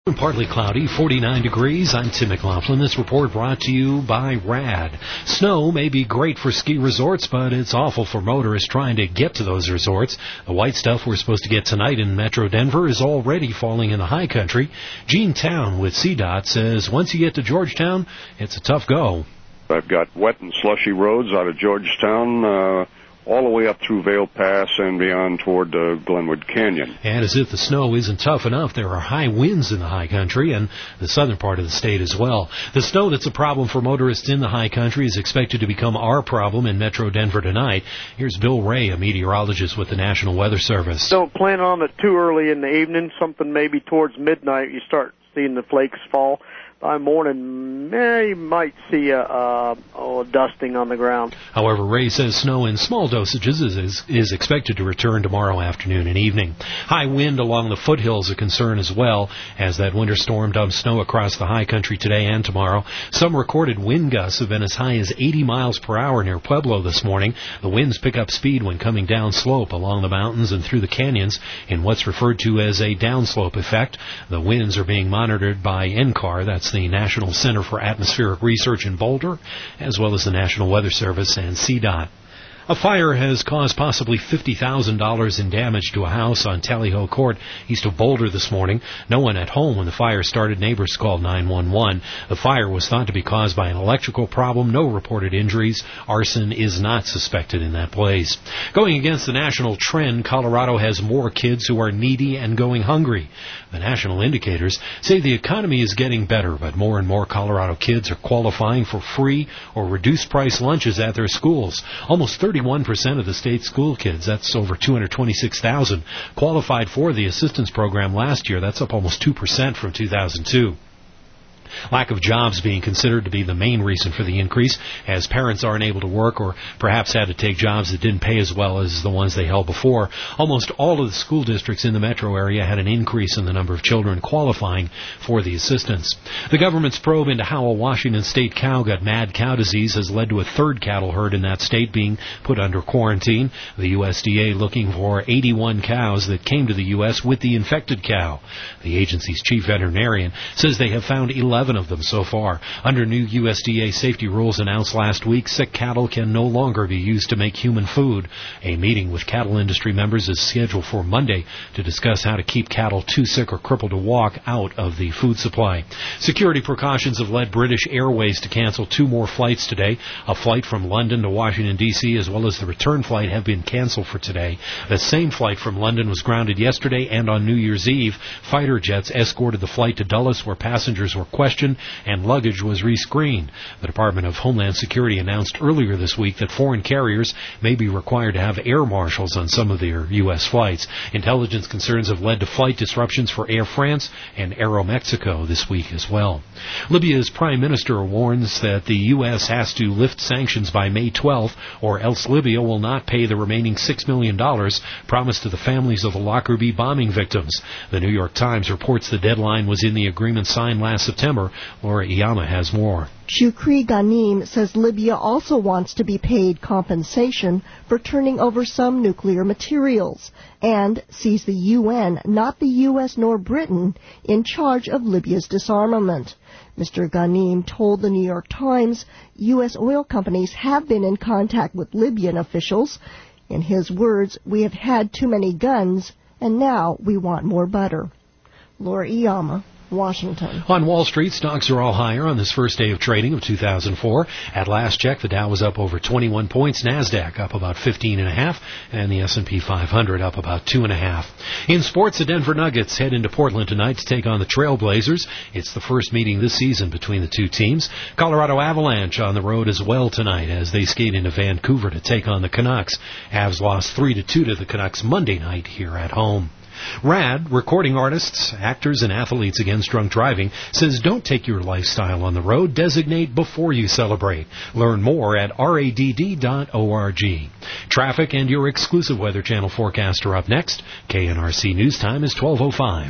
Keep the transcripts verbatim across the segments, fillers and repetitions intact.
Partly cloudy, forty-nine degrees. I'm Tim McLaughlin. This report brought to you by RAD. Snow may be great for ski resorts, but it's awful for motorists trying to get to those resorts. The white stuff we're supposed to get tonight in Metro Denver is already falling in the high country. Gene Town with C DOT says once you get to Georgetown, it's a tough go. I've got wet and slushy roads out of Georgetown, uh, all the way up through Vail Pass and beyond toward uh, Glenwood Canyon. And as if the snow isn't tough enough, there are high winds in the high country and the southern part of the state as well. The snow that's a problem for motorists in the high country is expected to become our problem in Metro Denver tonight. Here's Bill Ray, a meteorologist with the National Weather Service. Don't plan on it too early in the evening. Something maybe towards midnight you start seeing the flakes fall. By morning, eh, you might see a, a, a dusting on the ground. However, Ray says snow in small dosages is, is, is expected to return tomorrow afternoon and evening. High wind along the foothills a concern as well, as that winter storm dumps snow across the high country today and tomorrow. Some recorded wind gusts have been as high as eighty miles per hour near Pueblo this morning. The winds pick up speed when coming down slope along the mountains and through the canyons in what's referred to as a downslope effect. The winds are being monitored by N C A R, that's the National Center for Atmospheric Research in Boulder, as well as the National Weather Service and C DOT. A fire has caused possibly fifty thousand dollars in damage to a house on Tally Ho Court east of Boulder this morning. No one at home when the fire started. Neighbors called nine one one. The fire was thought to be caused by an electrical problem. No reported injuries. Arson is not suspected in that place. Going against the national trend, Colorado has more kids who are needy and going hungry. The national indicators say the economy is getting better, but more and more Colorado kids are qualifying for free or reduced price lunches at their schools. Almost thirty-one percent of the state's school kids, that's over two hundred twenty-six thousand, qualified for the assistance program last year. That's up almost two percent from two thousand two. Lack of jobs being considered to be the main reason for the increase, as parents aren't able to work or perhaps had to take jobs that didn't pay as well as the ones they held before. Almost all of the school districts in the metro area had an increase in the number of children qualifying for the assistance. The government's probe into how a Washington state cow got mad cow disease has led to a third cattle herd in that state being put under quarantine. The U S D A looking for eighty-one cows that came to the U S with the infected cow. The agency's chief veterinarian says they have found eleven of them so far. Under new U S D A safety rules announced last week, sick cattle can no longer be used to make human food. A meeting with cattle industry members is scheduled for Monday to discuss how to keep cattle too sick or crippled to walk out of the food supply. Security precautions have led British Airways to cancel two more flights today. A flight from London to Washington, D C, as well as the return flight have been canceled for today. The same flight from London was grounded yesterday, and on New Year's Eve, fighter jets escorted the flight to Dulles, where passengers were questioned and luggage was rescreened. The Department of Homeland Security announced earlier this week that foreign carriers may be required to have air marshals on some of their U S flights. Intelligence concerns have led to flight disruptions for Air France and Aeromexico this week as well. Libya's prime minister warns that the U S has to lift sanctions by May twelfth, or else Libya will not pay the remaining six million dollars promised to the families of the Lockerbie bombing victims. The New York Times reports the deadline was in the agreement signed last September. Laura Iyama has more. Shukri Ghanim says Libya also wants to be paid compensation for turning over some nuclear materials and sees the U N, not the U S nor Britain, in charge of Libya's disarmament. Mister Ghanim told the New York Times U S oil companies have been in contact with Libyan officials. In his words, "We have had too many guns, and now we want more butter." Laura Iyama, Washington. On Wall Street, stocks are all higher on this first day of trading of two thousand four. At last check, the Dow was up over twenty-one points, NASDAQ up about fifteen and a half, and the S and P five hundred up about two and a half. In sports, the Denver Nuggets head into Portland tonight to take on the Trailblazers. It's the first meeting this season between the two teams. Colorado Avalanche on the road as well tonight as they skate into Vancouver to take on the Canucks. Avs lost three to two to the Canucks Monday night here at home. RAD, recording artists, actors, and athletes against drunk driving, says don't take your lifestyle on the road. Designate before you celebrate. Learn more at R A D D dot org. Traffic and your exclusive Weather Channel forecast are up next. K N R C News Time is twelve oh five.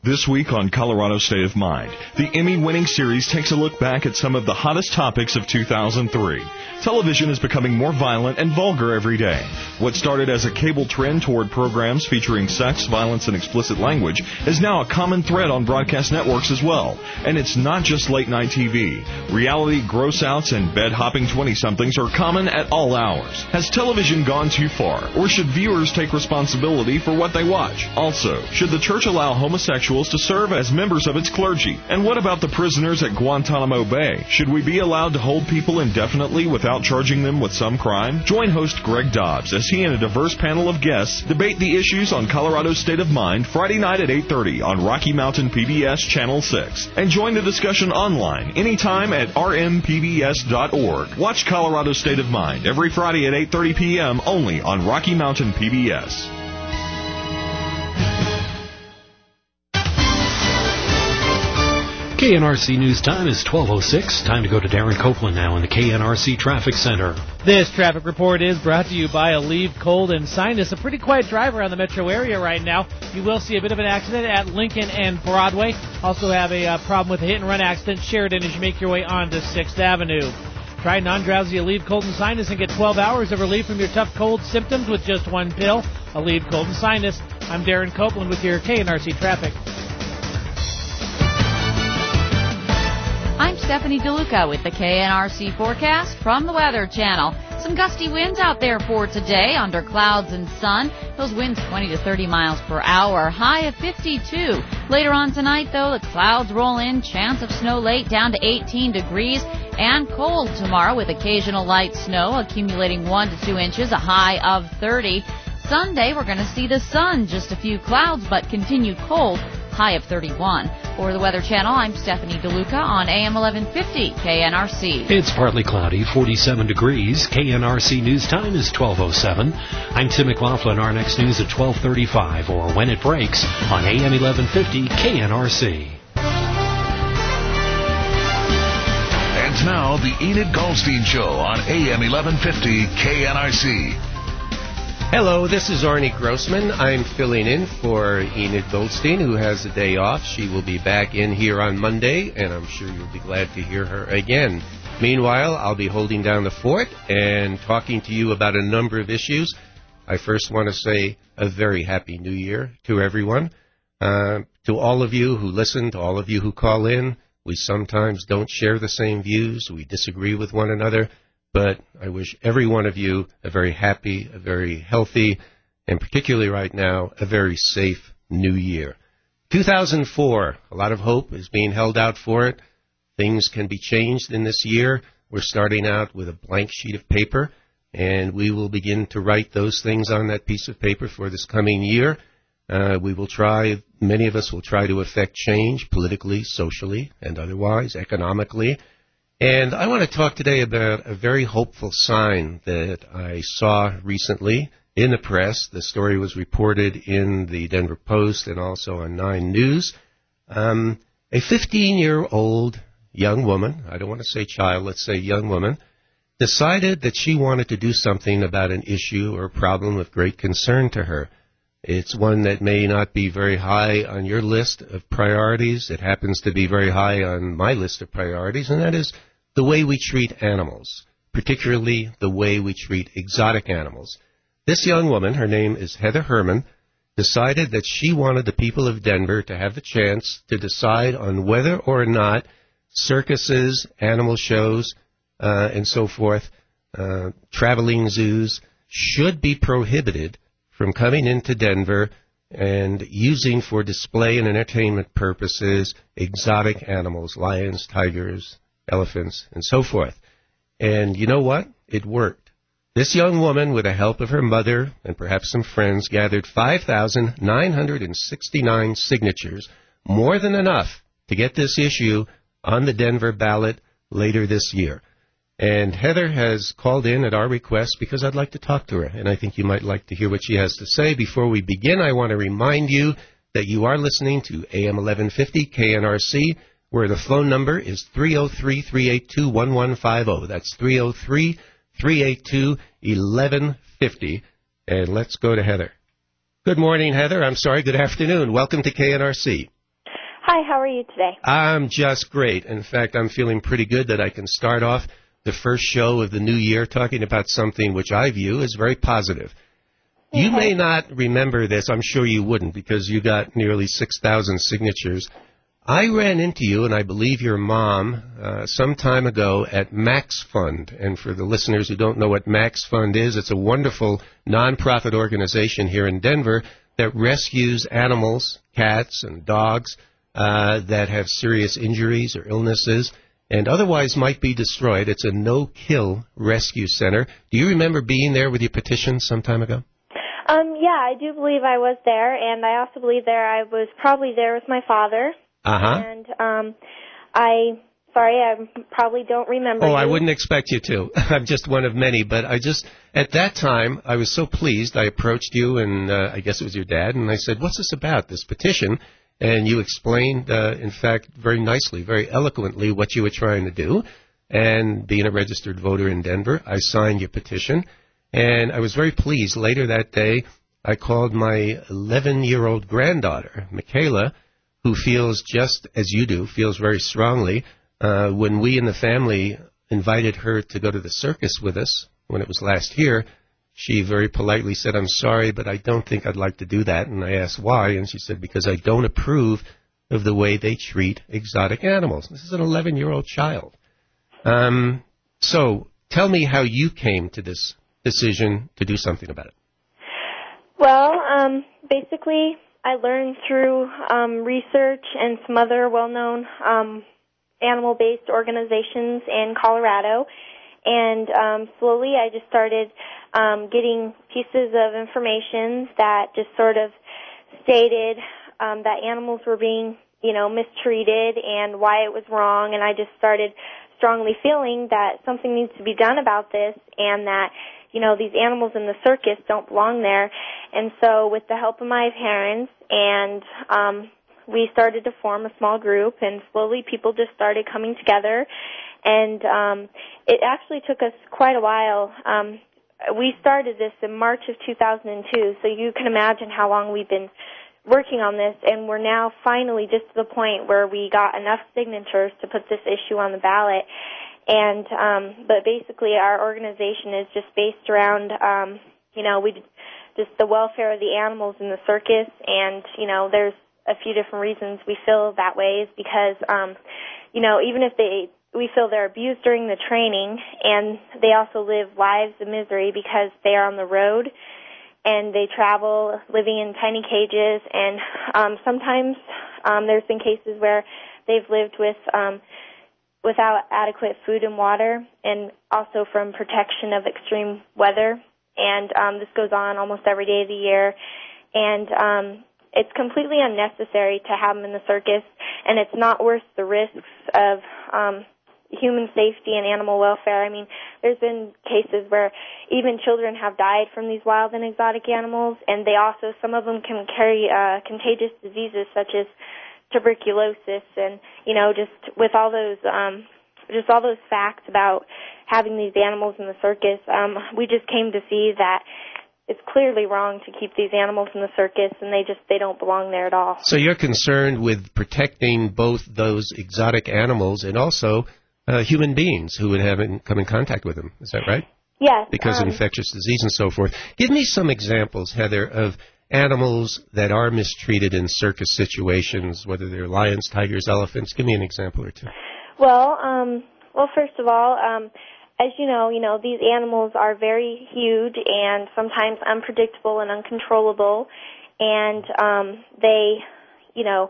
This week on Colorado State of Mind, the Emmy-winning series takes a look back at some of the hottest topics of two thousand three. Television is becoming more violent and vulgar every day. What started as a cable trend toward programs featuring sex, violence, and explicit language is now a common thread on broadcast networks as well. And it's not just late-night T V. Reality gross-outs and bed-hopping twenty-somethings are common at all hours. Has television gone too far, or should viewers take responsibility for what they watch? Also, should the church allow homosexuals to serve as members of its clergy? And what about the prisoners at Guantanamo Bay? Should we be allowed to hold people indefinitely without charging them with some crime? Join host Greg Dobbs as he and a diverse panel of guests debate the issues on Colorado State of Mind Friday night at eight thirty on Rocky Mountain P B S Channel six. And join the discussion online anytime at r m p b s dot org. Watch Colorado State of Mind every Friday at eight thirty p.m. only on Rocky Mountain P B S. K N R C News Time is twelve oh six. Time to go to Darren Copeland now in the K N R C Traffic Center. This traffic report is brought to you by Aleve Cold and Sinus. A pretty quiet drive around the metro area right now. You will see a bit of an accident at Lincoln and Broadway. Also have a uh, problem with a hit-and-run accident Sheridan as you make your way onto sixth Avenue. Try non-drowsy Aleve Cold and Sinus and get twelve hours of relief from your tough cold symptoms with just one pill. Aleve Cold and Sinus. I'm Darren Copeland with your K N R C Traffic. I'm Stephanie DeLuca with the K N R C forecast from the Weather Channel. Some gusty winds out there for today under clouds and sun. Those winds twenty to thirty miles per hour, high of fifty-two. Later on tonight, though, the clouds roll in, chance of snow late down to eighteen degrees, and cold tomorrow with occasional light snow accumulating one to two inches, a high of thirty. Sunday, we're going to see the sun, just a few clouds, but continued cold, high of thirty-one. For the Weather Channel, I'm Stephanie DeLuca on A M eleven fifty K N R C. It's partly cloudy, forty-seven degrees. K N R C News Time is twelve oh seven. I'm Tim McLaughlin. Our next news at twelve thirty-five, or when it breaks, on A M eleven fifty K N R C. And now, the Enid Goldstein Show on A M eleven fifty K N R C. Hello, this is Arnie Grossman. I'm filling in for Enid Goldstein, who has a day off. She will be back in here on Monday, and I'm sure you'll be glad to hear her again. Meanwhile, I'll be holding down the fort and talking to you about a number of issues. I first want to say a very happy new year to everyone. Uh, to all of you who listen, to all of you who call in, we sometimes don't share the same views. We disagree with one another. But I wish every one of you a very happy, a very healthy, and particularly right now, a very safe new year. two thousand four, a lot of hope is being held out for it. Things can be changed in this year. We're starting out with a blank sheet of paper, and we will begin to write those things on that piece of paper for this coming year. Uh, we will try, many of us will try to affect change politically, socially, and otherwise, economically. And I want to talk today about a very hopeful sign that I saw recently in the press. The story was reported in the Denver Post and also on Nine News. Um, a fifteen-year-old young woman, I don't want to say child, let's say young woman, decided that she wanted to do something about an issue or problem of great concern to her. It's one that may not be very high on your list of priorities. It happens to be very high on my list of priorities, and that is the way we treat animals, particularly the way we treat exotic animals. This young woman, her name is Heather Herman, decided that she wanted the people of Denver to have the chance to decide on whether or not circuses, animal shows, uh, and so forth, uh, traveling zoos, should be prohibited from coming into Denver and using for display and entertainment purposes exotic animals, lions, tigers, elephants, and so forth. And you know what? It worked. This young woman, with the help of her mother and perhaps some friends, gathered five thousand nine hundred sixty-nine signatures, more than enough to get this issue on the Denver ballot later this year. And Heather has called in at our request because I'd like to talk to her, and I think you might like to hear what she has to say. Before we begin, I want to remind you that you are listening to A M eleven fifty K N R C, where the phone number is three oh three, three eight two, one one five oh. That's three oh three, three eight two, one one five oh. And let's go to Heather. Good morning, Heather. I'm sorry, good afternoon. Welcome to K N R C. Hi, how are you today? I'm just great. In fact, I'm feeling pretty good that I can start off the first show of the new year talking about something which I view as very positive. Okay. You may not remember this. I'm sure you wouldn't because you got nearly six thousand signatures. I ran into you, and I believe your mom, uh, some time ago at Max Fund. And for the listeners who don't know what Max Fund is, it's a wonderful nonprofit organization here in Denver that rescues animals, cats and dogs, Uh, that have serious injuries or illnesses and otherwise might be destroyed. It's a no-kill rescue center. Do you remember being there with your petition some time ago? Um, yeah, I do believe I was there, and I also believe there I was probably there with my father. Uh-huh. And um, I, sorry, I probably don't remember Oh, you. I wouldn't expect you to. I'm just one of many, but I just, at that time, I was so pleased. I approached you, and uh, I guess it was your dad, and I said, what's this about, this petition? And you explained, uh, in fact, very nicely, very eloquently what you were trying to do. And being a registered voter in Denver, I signed your petition. And I was very pleased. Later that day, I called my eleven-year-old granddaughter, Michaela, who feels just as you do, feels very strongly. Uh, when we in the family invited her to go to the circus with us when it was last year, she very politely said, I'm sorry, but I don't think I'd like to do that. And I asked why, and she said, because I don't approve of the way they treat exotic animals. This is an eleven-year-old child. Um, so tell me how you came to this decision to do something about it. Well, um, basically, I learned through um, research and some other well-known um, animal-based organizations in Colorado. And um, slowly I just started um, getting pieces of information that just sort of stated um, that animals were being, you know, mistreated and why it was wrong. And I just started strongly feeling that something needs to be done about this and that, you know, these animals in the circus don't belong there. And so with the help of my parents and um, we started to form a small group, and slowly people just started coming together. And um, it actually took us quite a while. Um, we started this in March of two thousand two, so you can imagine how long we've been working on this, and we're now finally just to the point where we got enough signatures to put this issue on the ballot. And um, but basically our organization is just based around, um, you know, we just the welfare of the animals in the circus, and, you know, there's a few different reasons we feel that way is because, um, you know, even if they we feel they're abused during the training, and they also live lives of misery because they are on the road and they travel living in tiny cages, and um, sometimes um, there's been cases where they've lived with um, without adequate food and water, and also from protection of extreme weather, and um, this goes on almost every day of the year, and um, it's completely unnecessary to have them in the circus, and it's not worth the risks of um, human safety and animal welfare. I mean, there's been cases where even children have died from these wild and exotic animals, and they also, some of them can carry uh, contagious diseases such as tuberculosis, and, you know, just with all those, um, just all those facts about having these animals in the circus, um, we just came to see that it's clearly wrong to keep these animals in the circus, and they just, they don't belong there at all. So you're concerned with protecting both those exotic animals and also uh, human beings who would have in, come in contact with them. Is that right? Yes. Because um, of infectious disease and so forth. Give me some examples, Heather, of animals that are mistreated in circus situations, whether they're lions, tigers, elephants. Give me an example or two. Well, um, well, first of all, um, as you know, you know, these animals are very huge and sometimes unpredictable and uncontrollable, and um, they, you know,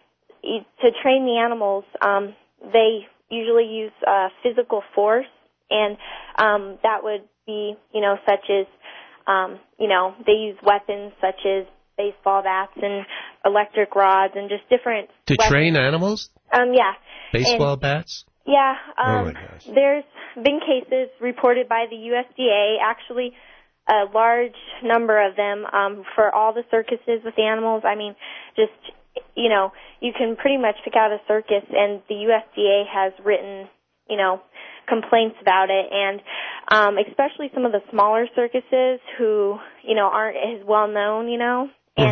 to train the animals, um, they usually use uh, physical force, and um, that would be, you know, such as, um, you know, they use weapons such as baseball bats and electric rods and just different To weapons. train animals? Um, yeah. Baseball and, bats? Yeah. Um, oh, my gosh. There's been cases reported by the U S D A, actually a large number of them, um, for all the circuses with animals. I mean, just, you know, you can pretty much pick out a circus, and the U S D A has written, you know, complaints about it, and um, especially some of the smaller circuses who, you know, aren't as well known, you know, and mm-hmm.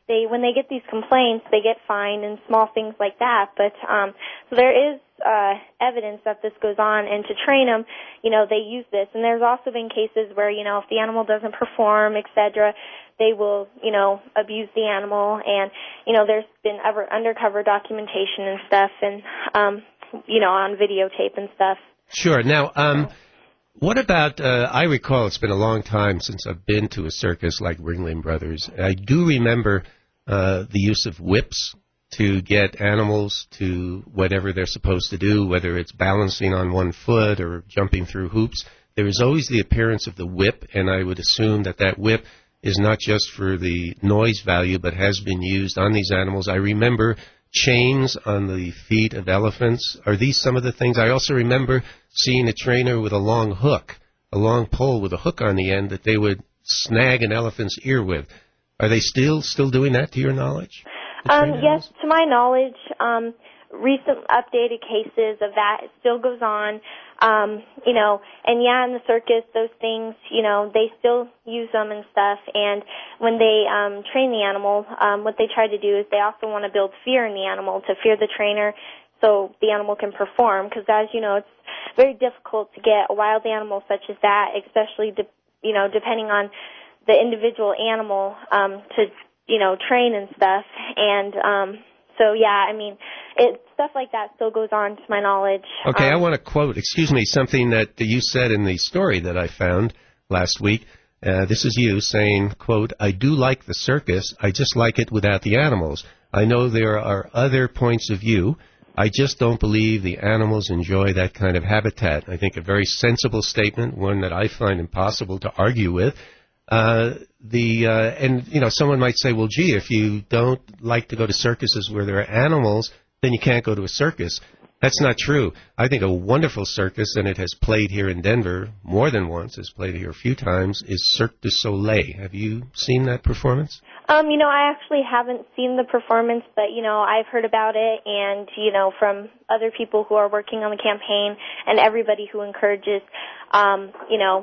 they when they get these complaints, they get fined and small things like that. But um, so there is uh, evidence that this goes on, and to train them, you know, they use this. And there's also been cases where, you know, if the animal doesn't perform, et cetera, they will, you know, abuse the animal. And, you know, there's been ever undercover documentation and stuff, and, um, you know, on videotape and stuff. Sure. Now, um, what about, uh, I recall it's been a long time since I've been to a circus like Ringling Brothers. I do remember uh, the use of whips to get animals to whatever they're supposed to do, whether it's balancing on one foot or jumping through hoops. There is always the appearance of the whip, and I would assume that that whip is not just for the noise value, but has been used on these animals. I remember chains on the feet of elephants. Are these some of the things? I also remember seeing a trainer with a long hook, a long pole with a hook on the end that they would snag an elephant's ear with. Are they still still doing that, to your knowledge? Um, yes, to my knowledge, um, recent updated cases of that, it still goes on. Um, you know, and yeah, in the circus, those things, you know, they still use them and stuff. And when they um, train the animal, um, what they try to do is they also want to build fear in the animal, to fear the trainer so the animal can perform. Because as you know, it's very difficult to get a wild animal such as that, especially, de- you know, depending on the individual animal um, to, you know, train and stuff. And um, so, yeah, I mean, it, stuff like that still goes on, to my knowledge. Okay, um, I want to quote, excuse me, something that you said in the story that I found last week. Uh, this is you saying, quote, "I do like the circus. I just like it without the animals. I know there are other points of view. I just don't believe the animals enjoy that kind of habitat." I think a very sensible statement, one that I find impossible to argue with. Uh, the uh, and, you know, someone might say, well, gee, if you don't like to go to circuses where there are animals, then you can't go to a circus. That's not true. I think a wonderful circus, and it has played here in Denver more than once, has played here a few times, is Cirque du Soleil. Have you seen that performance? Um, you know, I actually haven't seen the performance, but, you know, I've heard about it, and, you know, from other people who are working on the campaign and everybody who encourages, um, you know,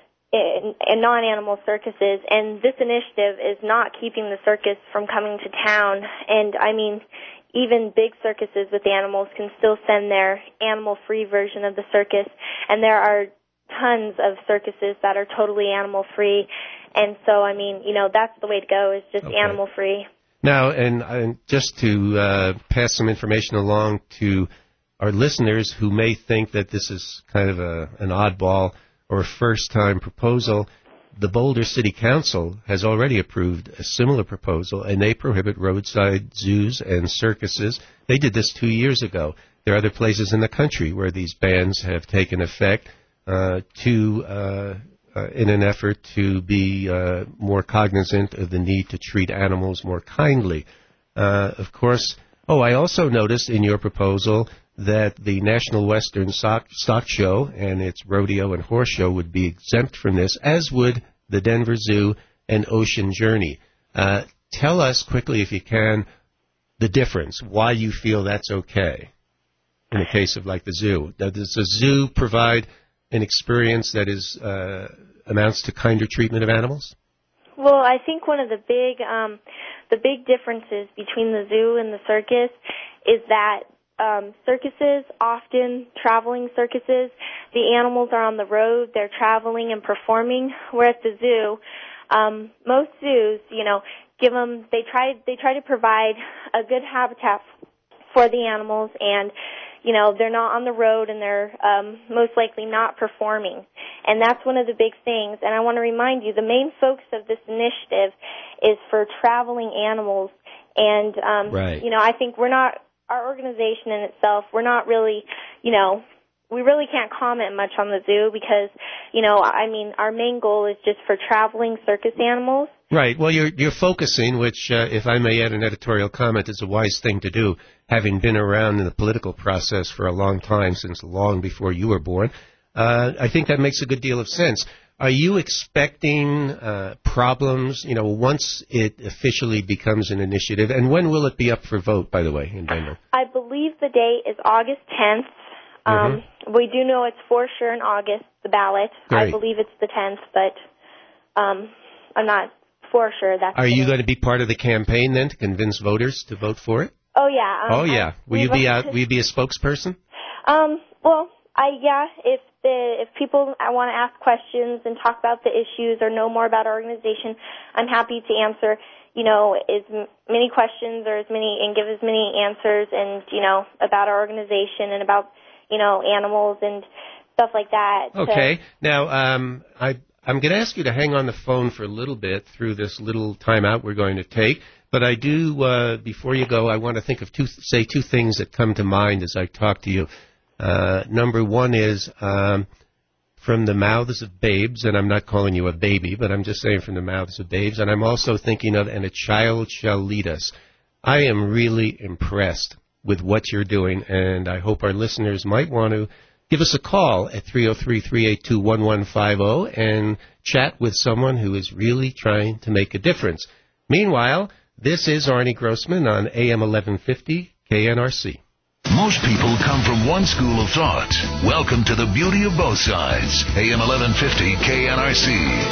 in, in non-animal circuses. And this initiative is not keeping the circus from coming to town. And, I mean, even big circuses with animals can still send their animal-free version of the circus, and there are tons of circuses that are totally animal-free. And so, I mean, you know, that's the way to go, is just Okay. animal-free. Now, and, and just to uh, pass some information along to our listeners who may think that this is kind of a, an oddball or a first-time proposal, the Boulder City Council has already approved a similar proposal, and they prohibit roadside zoos and circuses. They did this two years ago. There are other places in the country where these bans have taken effect uh, to, uh, uh, in an effort to be uh, more cognizant of the need to treat animals more kindly. Uh, of course, oh, I also noticed in your proposal that the National Western Stock, Stock Show and its rodeo and horse show would be exempt from this, as would the Denver Zoo and Ocean Journey. Uh, tell us quickly, if you can, the difference, why you feel that's okay in the case of, like, the zoo. Now, does the zoo provide an experience that is uh, amounts to kinder treatment of animals? Well, I think one of the big um, the big differences between the zoo and the circus is that Um, circuses, often traveling circuses, the animals are on the road, they're traveling and performing, where at the zoo, um, most zoos, you know, give them, they try, they try to provide a good habitat for the animals, and, you know, they're not on the road, and they're um, most likely not performing. And that's one of the big things. And I want to remind you, the main focus of this initiative is for traveling animals. And, um, right. you know, I think we're not, our organization in itself, we're not really, you know, we really can't comment much on the zoo because, you know, I mean, our main goal is just for traveling circus animals. Right. Well, you're you're focusing, which, uh, if I may add an editorial comment, is a wise thing to do, having been around in the political process for a long time, since long before you were born. Uh, I think that makes a good deal of sense. Are you expecting uh, problems, you know, once it officially becomes an initiative? And when will it be up for vote, by the way, in Denver? I believe the date is August tenth. Um, mm-hmm. We do know it's for sure in August, the ballot. Great. I believe it's the tenth, but um, I'm not for sure. That's Are you gonna... going to be part of the campaign then to convince voters to vote for it? Oh yeah. Um, oh yeah. Will you be out? Will you be a spokesperson? Um. Well, I yeah. If the if people want to ask questions and talk about the issues or know more about our organization, I'm happy to answer. You know, as many questions or as many and give as many answers and you know about our organization and about you know animals and stuff like that. Okay. To... Now, um, I. I'm going to ask you to hang on the phone for a little bit through this little timeout we're going to take. But I do, uh, before you go, I want to think of two, say two things that come to mind as I talk to you. Uh, number one is um, from the mouths of babes, and I'm not calling you a baby, but I'm just saying from the mouths of babes. And I'm also thinking of, and a child shall lead us. I am really impressed with what you're doing, and I hope our listeners might want to give us a call at three oh three, three eight two, one one five oh and chat with someone who is really trying to make a difference. Meanwhile, this is Arnie Grossman on A M eleven fifty K N R C. Most people come from one school of thought. Welcome to the beauty of both sides. A M eleven fifty K N R C.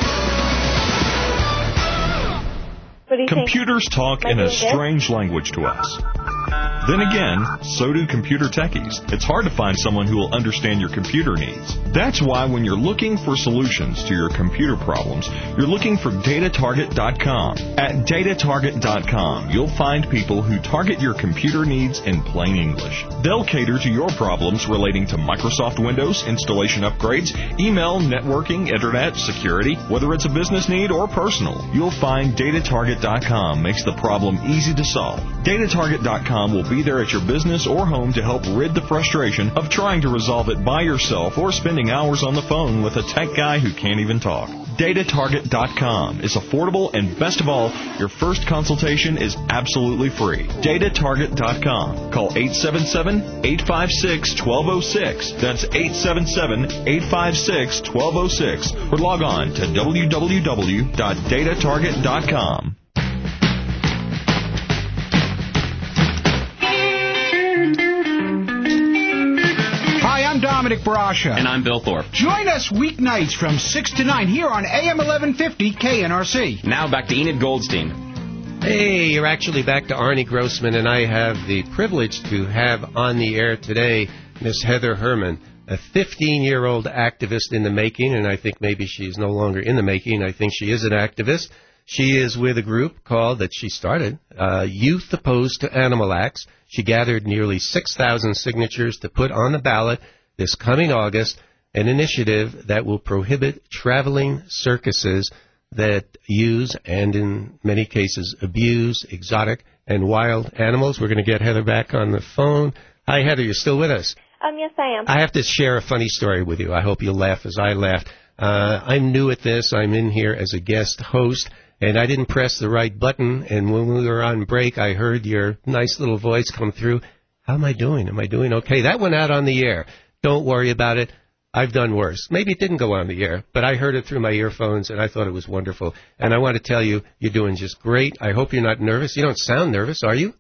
What do you Computers think? talk in a strange language to us. Then again, so do computer techies. It's hard to find someone who will understand your computer needs. That's why when you're looking for solutions to your computer problems, you're looking for data target dot com. At data target dot com, you'll find people who target your computer needs in plain English. They'll cater to your problems relating to Microsoft Windows, installation upgrades, email, networking, internet, security, whether it's a business need or personal. You'll find data target dot com makes the problem easy to solve. data target dot com will be there at your business or home to help rid the frustration of trying to resolve it by yourself or spending hours on the phone with a tech guy who can't even talk. data target dot com is affordable, and best of all, your first consultation is absolutely free. data target dot com. Call eight seven seven, eight five six, one two zero six. That's eight seven seven, eight five six, one two zero six. Or log on to w w w dot data target dot com. I'm Dominic Brasha. And I'm Bill Thorpe. Join us weeknights from six to nine here on A M eleven fifty K N R C. Now back to Enid Goldstein. Hey, you're actually back to Arnie Grossman, and I have the privilege to have on the air today Miss Heather Herman, a fifteen-year-old activist in the making, and I think maybe she's no longer in the making. I think she is an activist. She is with a group called, that she started, uh, Youth Opposed to Animal Acts. She gathered nearly six thousand signatures to put on the ballot this coming August an initiative that will prohibit traveling circuses that use and in many cases abuse exotic and wild animals. We're going to get Heather back on the phone. Hi, Heather. You're still with us? Um, yes, I am. I have to share a funny story with you. I hope you'll laugh as I laughed. Uh, I'm new at this. I'm in here as a guest host, and I didn't press the right button, and when we were on break, I heard your nice little voice come through. How am I doing? Am I doing okay? That went out on the air. Don't worry about it. I've done worse. Maybe it didn't go on the air, but I heard it through my earphones, and I thought it was wonderful. And I want to tell you, you're doing just great. I hope you're not nervous. You don't sound nervous, are you?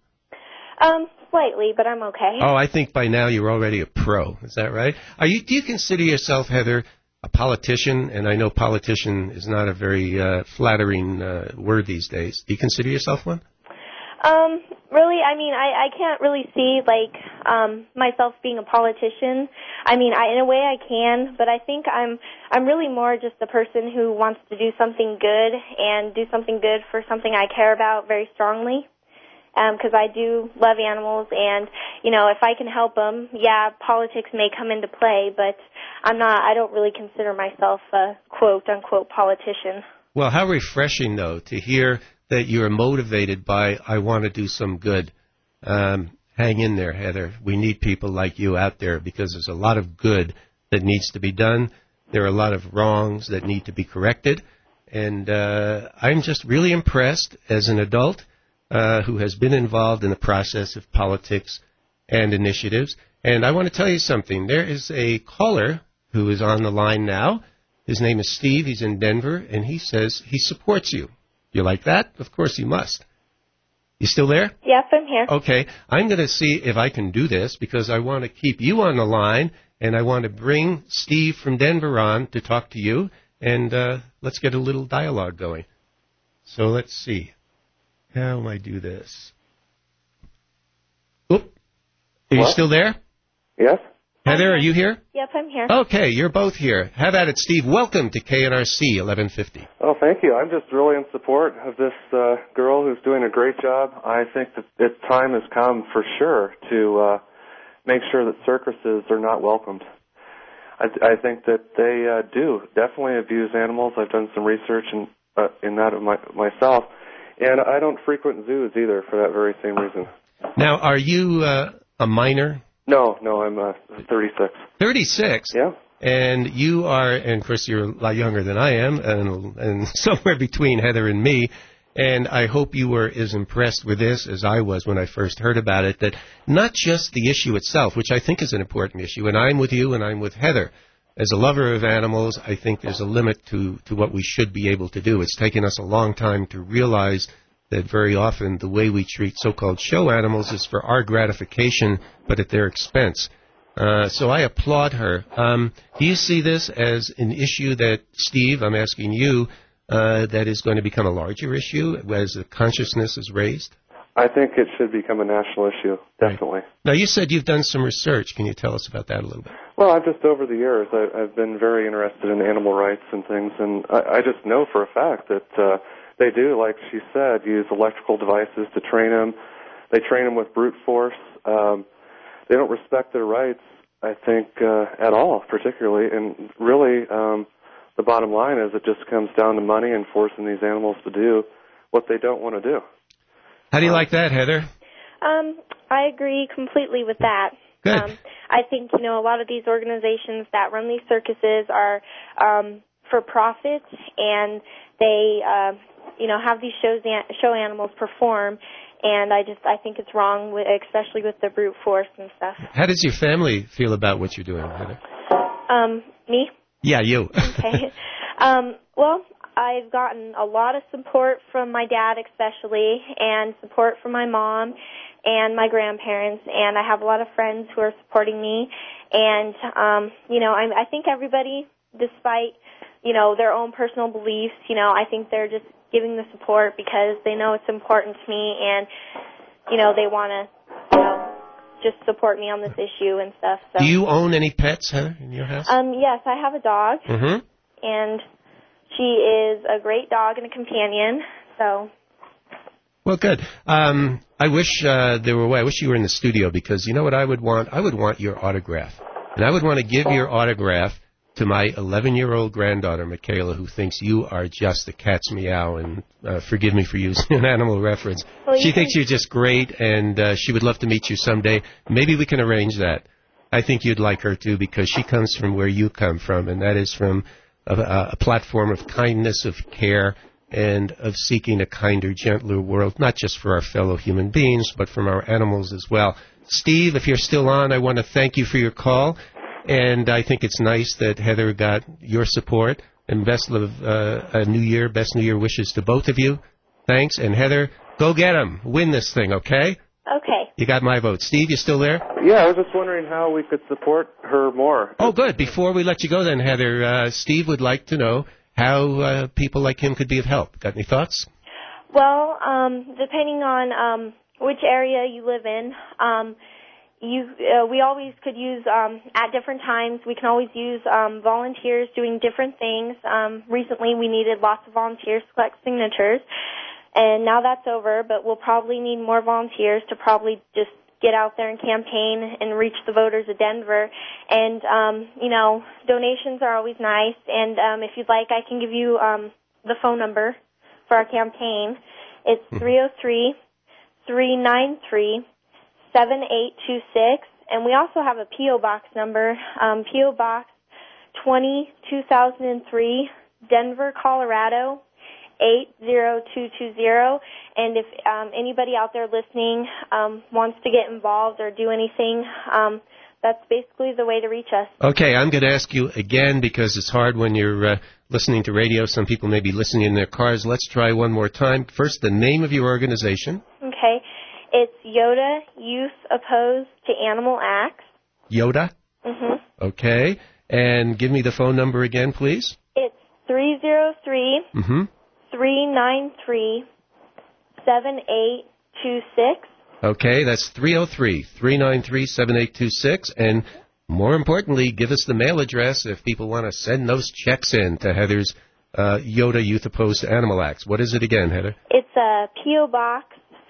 Um, slightly, but I'm okay. Oh, I think by now you're already a pro. Is that right? Are you? Do you consider yourself, Heather, a politician? And I know politician is not a very uh, flattering uh, word these days. Do you consider yourself one? Um, really, I mean, I, I can't really see, like, um, myself being a politician. I mean, I, in a way I can, but I think I'm, I'm really more just a person who wants to do something good and do something good for something I care about very strongly. Um, 'cause I do love animals, and, you know, if I can help them, yeah, politics may come into play, but I'm not, I don't really consider myself a quote-unquote politician. Well, how refreshing, though, to hear that you're motivated by, I want to do some good. Um, hang in there, Heather. We need people like you out there because there's a lot of good that needs to be done. There are a lot of wrongs that need to be corrected. And uh, I'm just really impressed as an adult uh, who has been involved in the process of politics and initiatives. And I want to tell you something. There is a caller who is on the line now. His name is Steve. He's in Denver, and he says he supports you. You like that? Of course you must. You still there? Yes, I'm here. Okay. I'm going to see if I can do this because I want to keep you on the line, and I want to bring Steve from Denver on to talk to you, and uh, let's get a little dialogue going. So let's see. How do I do this? Oop. Are you What? still there? Yes. Heather, are you here? Yep, I'm here. Okay, you're both here. Have at it, Steve. Welcome to K N R C eleven fifty. Oh, thank you. I'm just really in support of this uh, girl who's doing a great job. I think that its time has come for sure to uh, make sure that circuses are not welcomed. I, I think that they uh, do definitely abuse animals. I've done some research in, uh, in that of my, myself, and I don't frequent zoos either for that very same reason. Now, are you uh, a minor? No, no, I'm uh, thirty-six. thirty-six? Yeah. And you are, and of course you're a lot younger than I am, and, and somewhere between Heather and me, and I hope you were as impressed with this as I was when I first heard about it, that not just the issue itself, which I think is an important issue, and I'm with you and I'm with Heather. As a lover of animals, I think there's a limit to, to what we should be able to do. It's taken us a long time to realize that very often the way we treat so-called show animals is for our gratification, but at their expense. Uh, so I applaud her. Um, do you see this as an issue that, Steve, I'm asking you, uh, that is going to become a larger issue as the consciousness is raised? I think it should become a national issue, definitely. Right. Now, you said you've done some research. Can you tell us about that a little bit? Well, I've just over the years, I, I've been very interested in animal rights and things, and I, I just know for a fact that uh, they do, like she said, use electrical devices to train them. They train them with brute force. Um, they don't respect their rights, I think, uh, at all, particularly. And really, um, the bottom line is it just comes down to money and forcing these animals to do what they don't want to do. How do you like that, Heather? Um, I agree completely with that. Good. Um, I think, you know, a lot of these organizations that run these circuses are um, for profit, and they, uh, you know, have these shows, show animals perform, and I just, I think it's wrong, with, especially with the brute force and stuff. How does your family feel about what you're doing, Heather? Um, me? Yeah, you. Okay. Um, well, I've gotten a lot of support from my dad especially, and support from my mom and my grandparents, and I have a lot of friends who are supporting me. And, um, you know, I, I think everybody, despite, you know, their own personal beliefs, you know, I think they're just giving the support because they know it's important to me, and, you know, they want to, you know, just support me on this issue and stuff. So. Do you own any pets, Heather, in your house? Um, yes, I have a dog, Mm-hmm. and she is a great dog and a companion, so. Well, good. Um, I wish uh, there were a way. I wish you were in the studio, because you know what I would want? I would want your autograph. And I would want to give your autograph to my eleven-year-old granddaughter, Michaela, who thinks you are just the cat's meow, and uh, forgive me for using an animal reference. Well, she you thinks can... you're just great, and uh, she would love to meet you someday. Maybe we can arrange that. I think you'd like her, too, because she comes from where you come from, and that is from a, a platform of kindness, of care, and of seeking a kinder, gentler world, not just for our fellow human beings, but from our animals as well. Steve, if you're still on, I want to thank you for your call, and I think it's nice that Heather got your support, and best of uh, a new year, best New Year wishes to both of you. Thanks, and Heather, go get them. Win this thing, okay? Okay. You got my vote. Steve, you still there? Yeah, I was just wondering how we could support her more. Oh, good. Before we let you go then, Heather, uh, Steve would like to know how uh, people like him could be of help. Got any thoughts? Well, um, depending on um, which area you live in, um, you uh, we always could use, um, at different times, we can always use um, volunteers doing different things. Um, recently we needed lots of volunteers to collect signatures, and now that's over, but we'll probably need more volunteers to probably just get out there and campaign and reach the voters of Denver. And, um, you know, donations are always nice, and um, if you'd like, I can give you um, the phone number for our campaign. It's three oh three, three nine three, seven eight two six, and we also have a P O. Box number, um, P O. Box twenty, two thousand three, Denver, Colorado, eight zero two two zero. And if um, anybody out there listening um, wants to get involved or do anything, um, that's basically the way to reach us. Okay, I'm going to ask you again, because it's hard when you're uh, listening to radio. Some people may be listening in their cars. Let's try one more time. First, the name of your organization. Okay. It's Yoda Youth Opposed to Animal Acts. Yoda? Mm-hmm. Okay. And give me the phone number again, please. It's three oh three, Mm-hmm. three nine three, seven eight two six. Okay, that's three oh three, three nine three, seven eight two six. And more importantly, give us the mail address if people want to send those checks in to Heather's uh, Yoda Youth Opposed to Animal Acts. What is it again, Heather? It's a P O. Box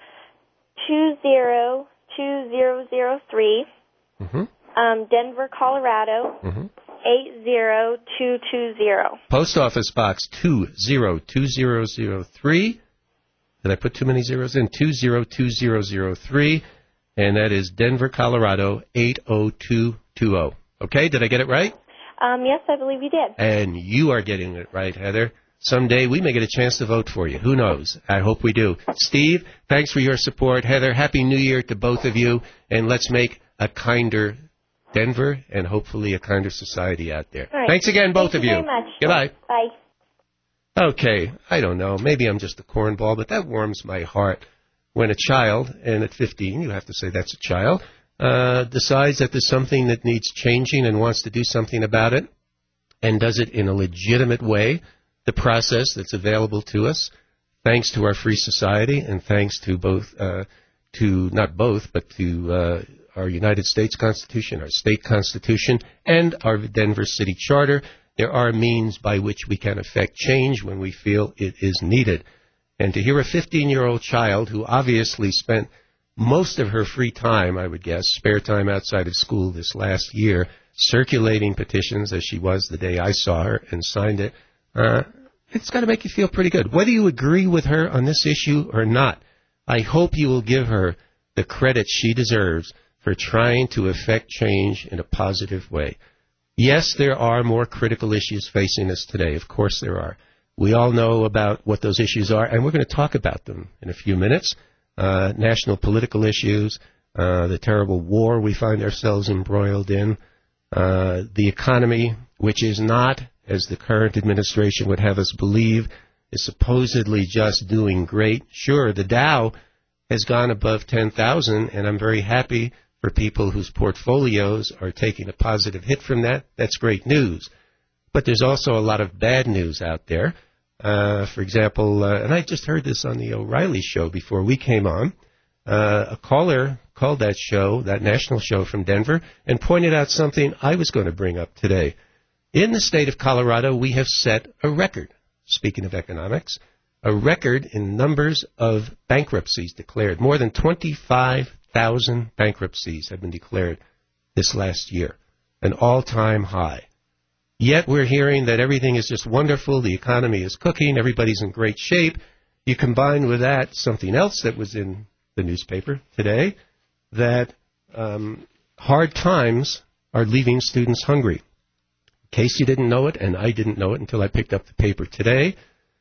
two zero two zero zero three, Mm-hmm. um, Denver, Colorado, Mm-hmm. eight zero two two zero. Post Office Box two zero two zero zero three. Did I put too many zeros in? two zero two zero zero three. And that is Denver, Colorado, eight oh two two oh. Okay, did I get it right? Um, yes, I believe you did. And you are getting it right, Heather. Someday we may get a chance to vote for you. Who knows? I hope we do. Steve, thanks for your support. Heather, Happy New Year to both of you. And let's make a kinder Denver and hopefully a kinder society out there. All right. Thanks again, both Thank of you you. very much. Goodbye. Bye. Okay, I don't know. Maybe I'm just a cornball, but that warms my heart when a child, and at fifteen, you have to say that's a child, uh, decides that there's something that needs changing and wants to do something about it and does it in a legitimate way, the process that's available to us, thanks to our free society and thanks to both, uh, to not both, but to uh, our United States Constitution, our state constitution, and our Denver City Charter. There are means by which we can effect change when we feel it is needed. And to hear a fifteen-year-old child who obviously spent most of her free time, I would guess, spare time outside of school this last year, circulating petitions as she was the day I saw her and signed it, uh, it's got to make you feel pretty good. Whether you agree with her on this issue or not, I hope you will give her the credit she deserves for trying to effect change in a positive way. Yes, there are more critical issues facing us today. Of course there are. We all know about what those issues are, and we're going to talk about them in a few minutes. Uh, national political issues, uh, the terrible war we find ourselves embroiled in, uh, the economy, which is not, as the current administration would have us believe, is supposedly just doing great. Sure, the Dow has gone above ten thousand, and I'm very happy for people whose portfolios are taking a positive hit from that. That's great news. But there's also a lot of bad news out there. Uh, for example, uh, and I just heard this on the O'Reilly show before we came on, uh, a caller called that show, that national show from Denver, and pointed out something I was going to bring up today. In the state of Colorado, we have set a record, speaking of economics, a record in numbers of bankruptcies declared. More than twenty-five thousand bankruptcies have been declared this last year, an all-time high. Yet we're hearing that everything is just wonderful, the economy is cooking, everybody's in great shape. You combine with that something else that was in the newspaper today, that um, hard times are leaving students hungry. In case you didn't know it, and I didn't know it until I picked up the paper today,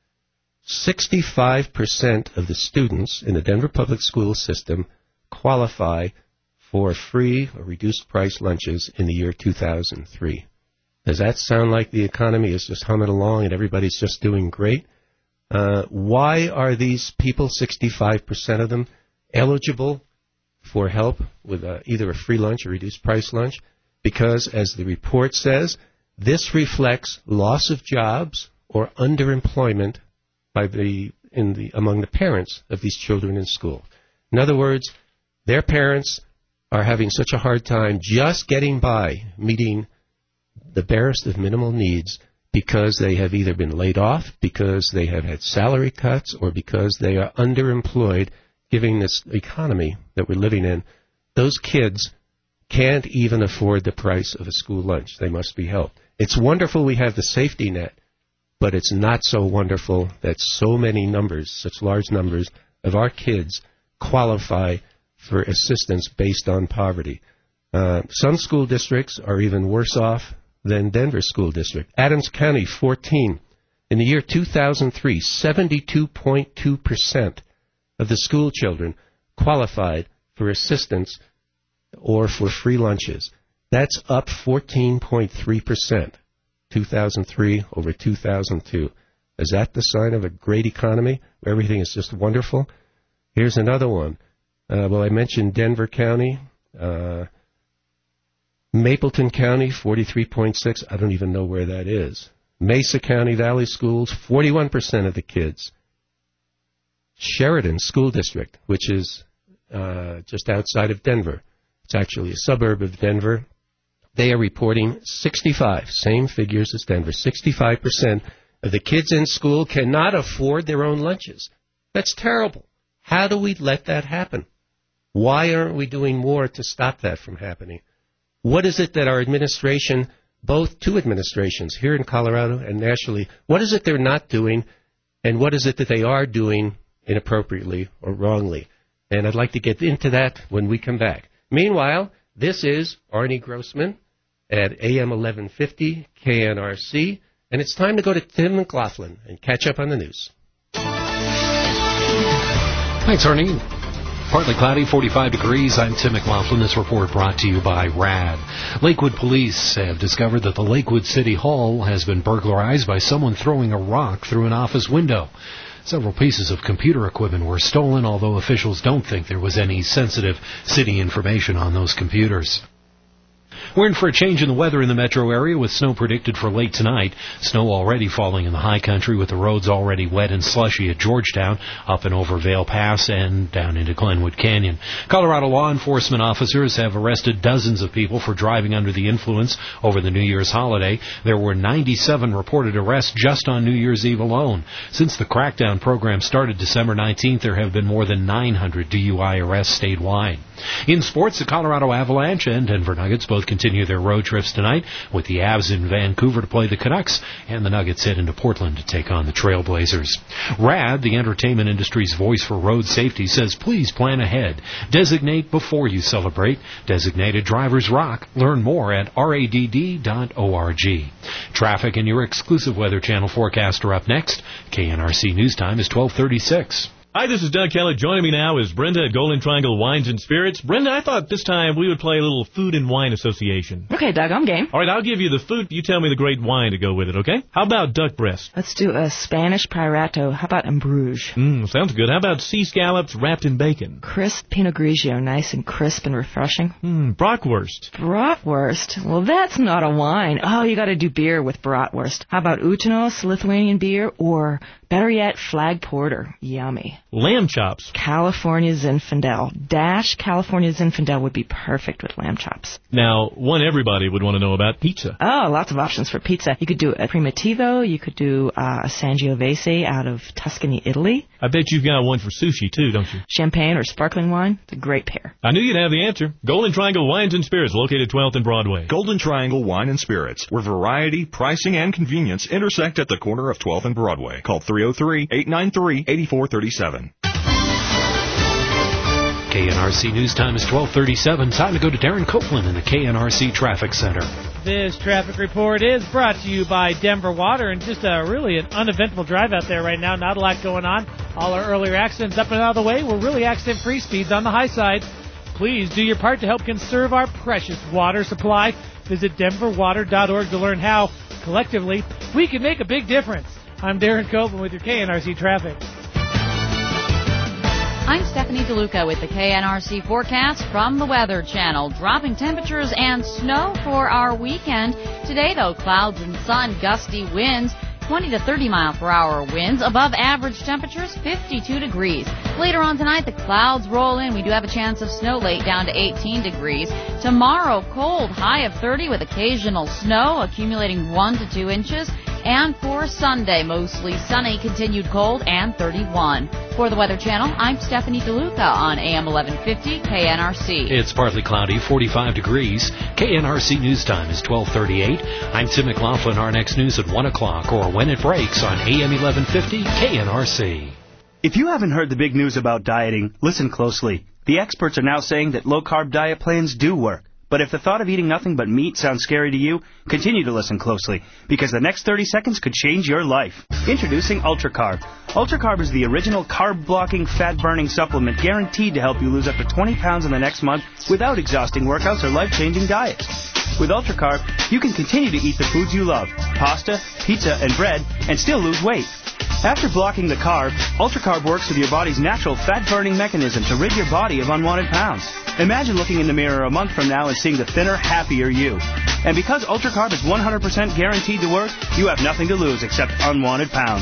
sixty-five percent of the students in the Denver public school system qualify for free or reduced price lunches in the year two thousand three. Does that sound like the economy is just humming along and everybody's just doing great? Uh, why are these people, sixty-five percent of them, eligible for help with uh, either a free lunch or reduced price lunch? Because, as the report says, this reflects loss of jobs or underemployment by the, in the, among the parents of these children in school. In other words, their parents are having such a hard time just getting by, meeting the barest of minimal needs, because they have either been laid off, because they have had salary cuts, or because they are underemployed, given this economy that we're living in. Those kids can't even afford the price of a school lunch. They must be helped. It's wonderful we have the safety net, but it's not so wonderful that so many numbers, such large numbers of our kids qualify for assistance based on poverty. Uh, some school districts are even worse off than Denver School District. Adams County, fourteen. In the year two thousand three, seventy-two point two percent of the school children qualified for assistance or for free lunches. That's up fourteen point three percent, two thousand three over two thousand two. Is that the sign of a great economy where everything is just wonderful? Here's another one. Uh, well, I mentioned Denver County. Uh, Mapleton County, forty-three point six. I don't even know where that is. Mesa County Valley Schools, forty-one percent of the kids Sheridan School District, which is uh, just outside of Denver. It's actually a suburb of Denver. They are reporting sixty-five, same figures as Denver, sixty-five percent of the kids in school cannot afford their own lunches. That's terrible. How do we let that happen? Why aren't we doing more to stop that from happening? What is it that our administration, both two administrations here in Colorado and nationally, what is it they're not doing, and what is it that they are doing inappropriately or wrongly? And I'd like to get into that when we come back. Meanwhile, this is Arnie Grossman at A M eleven fifty K N R C, and it's time to go to Tim McLaughlin and catch up on the news. Thanks, Arnie. Partly cloudy, forty-five degrees. I'm Tim McLaughlin. This report brought to you by RAD. Lakewood police have discovered that the Lakewood City Hall has been burglarized by someone throwing a rock through an office window. Several pieces of computer equipment were stolen, although officials don't think there was any sensitive city information on those computers. We're in for a change in the weather in the metro area with snow predicted for late tonight. Snow already falling in the high country with the roads already wet and slushy at Georgetown, up and over Vail Pass and down into Glenwood Canyon. Colorado law enforcement officers have arrested dozens of people for driving under the influence over the New Year's holiday. There were ninety-seven reported arrests just on New Year's Eve alone. Since the crackdown program started December nineteenth, there have been more than nine hundred D U I arrests statewide. In sports, the Colorado Avalanche and Denver Nuggets both continue their road trips tonight, with the Avs in Vancouver to play the Canucks and the Nuggets head into Portland to take on the Trailblazers. RAD, the entertainment industry's voice for road safety, says please plan ahead. Designate before you celebrate. Designated drivers rock. Learn more at R A D D dot org. Traffic and your exclusive Weather Channel forecast are up next. K N R C News Time is twelve thirty-six. Hi, this is Doug Kelly. Joining me now is Brenda at Golden Triangle Wines and Spirits. Brenda, I thought this time we would play a little Food and Wine Association. Okay, Doug, I'm game. All right, I'll give you the food. You tell me the great wine to go with it, okay? How about duck breast? Let's do a Spanish Pyrato. How about en Bruges? Mmm, sounds good. How about sea scallops wrapped in bacon? Crisp Pinot Grigio, nice and crisp and refreshing. Mmm, bratwurst. Bratwurst? Well, that's not a wine. Oh, you got to do beer with bratwurst. How about Utenos, Lithuanian beer, or better yet, flag porter? Yummy. Lamb chops. California Zinfandel. Dash California Zinfandel would be perfect with lamb chops. Now, one everybody would want to know about pizza. Oh, lots of options for pizza. You could do a Primitivo. You could do uh, a Sangiovese out of Tuscany, Italy. I bet you've got one for sushi, too, don't you? Champagne or sparkling wine. It's a great pair. I knew you'd have the answer. Golden Triangle Wines and Spirits, located twelfth and Broadway. Golden Triangle Wine and Spirits, where variety, pricing, and convenience intersect at the corner of twelfth and Broadway. Call three oh three, eight nine three, eight four three seven. K N R C News Time is twelve thirty-seven. Time to go to Darren Copeland in the K N R C Traffic Center. This traffic report is brought to you by Denver Water, and just a really an uneventful drive out there right now. Not a lot going on. All our earlier accidents up and out of the way. We're really accident-free. Speeds on the high side. Please do your part to help conserve our precious water supply. Visit denver water dot org to learn how, collectively, we can make a big difference. I'm Darren Copeland with your K N R C Traffic. I'm Stephanie DeLuca with the K N R C forecast from the Weather Channel. Dropping temperatures and snow for our weekend. Today, though, clouds and sun, gusty winds, twenty to thirty mile per hour winds. Above average temperatures, fifty-two degrees. Later on tonight, the clouds roll in. We do have a chance of snow late, down to eighteen degrees. Tomorrow, cold, high of thirty with occasional snow, accumulating one to two inches. And for Sunday, mostly sunny, continued cold, and thirty-one. For the Weather Channel, I'm Stephanie DeLuca on A M eleven fifty K N R C. It's partly cloudy, forty-five degrees. K N R C News Time is twelve thirty-eight. I'm Tim McLaughlin. Our next news at one o'clock or when it breaks on A M eleven fifty K N R C. If you haven't heard the big news about dieting, listen closely. The experts are now saying that low-carb diet plans do work. But if the thought of eating nothing but meat sounds scary to you, continue to listen closely, because the next thirty seconds could change your life. Introducing UltraCarb. UltraCarb is the original carb-blocking, fat-burning supplement guaranteed to help you lose up to twenty pounds in the next month without exhausting workouts or life-changing diets. With UltraCarb, you can continue to eat the foods you love, pasta, pizza, and bread, and still lose weight. After blocking the carb, UltraCarb works with your body's natural fat-burning mechanism to rid your body of unwanted pounds. Imagine looking in the mirror a month from now and seeing the thinner, happier you. And because UltraCarb is one hundred percent guaranteed to work, you have nothing to lose except unwanted pounds.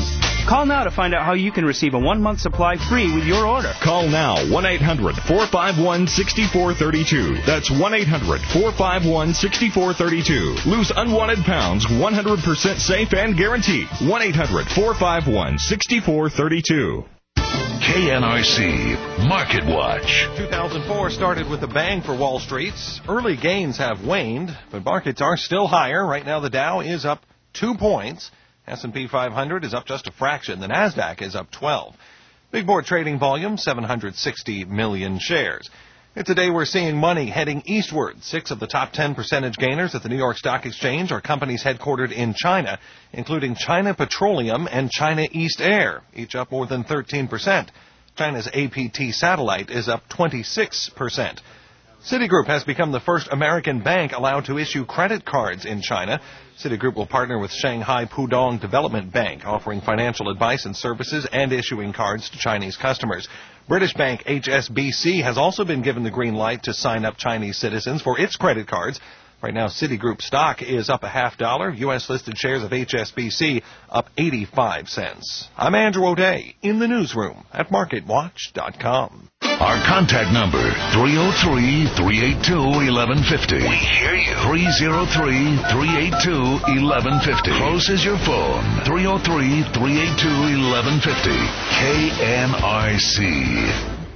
Call now to find out how you can receive a one-month supply free with your order. Call now, one eight hundred four five one six four three two. That's one eight hundred four five one six four three two. Lose unwanted pounds, one hundred percent safe and guaranteed. one eight hundred four five one six four three two. K N R C Market Watch. two thousand four started with a bang for Wall Street. Early gains have waned, but markets are still higher. Right now the Dow is up two points. S and P five hundred is up just a fraction. The NASDAQ is up twelve. Big board trading volume, seven hundred sixty million shares. It's a day we're seeing money heading eastward. Six of the top ten percentage gainers at the New York Stock Exchange are companies headquartered in China, including China Petroleum and China East Air, each up more than thirteen percent. China's A P T Satellite is up twenty-six percent. Citigroup has become the first American bank allowed to issue credit cards in China. Citigroup will partner with Shanghai Pudong Development Bank, offering financial advice and services and issuing cards to Chinese customers. British bank H S B C has also been given the green light to sign up Chinese citizens for its credit cards. Right now, Citigroup stock is up a half dollar. U S-listed shares of H S B C up eighty-five cents. I'm Andrew O'Day in the newsroom at market watch dot com. Our contact number, three oh three, three eight two, eleven fifty. We hear you. three oh three, three eight two, eleven fifty. Close is your phone. three oh three, three eight two, eleven fifty. K N R C.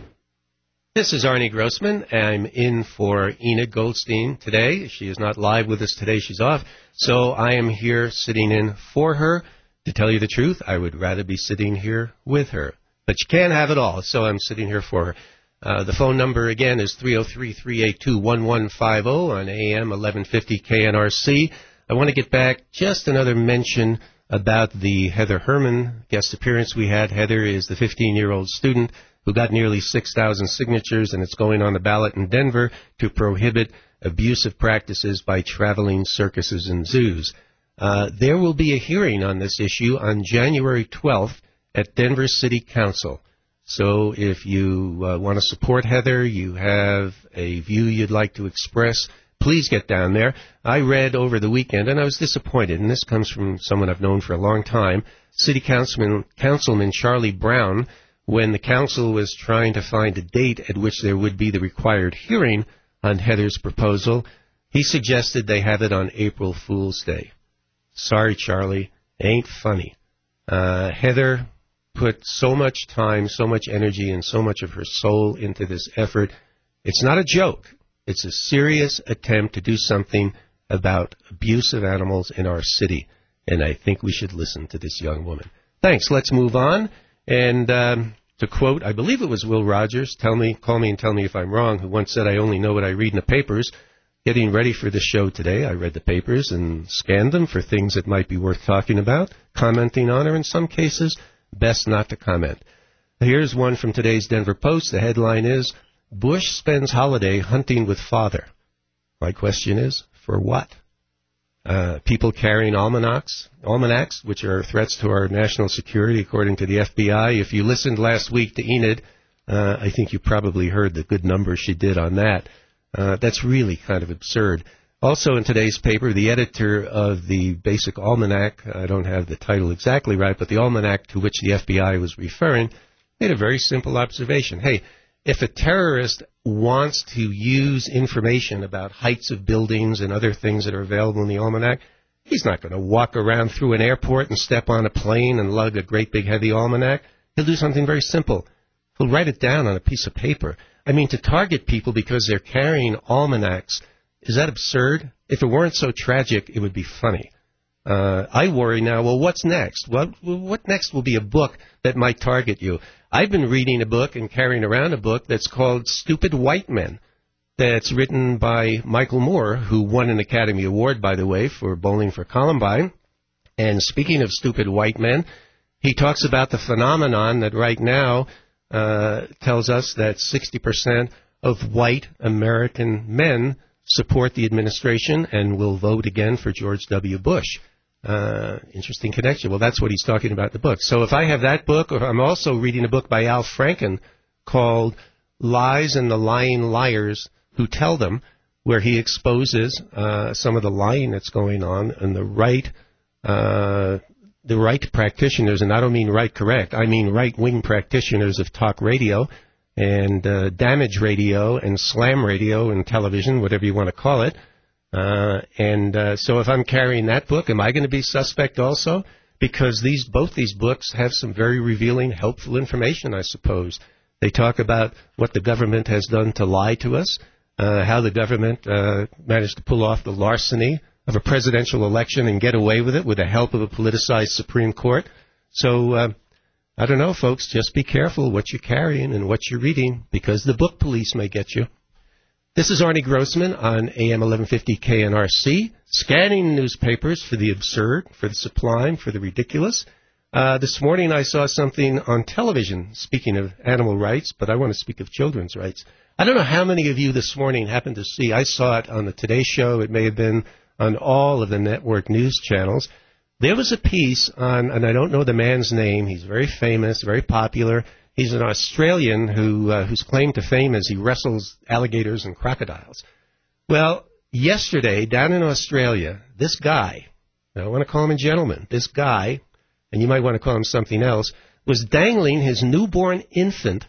This is Arnie Grossman. I'm in for Enid Goldstein today. She is not live with us today. She's off. So I am here sitting in for her. To tell you the truth, I would rather be sitting here with her. But you can't have it all, so I'm sitting here for her. Uh, the phone number, again, is three oh three, three eight two, one one five oh on A M eleven fifty K N R C. I want to get back just another mention about the Heather Herman guest appearance we had. Heather is the fifteen-year-old student who got nearly six thousand signatures, and it's going on the ballot in Denver to prohibit abusive practices by traveling circuses and zoos. Uh, there will be a hearing on this issue on January twelfth at Denver City Council. So if you uh, want to support Heather, you have a view you'd like to express, please get down there. I read over the weekend, and I was disappointed, and this comes from someone I've known for a long time, City Councilman, Councilman Charlie Brown, when the council was trying to find a date at which there would be the required hearing on Heather's proposal, he suggested they have it on April Fool's Day. Sorry, Charlie, ain't funny. Uh, Heather put so much time, so much energy, and so much of her soul into this effort. It's not a joke. It's a serious attempt to do something about abuse of animals in our city, and I think we should listen to this young woman. Thanks. Let's move on. And um, to quote, I believe it was Will Rogers, tell me, call me and tell me if I'm wrong, who once said, I only know what I read in the papers. Getting ready for the show today, I read the papers and scanned them for things that might be worth talking about, commenting on, or in some cases, best not to comment. Here's one from today's Denver Post. The headline is, Bush spends holiday hunting with father. My question is, for what? Uh, people carrying almanacs, almanacs, which are threats to our national security, according to the F B I. If you listened last week to Enid, uh, I think you probably heard the good numbers she did on that. Uh, that's really kind of absurd. Also in today's paper, the editor of the Basic Almanac, I don't have the title exactly right, but the almanac to which the F B I was referring, made a very simple observation. Hey, if a terrorist wants to use information about heights of buildings and other things that are available in the almanac, he's not going to walk around through an airport and step on a plane and lug a great big heavy almanac. He'll do something very simple. He'll write it down on a piece of paper. I mean, to target people because they're carrying almanacs, is that absurd? If it weren't so tragic, it would be funny. Uh, I worry now, well, what's next? What, what next will be a book that might target you? I've been reading a book and carrying around a book that's called Stupid White Men, that's written by Michael Moore, who won an Academy Award, by the way, for Bowling for Columbine. And speaking of stupid white men, he talks about the phenomenon that right now uh, tells us that sixty percent of white American men support the administration and will vote again for George W. Bush. Uh, interesting connection. Well, that's what he's talking about in the book. So if I have that book, or I'm also reading a book by Al Franken called Lies and the Lying Liars Who Tell Them, where he exposes uh, some of the lying that's going on in the right, uh, the right practitioners, and I don't mean right correct, I mean right-wing practitioners of talk radio and uh, damage radio and slam radio and television, whatever you want to call it. Uh, and uh, so if I'm carrying that book, am I going to be suspect also? Because these both these books have some very revealing, helpful information, I suppose. They talk about what the government has done to lie to us, uh, how the government uh, managed to pull off the larceny of a presidential election and get away with it with the help of a politicized Supreme Court. So, uh, I don't know, folks, just be careful what you're carrying and what you're reading, because the book police may get you. This is Arnie Grossman on A M eleven fifty K N R C, scanning newspapers for the absurd, for the sublime, for the ridiculous. Uh, this morning I saw something on television, speaking of animal rights, but I want to speak of children's rights. I don't know how many of you this morning happened to see, I saw it on the Today Show, it may have been on all of the network news channels. There was a piece on, and I don't know the man's name, he's very famous, very popular. He's an Australian who uh, whose claim to fame is he wrestles alligators and crocodiles. Well, yesterday, down in Australia, this guy, I don't want to call him a gentleman, this guy, and you might want to call him something else, was dangling his newborn infant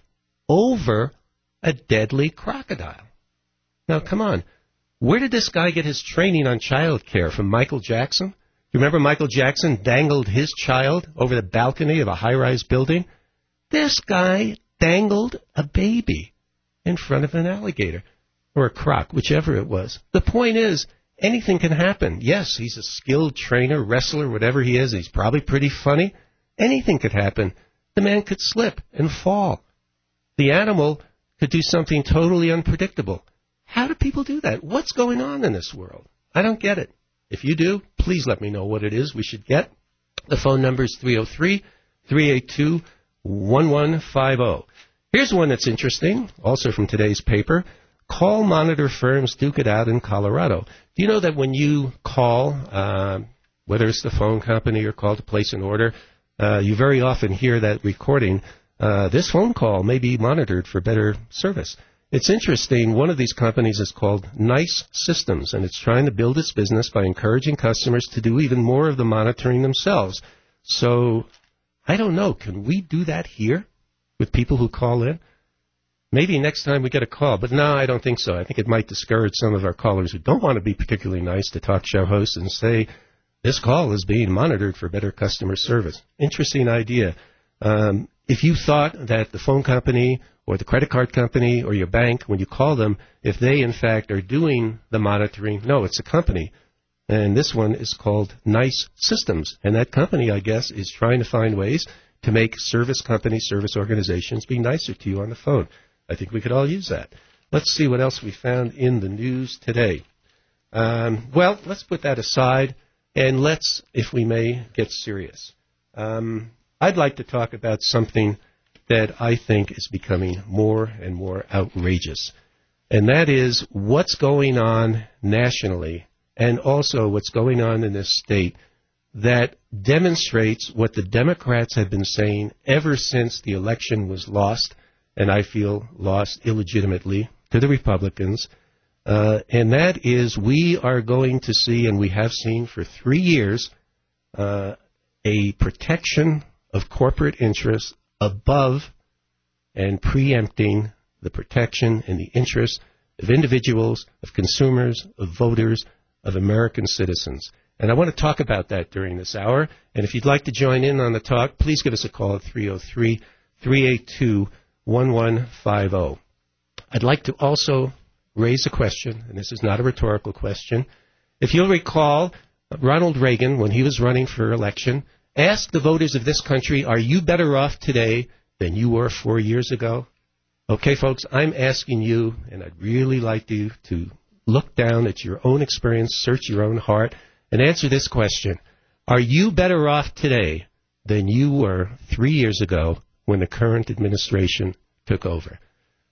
over a deadly crocodile. Now, come on. Where did this guy get his training on child care? From Michael Jackson? You remember Michael Jackson dangled his child over the balcony of a high-rise building? This guy dangled a baby in front of an alligator, or a croc, whichever it was. The point is, anything can happen. Yes, he's a skilled trainer, wrestler, whatever he is. He's probably pretty funny. Anything could happen. The man could slip and fall. The animal could do something totally unpredictable. How do people do that? What's going on in this world? I don't get it. If you do, please let me know what it is we should get. The phone number is three oh three, three eight two, one one five oh. Here's one that's interesting, also from today's paper. Call monitor firms duke it out in Colorado. Do you know that when you call, uh, whether it's the phone company or call to place an order, uh, you very often hear that recording, uh, this phone call may be monitored for better service. It's interesting, one of these companies is called Nice Systems, and it's trying to build its business by encouraging customers to do even more of the monitoring themselves. So, I don't know, can we do that here with people who call in? Maybe next time we get a call, but no, I don't think so. I think it might discourage some of our callers who don't want to be particularly nice to talk show hosts and say, this call is being monitored for better customer service. Interesting idea. Um, if you thought that the phone company or the credit card company or your bank, when you call them, if they in fact are doing the monitoring, no, it's a company. And this one is called Nice Systems. And that company, I guess, is trying to find ways to make service companies, service organizations be nicer to you on the phone. I think we could all use that. Let's see what else we found in the news today. Um, well, let's put that aside, and let's, if we may, get serious. Um, I'd like to talk about something that I think is becoming more and more outrageous, and that is what's going on nationally and also what's going on in this state that demonstrates what the Democrats have been saying ever since the election was lost, and I feel lost illegitimately, to the Republicans, uh, and that is we are going to see, and we have seen for three years, uh, a protection of corporate interests above and preempting the protection and the interests of individuals, of consumers, of voters, of American citizens. And I want to talk about that during this hour. And if you'd like to join in on the talk, please give us a call at three oh three, three eight two, one one five oh. I'd like to also raise a question, and this is not a rhetorical question. If you'll recall, Ronald Reagan, when he was running for election, asked the voters of this country, are you better off today than you were four years ago? Okay, folks, I'm asking you, and I'd really like you to look down at your own experience, search your own heart, and answer this question. Are you better off today than you were three years ago when the current administration took over?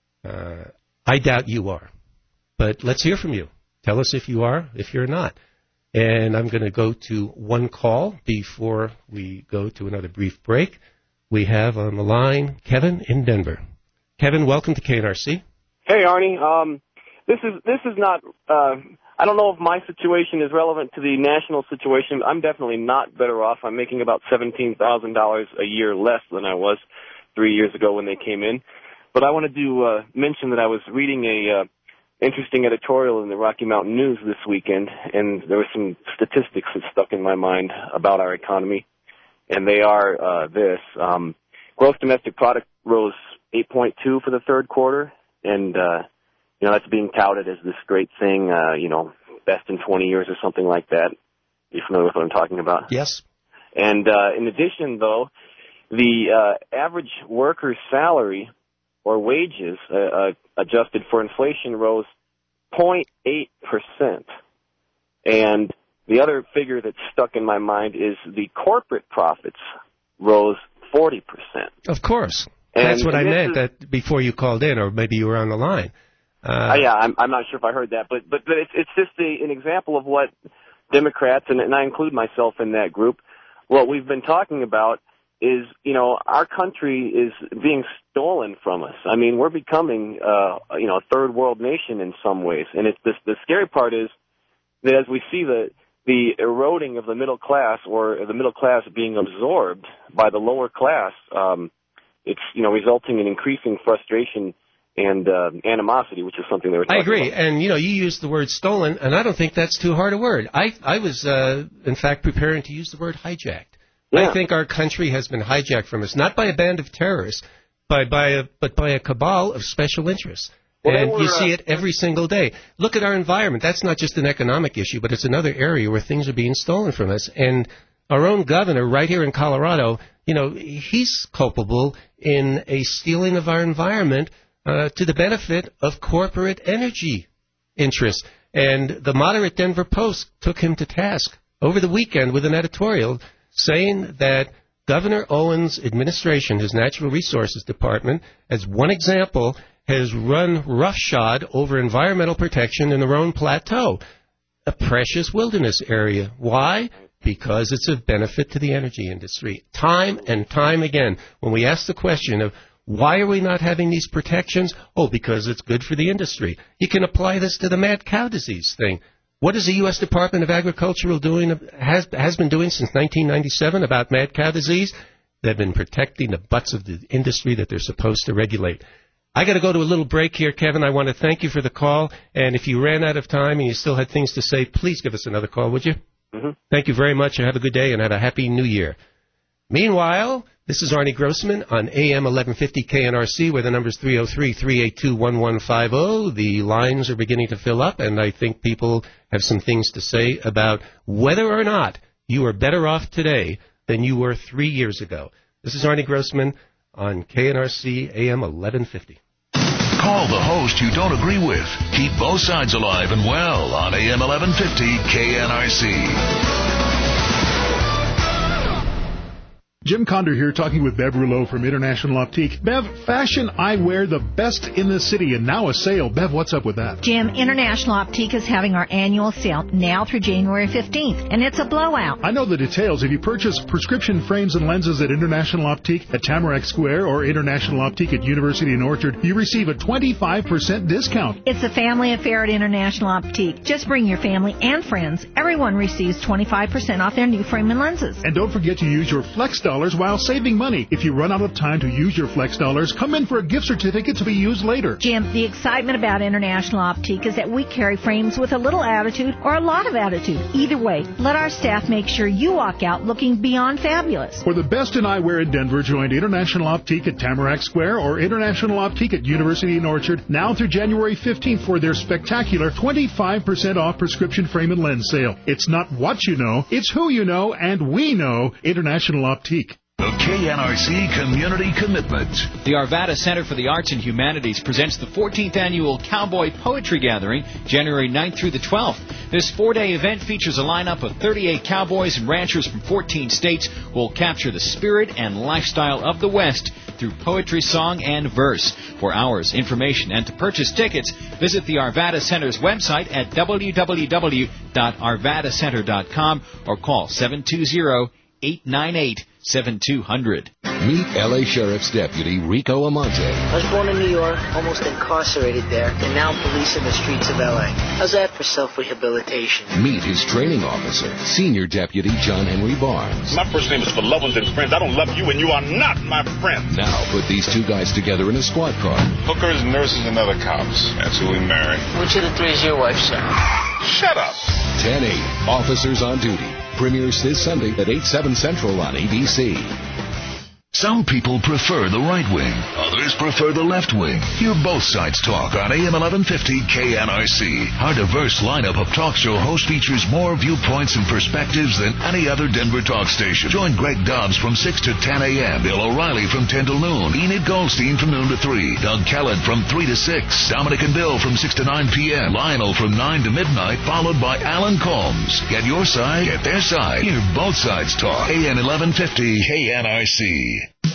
Uh, I doubt you are. But let's hear from you. Tell us if you are, if you're not. And I'm going to go to one call before we go to another brief break. We have on the line Kevin in Denver. Kevin, welcome to K N R C. Hey, Arnie. Um, this is this is not uh, I don't know if my situation is relevant to the national situation. I'm definitely not better off. I'm making about seventeen thousand dollars a year less than I was three years ago when they came in. But I wanted to uh, mention that I was reading a uh, interesting editorial in the Rocky Mountain News this weekend, and there were some statistics that stuck in my mind about our economy, and they are uh, this. Um, gross domestic product rose eight point two for the third quarter, and uh, you know, that's being touted as this great thing, uh, you know, best in twenty years or something like that. You familiar with what I'm talking about? Yes. And uh, in addition, though, the uh, average worker's salary or wages uh, uh, adjusted for inflation rose zero point eight percent. And the other figure that stuck in my mind is the corporate profits rose forty percent. Of course. And That's what I meant is, that before you called in, or maybe you were on the line. Uh, uh, yeah, I'm, I'm not sure if I heard that, but but, but it's, it's just a, an example of what Democrats, and, and I include myself in that group, what we've been talking about is, you know, our country is being stolen from us. I mean, we're becoming, uh, you know, a third world nation in some ways, and it's the, the scary part is that as we see the the eroding of the middle class, or the middle class being absorbed by the lower class, um, it's, you know, resulting in increasing frustration and uh, animosity, which is something they were talking I agree. about. And, you know, you used the word stolen, and I don't think that's too hard a word. I, I was, uh, in fact, preparing to use the word hijacked. Yeah. I think our country has been hijacked from us, not by a band of terrorists, by, by a, but by a cabal of special interests. Well, and were, you see uh, it every single day. Look at our environment. That's not just an economic issue, but it's another area where things are being stolen from us. And our own governor right here in Colorado, you know, he's culpable in a stealing of our environment uh, to the benefit of corporate energy interests. And the moderate Denver Post took him to task over the weekend with an editorial saying that Governor Owens' administration, his Natural Resources Department, as one example, has run roughshod over environmental protection in the Roan Plateau, a precious wilderness area. Why? Because it's of benefit to the energy industry. Time and time again, when we ask the question of why are we not having these protections? Oh, because it's good for the industry. You can apply this to the mad cow disease thing. What is the U S Department of Agriculture doing, has, has been doing since nineteen ninety-seven about mad cow disease? They've been protecting the butts of the industry that they're supposed to regulate. I got to go to a little break here, Kevin. I want to thank you for the call. And if you ran out of time and you still had things to say, please give us another call, would you? Mm-hmm. Thank you very much. Have a good day and have a happy new year. Meanwhile, this is Arnie Grossman on A M eleven fifty K N R C, where the number is three oh three, three eight two, one one five oh. The lines are beginning to fill up, and I think people have some things to say about whether or not you are better off today than you were three years ago. This is Arnie Grossman on K N R C A M eleven fifty. Call the host you don't agree with. Keep both sides alive and well on A M eleven fifty K N R C. Jim Condor here, talking with Bev Rouleau from International Optique. Bev, fashion eyewear, the best in the city, and now a sale. Bev, what's up with that? Jim, International Optique is having our annual sale now through January fifteenth, and it's a blowout. I know the details. If you purchase prescription frames and lenses at International Optique at Tamarack Square or International Optique at University and Orchard, you receive a twenty-five percent discount. It's a family affair at International Optique. Just bring your family and friends. Everyone receives twenty-five percent off their new frame and lenses. And don't forget to use your Flex Dollars while saving money. If you run out of time to use your Flex Dollars, come in for a gift certificate to be used later. Jim, the excitement about International Optique is that we carry frames with a little attitude or a lot of attitude. Either way, let our staff make sure you walk out looking beyond fabulous. For the best in eyewear in Denver, join International Optique at Tamarack Square or International Optique at University and Orchard now through January fifteenth for their spectacular twenty-five percent off prescription frame and lens sale. It's not what you know, it's who you know, and we know International Optique. The K N R C Community Commitment. The Arvada Center for the Arts and Humanities presents the fourteenth Annual Cowboy Poetry Gathering, January ninth through the twelfth. This four-day event features a lineup of thirty-eight cowboys and ranchers from fourteen states who will capture the spirit and lifestyle of the West through poetry, song, and verse. For hours, information, and to purchase tickets, visit the Arvada Center's website at w w w dot arvada center dot com or call seven two zero, eight nine eight, seven two zero zero. Meet L A Sheriff's Deputy Rico Amante. I was born in New York, almost incarcerated there, and now policing the streets of L A. How's that for self-rehabilitation? Meet his training officer, Senior Deputy John Henry Barnes. My first name is for loved ones and friends. I don't love you, and you are not my friend. Now put these two guys together in a squad car. Hookers, nurses, and other cops. That's who we marry. Which of the three is your wife, sir? Shut up. ten eight, Officers on Duty. Premieres this Sunday at eight, seven Central on A B C. Some people prefer the right wing. Others prefer the left wing. Hear both sides talk on A M eleven fifty K N R C. Our diverse lineup of talk show hosts features more viewpoints and perspectives than any other Denver talk station. Join Greg Dobbs from six to ten a.m., Bill O'Reilly from ten till noon, Enid Goldstein from noon to three, Doug Kellett from three to six, Dominic and Bill from six to nine p.m., Lionel from nine to midnight, followed by Alan Combs. Get your side, get their side. Hear both sides talk. A M eleven fifty K N R C.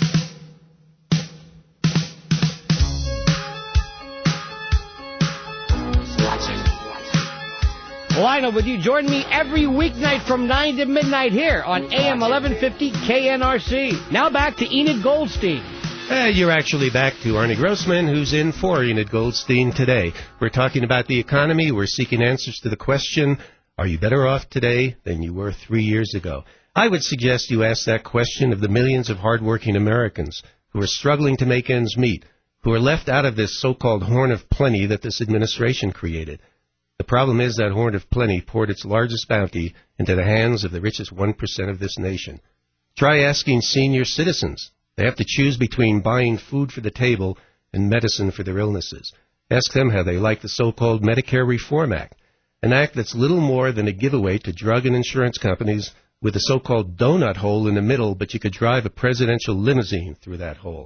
Lionel, would you join me every weeknight from nine to midnight here on A M eleven fifty K N R C? Now back to Enid Goldstein. Uh, you're actually back to Arnie Grossman, who's in for Enid Goldstein today. We're talking about the economy. We're seeking answers to the question, are you better off today than you were three years ago? I would suggest you ask that question of the millions of hardworking Americans who are struggling to make ends meet, who are left out of this so-called horn of plenty that this administration created. The problem is that horn of plenty poured its largest bounty into the hands of the richest one percent of this nation. Try asking senior citizens. They have to choose between buying food for the table and medicine for their illnesses. Ask them how they like the so-called Medicare Reform Act, an act that's little more than a giveaway to drug and insurance companies with a so-called donut hole in the middle, but you could drive a presidential limousine through that hole.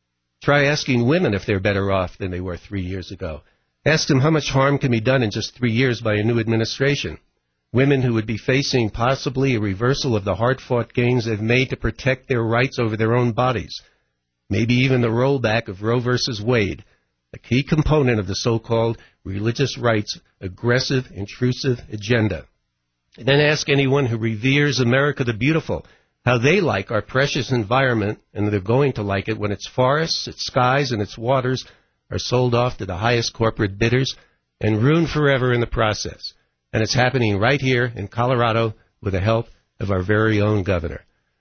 Try asking women if they're better off than they were three years ago. Ask them how much harm can be done in just three years by a new administration. Women who would be facing possibly a reversal of the hard-fought gains they've made to protect their rights over their own bodies. Maybe even the rollback of Roe versus Wade, a key component of the so-called religious rights aggressive, intrusive agenda. And then ask anyone who reveres America the Beautiful how they like our precious environment, and they're going to like it when its forests, its skies, and its waters are sold off to the highest corporate bidders and ruined forever in the process. And it's happening right here in Colorado with the help of our very own governor.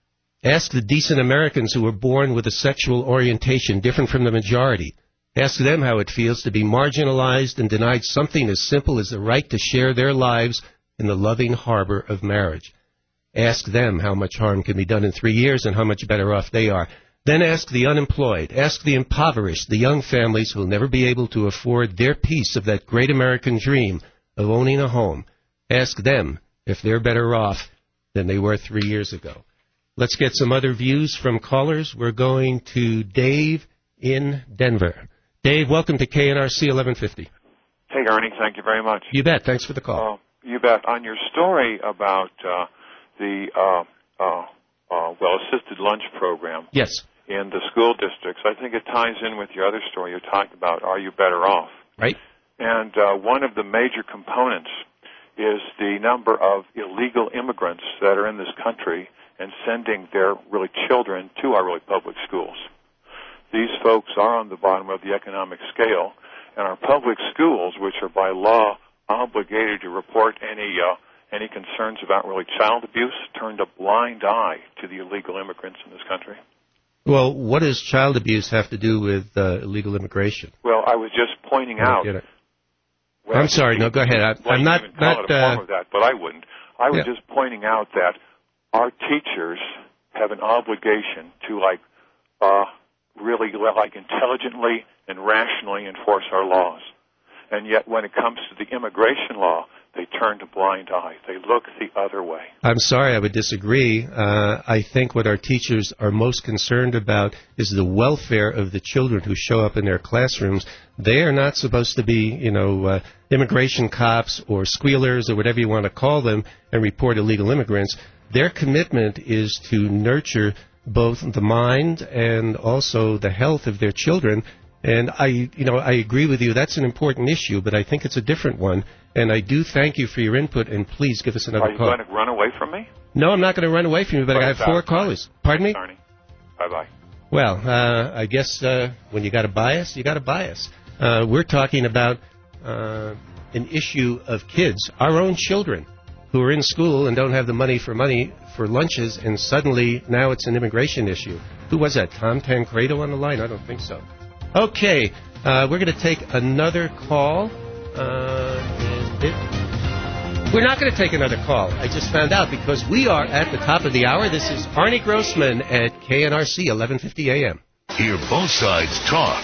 Ask the decent Americans who were born with a sexual orientation different from the majority. Ask them how it feels to be marginalized and denied something as simple as the right to share their lives in the loving harbor of marriage. Ask them how much harm can be done in three years and how much better off they are. Then ask the unemployed, ask the impoverished, the young families who will never be able to afford their piece of that great American dream of owning a home. Ask them if they're better off than they were three years ago. Let's get some other views from callers. We're going to Dave in Denver. Dave, welcome to K N R C eleven fifty. Hey, Ernie, thank you very much. You bet. Thanks for the call. Uh, you bet. On your story about uh, the uh, uh, uh, well-assisted lunch program. Yes. In the school districts, I think it ties in with your other story you talked about, are you better off? Right. And uh, one of the major components is the number of illegal immigrants that are in this country and sending their really children to our really public schools. These folks are on the bottom of the economic scale, and our public schools, which are by law obligated to report any uh, any concerns about really child abuse, turned a blind eye to the illegal immigrants in this country. Well, what does child abuse have to do with uh, illegal immigration? Well, I was just pointing I out. Get it. Well, I'm sorry. No, go ahead. I, well, I'm not. You can call not it a form uh, of that, but I wouldn't. I was yeah. just pointing out that our teachers have an obligation to, like, uh, really, like, intelligently and rationally enforce our laws. And yet, when it comes to the immigration law, they turn a blind eye. They look the other way. I'm sorry, I would disagree. Uh, I think what our teachers are most concerned about is the welfare of the children who show up in their classrooms. They are not supposed to be, you know, uh, immigration cops or squealers or whatever you want to call them and report illegal immigrants. Their commitment is to nurture both the mind and also the health of their children. And I, you know, I agree with you. That's an important issue, but I think it's a different one. And I do thank you for your input, and please give us another call. Are you call. going to run away from me? No, I'm not going to run away from you, but I have four callers. Pardon me? Bye-bye. Well, uh, I guess uh, when you got a bias, you got a bias. Uh, we're talking about uh, an issue of kids, our own children, who are in school and don't have the money for money for lunches, and suddenly now it's an immigration issue. Who was that, Tom Tancredo on the line? I don't think so. Okay, uh, we're going to take another call. Uh, and it, we're not going to take another call. I just found out because we are at the top of the hour. This is Arnie Grossman at K N R C, eleven fifty A M. Hear both sides talk.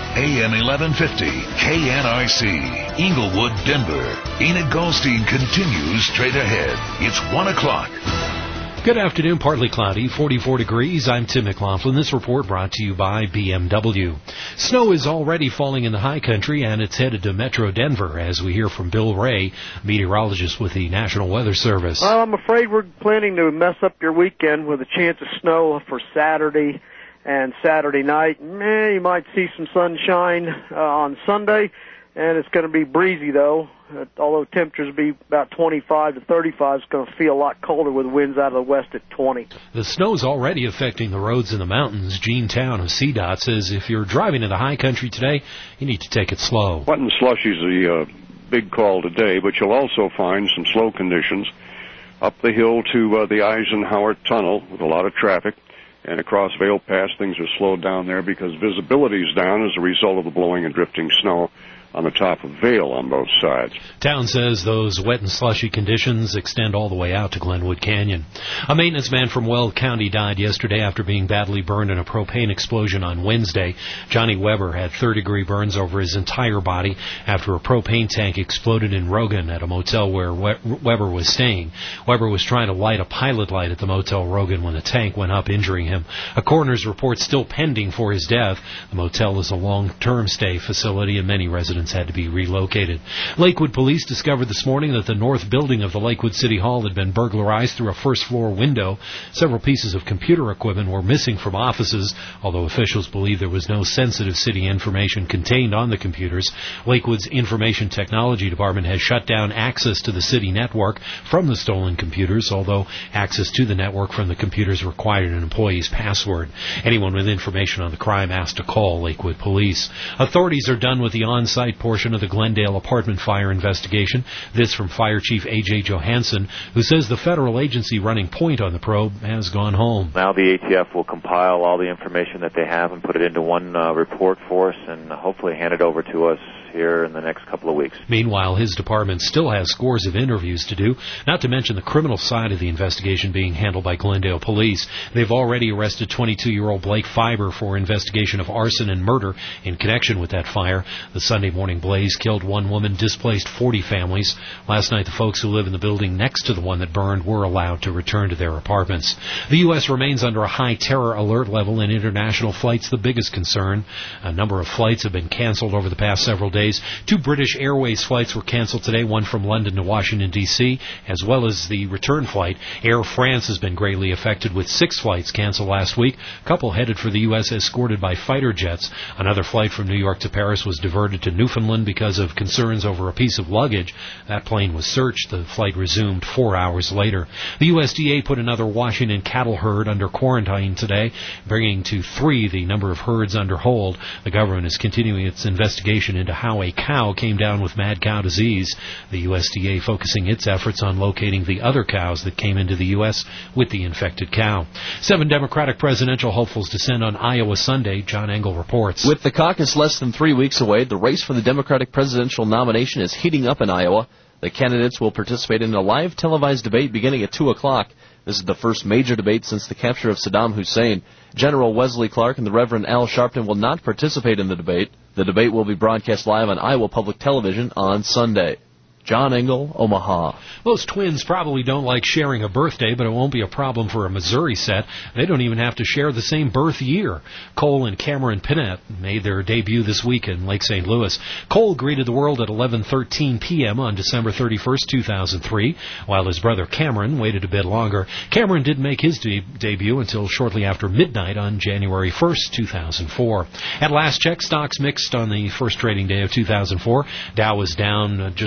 A M eleven fifty, K N R C, Inglewood, Denver. Enid Goldstein continues straight ahead. It's one o'clock. Good afternoon, partly cloudy, forty-four degrees. I'm Tim McLaughlin. This report brought to you by B M W. Snow is already falling in the high country, and it's headed to Metro Denver, as we hear from Bill Ray, meteorologist with the National Weather Service. Well, I'm afraid we're planning to mess up your weekend with a chance of snow for Saturday and Saturday night. Eh, you might see some sunshine uh, on Sunday, and it's going to be breezy, though. Uh, although temperatures will be about twenty-five to thirty-five, it's going to feel a lot colder with winds out of the west at twenty. The snow's already affecting the roads in the mountains. Gene Town of C DOT says if you're driving in the high country today, you need to take it slow. Wet and slushy is the uh, big call today, but you'll also find some slow conditions up the hill to uh, the Eisenhower Tunnel with a lot of traffic. And across Vail Pass, things are slowed down there because visibility is down as a result of the blowing and drifting snow on the top of Vail on both sides. Town says those wet and slushy conditions extend all the way out to Glenwood Canyon. A maintenance man from Weld County died yesterday after being badly burned in a propane explosion on Wednesday. Johnny Weber had third-degree burns over his entire body after a propane tank exploded in Rogan at a motel where we- Weber was staying. Weber was trying to light a pilot light at the Motel Rogan when the tank went up, injuring him. A coroner's report still pending for his death. The motel is a long-term stay facility, and many residents had to be relocated. Lakewood police discovered this morning that the north building of the Lakewood City Hall had been burglarized through a first-floor window. Several pieces of computer equipment were missing from offices, although officials believe there was no sensitive city information contained on the computers. Lakewood's Information Technology Department has shut down access to the city network from the stolen computers, although access to the network from the computers required an employee's password. Anyone with information on the crime asked to call Lakewood Police. Authorities are done with the on-site portion of the Glendale apartment fire investigation. This from Fire Chief A J Johansson, who says the federal agency running point on the probe has gone home. Now the A T F will compile all the information that they have and put it into one uh, report for us and hopefully hand it over to us here in the next couple of weeks. Meanwhile, his department still has scores of interviews to do, not to mention the criminal side of the investigation being handled by Glendale Police. They've already arrested twenty-two-year-old Blake Fiber for investigation of arson and murder in connection with that fire. The Sunday morning blaze killed one woman, displaced forty families. Last night, the folks who live in the building next to the one that burned were allowed to return to their apartments. The U S remains under a high terror alert level in international flights, the biggest concern. A number of flights have been canceled over the past several days. Two British Airways flights were canceled today, one from London to Washington, D C, as well as the return flight. Air France has been greatly affected with six flights canceled last week, a couple headed for the U S escorted by fighter jets. Another flight from New York to Paris was diverted to Newfoundland because of concerns over a piece of luggage. That plane was searched. The flight resumed four hours later. The U S D A put another Washington cattle herd under quarantine today, bringing to three the number of herds under hold. The government is continuing its investigation into how a cow came down with mad cow disease. The U S D A focusing its efforts on locating the other cows that came into the U S with the infected cow. Seven Democratic presidential hopefuls descend on Iowa Sunday. John Engel reports. With the caucus less than three weeks away, the race for the Democratic presidential nomination is heating up in Iowa. The candidates will participate in a live televised debate beginning at two o'clock. This is the first major debate since the capture of Saddam Hussein. General Wesley Clark and the Reverend Al Sharpton will not participate in the debate. The debate will be broadcast live on Iowa Public Television on Sunday. John Engel, Omaha. Those twins probably don't like sharing a birthday, but it won't be a problem for a Missouri set. They don't even have to share the same birth year. Cole and Cameron Pinnett made their debut this week in Lake Saint Louis. Cole greeted the world at eleven thirteen p.m. on December thirty-first, two thousand three, while his brother Cameron waited a bit longer. Cameron didn't make his de- debut until shortly after midnight on January first, two thousand four. At last check, stocks mixed on the first trading day of two thousand four. Dow was down just over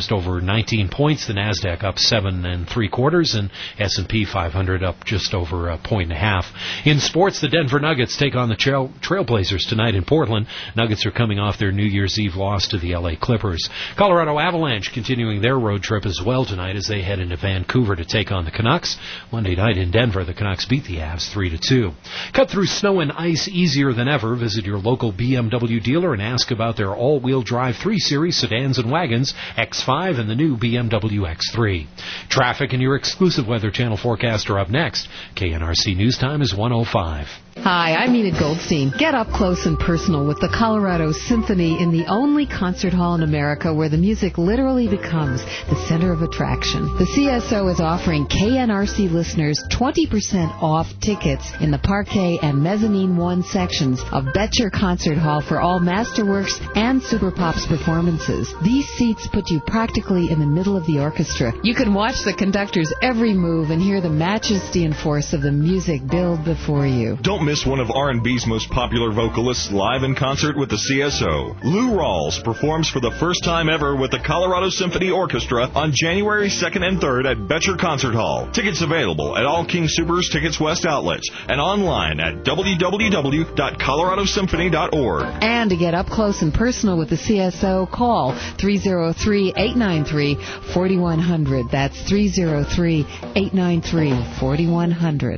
nineteen points. The Nasdaq up seven and three quarters, and S and P five hundred up just over a point and a half. In sports, the Denver Nuggets take on the Trail Trailblazers tonight in Portland. Nuggets are coming off their New Year's Eve loss to the L A Clippers. Colorado Avalanche continuing their road trip as well tonight as they head into Vancouver to take on the Canucks. Monday night in Denver, the Canucks beat the Avs three to two. Cut through snow and ice easier than ever. Visit your local B M W dealer and ask about their all-wheel drive three series sedans and wagons, X five and the new B M W X three. Traffic and your exclusive Weather Channel forecast are up next. K N R C News Time is one oh five. Hi, I'm Enid Goldstein. Get up close and personal with the Colorado Symphony in the only concert hall in America where the music literally becomes the center of attraction. The C S O is offering K N R C listeners twenty percent off tickets in the Parquet and Mezzanine one sections of Betcher Concert Hall for all Masterworks and Super Pops performances. These seats put you practically in the middle of the orchestra. You can watch the conductor's every move and hear the majesty and force of the music build before you. Don't miss one of R and B's most popular vocalists live in concert with the C S O. Lou Rawls performs for the first time ever with the Colorado Symphony Orchestra on January second and third at Betcher Concert Hall. Tickets available at all King Soopers Tickets West outlets and online at w w w dot colorado symphony dot org. And to get up close and personal with the C S O, call three oh three, eight nine three, four one zero zero. That's three oh three, eight nine three, four one zero zero.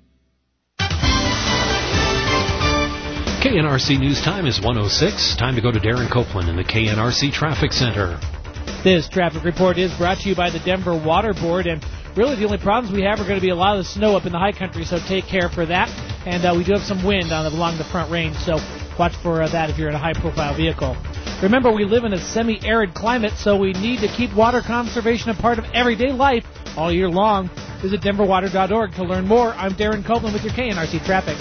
K N R C News Time is one oh six. Time to go to Darren Copeland in the K N R C Traffic Center. This traffic report is brought to you by the Denver Water Board, and really the only problems we have are going to be a lot of the snow up in the high country, so take care for that. And uh, we do have some wind on the, along the front range, so watch for uh, that if you're in a high-profile vehicle. Remember, we live in a semi-arid climate, so we need to keep water conservation a part of everyday life all year long. Visit denver water dot org to learn more. I'm Darren Copeland with your K N R C Traffic.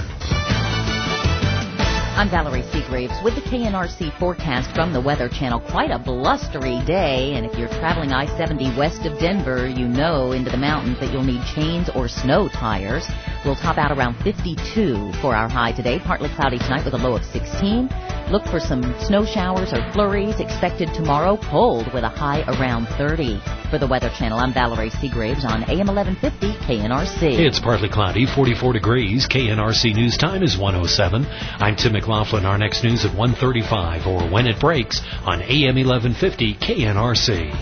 I'm Valerie Seagraves with the K N R C forecast from the Weather Channel. Quite a blustery day, and if you're traveling I seventy west of Denver, you know into the mountains that you'll need chains or snow tires. We'll top out around fifty-two for our high today. Partly cloudy tonight with a low of sixteen. Look for some snow showers or flurries expected tomorrow. Cold with a high around thirty. For the Weather Channel, I'm Valerie Seagraves on A M eleven fifty K N R C. It's partly cloudy, forty-four degrees. K N R C News Time is one oh seven. I'm Tim McLaughlin. Our next news at one thirty-five, or when it breaks on A M eleven fifty K N R C.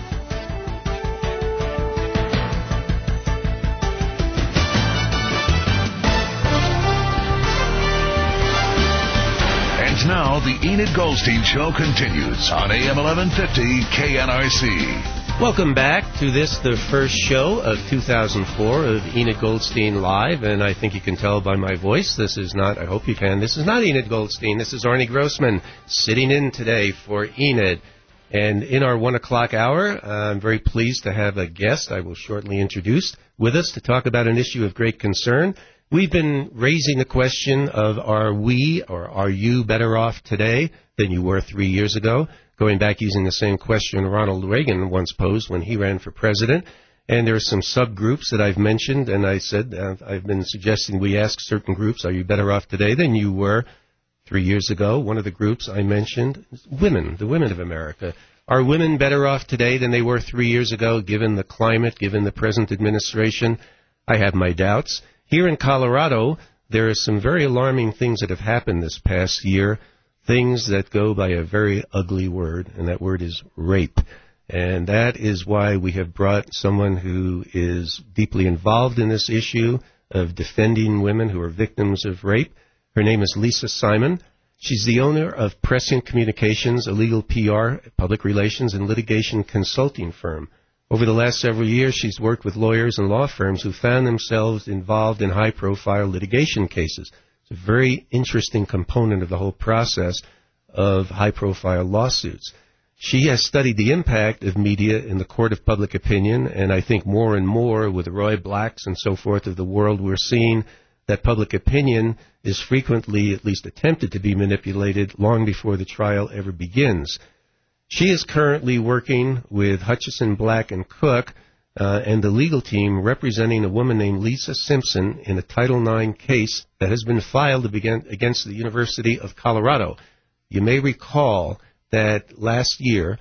And now the Enid Goldstein Show continues on A M eleven fifty K N R C. Welcome back to this, the first show of two thousand four of Enid Goldstein Live, and I think you can tell by my voice, this is not, I hope you can, this is not Enid Goldstein, this is Arnie Grossman sitting in today for Enid. And in our one o'clock hour, uh, I'm very pleased to have a guest I will shortly introduce with us to talk about an issue of great concern. We've been raising the question of are we or are you better off today than you were three years ago? Going back using the same question Ronald Reagan once posed when he ran for president. And there are some subgroups that I've mentioned, and I said uh, I've been suggesting we ask certain groups, are you better off today than you were three years ago? One of the groups I mentioned is women, the women of America. Are women better off today than they were three years ago, given the climate, given the present administration? I have my doubts. Here in Colorado, there are some very alarming things that have happened this past year. Things that go by a very ugly word, and that word is rape. And that is why we have brought someone who is deeply involved in this issue of defending women who are victims of rape. Her name is Lisa Simon. She's the owner of Prescient Communications, a legal P R, public relations, and litigation consulting firm. Over the last several years, she's worked with lawyers and law firms who found themselves involved in high-profile litigation cases. It's a very interesting component of the whole process of high-profile lawsuits. She has studied the impact of media in the court of public opinion, and I think more and more with Roy Blacks and so forth of the world, we're seeing that public opinion is frequently at least attempted to be manipulated long before the trial ever begins. She is currently working with Hutchison, Black and Cook uh, and the legal team representing a woman named Lisa Simpson in a Title nine case that has been filed against the University of Colorado. You may recall that last year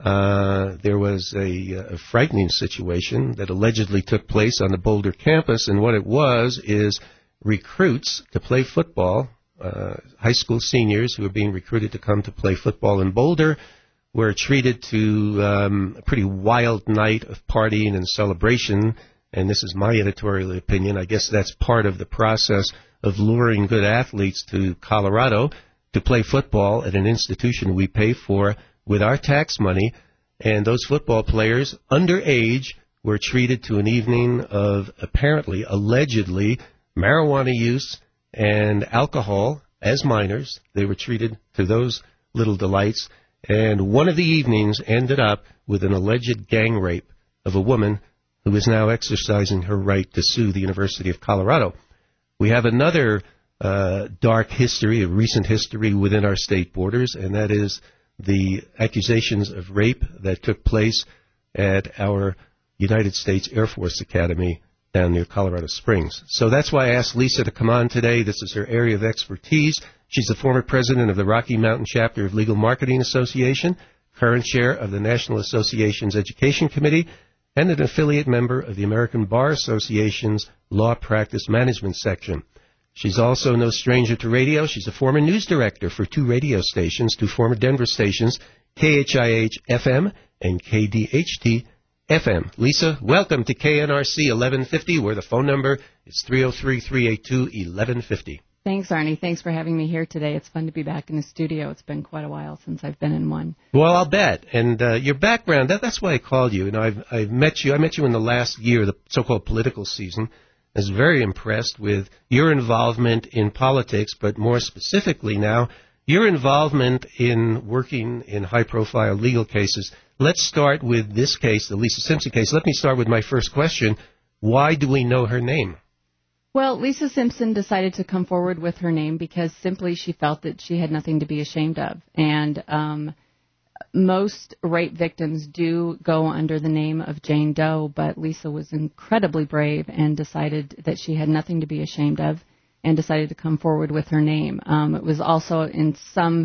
uh, there was a, a frightening situation that allegedly took place on the Boulder campus, and what it was is recruits to play football, uh, high school seniors who were being recruited to come to play football in Boulder, were treated to um, a pretty wild night of partying and celebration, and this is my editorial opinion. I guess that's part of the process of luring good athletes to Colorado to play football at an institution we pay for with our tax money, and those football players, underage, were treated to an evening of apparently, allegedly, marijuana use and alcohol as minors. They were treated to those little delights, and one of the evenings ended up with an alleged gang rape of a woman who is now exercising her right to sue the University of Colorado. We have another uh, dark history, a recent history within our state borders, and that is the accusations of rape that took place at our United States Air Force Academy down near Colorado Springs. So that's why I asked Lisa to come on today. This is her area of expertise. She's the former president of the Rocky Mountain Chapter of Legal Marketing Association, current chair of the National Association's Education Committee, and an affiliate member of the American Bar Association's Law Practice Management Section. She's also no stranger to radio. She's a former news director for two radio stations, two former Denver stations, K H I H F M and K D H T F M. Lisa, welcome to K N R C eleven fifty, where the phone number is three oh three, three eight two, eleven fifty. Thanks, Arnie. Thanks for having me here today. It's fun to be back in the studio. It's been quite a while since I've been in one. Well, I'll bet. And uh, your background, that, that's why I called you. You know, I've, I've met you. I met you in the last year, the so-called political season. I was very impressed with your involvement in politics, but more specifically now, your involvement in working in high-profile legal cases. Let's start with this case, the Lisa Simpson case. Let me start with my first question. Why do we know her name? Well, Lisa Simpson decided to come forward with her name because simply she felt that she had nothing to be ashamed of. And um, most rape victims do go under the name of Jane Doe, but Lisa was incredibly brave and decided that she had nothing to be ashamed of and decided to come forward with her name. Um, it was also in some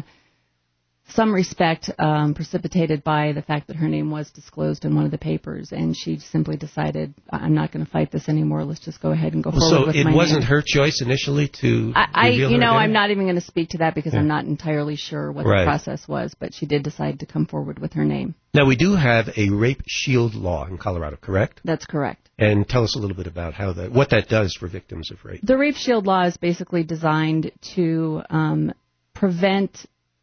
some respect um, precipitated by the fact that her name was disclosed in one of the papers, and she simply decided, I'm not going to fight this anymore. Let's just go ahead and go forward so with my name. So it wasn't her choice initially to I, I reveal you her know, name? I'm not even going to speak to that because Yeah. I'm not entirely sure what Right. the process was, but she did decide to come forward with her name. Now, we do have a rape shield law in Colorado, correct? That's correct. And tell us a little bit about how that, what that does for victims of rape. The Rape Shield Law is basically designed to um, prevent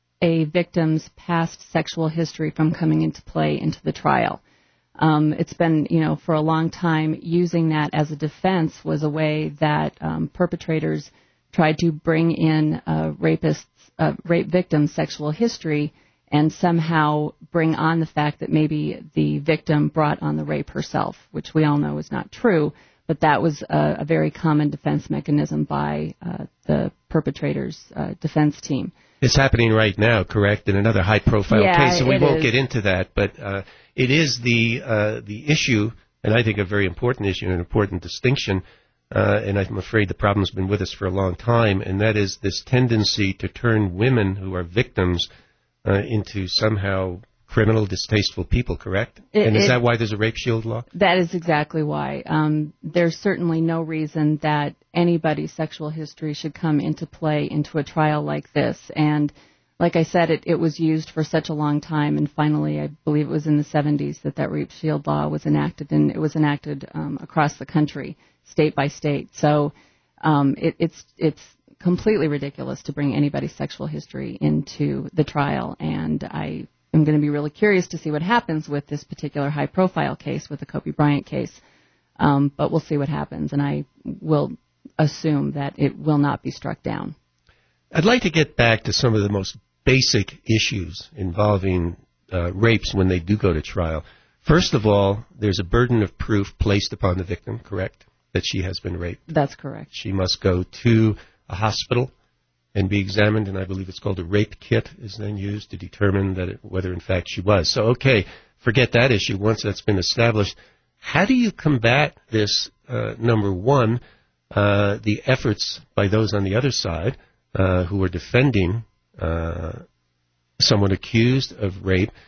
a victim's past sexual history from coming into play into the trial. Um, it's been, you know, for a long time, using that as a defense was a way that um, perpetrators tried to bring in uh, rapists, uh, rape victims' sexual history and somehow bring on the fact that maybe the victim brought on the rape herself, which we all know is not true, but that was a, a very common defense mechanism by uh, the perpetrator's uh, defense team. It's happening right now, correct, in another high-profile Yeah, case, so we it won't is. get into that, but uh, it is the uh, the issue, and I think a very important issue, an important distinction, uh, and I'm afraid the problem's been with us for a long time, and that is this tendency to turn women who are victims uh, into somehow criminal, distasteful people, correct? It- and is it- that why there's a rape shield law? That is exactly why. Um, there's certainly no reason that anybody's sexual history should come into play into a trial like this. And like I said, it, it was used for such a long time, and finally, I believe it was in the seventies that that rape shield law was enacted, and it was enacted um, across the country, state by state. So um, it, it's it's completely ridiculous to bring anybody's sexual history into the trial, and I I'm going to be really curious to see what happens with this particular high-profile case, with the Kobe Bryant case. Um, but we'll see what happens, and I will assume that it will not be struck down. I'd like to get back to some of the most basic issues involving uh, rapes when they do go to trial. First of all, there's a burden of proof placed upon the victim, correct, that she has been raped. That's correct. She must go to a hospital and be examined, and I believe it's called a rape kit is then used to determine that it, whether in fact she was. So, okay, forget that issue once that's been established. How do you combat this, uh, number one, uh, the efforts by those on the other side uh, who are defending uh, someone accused of rape?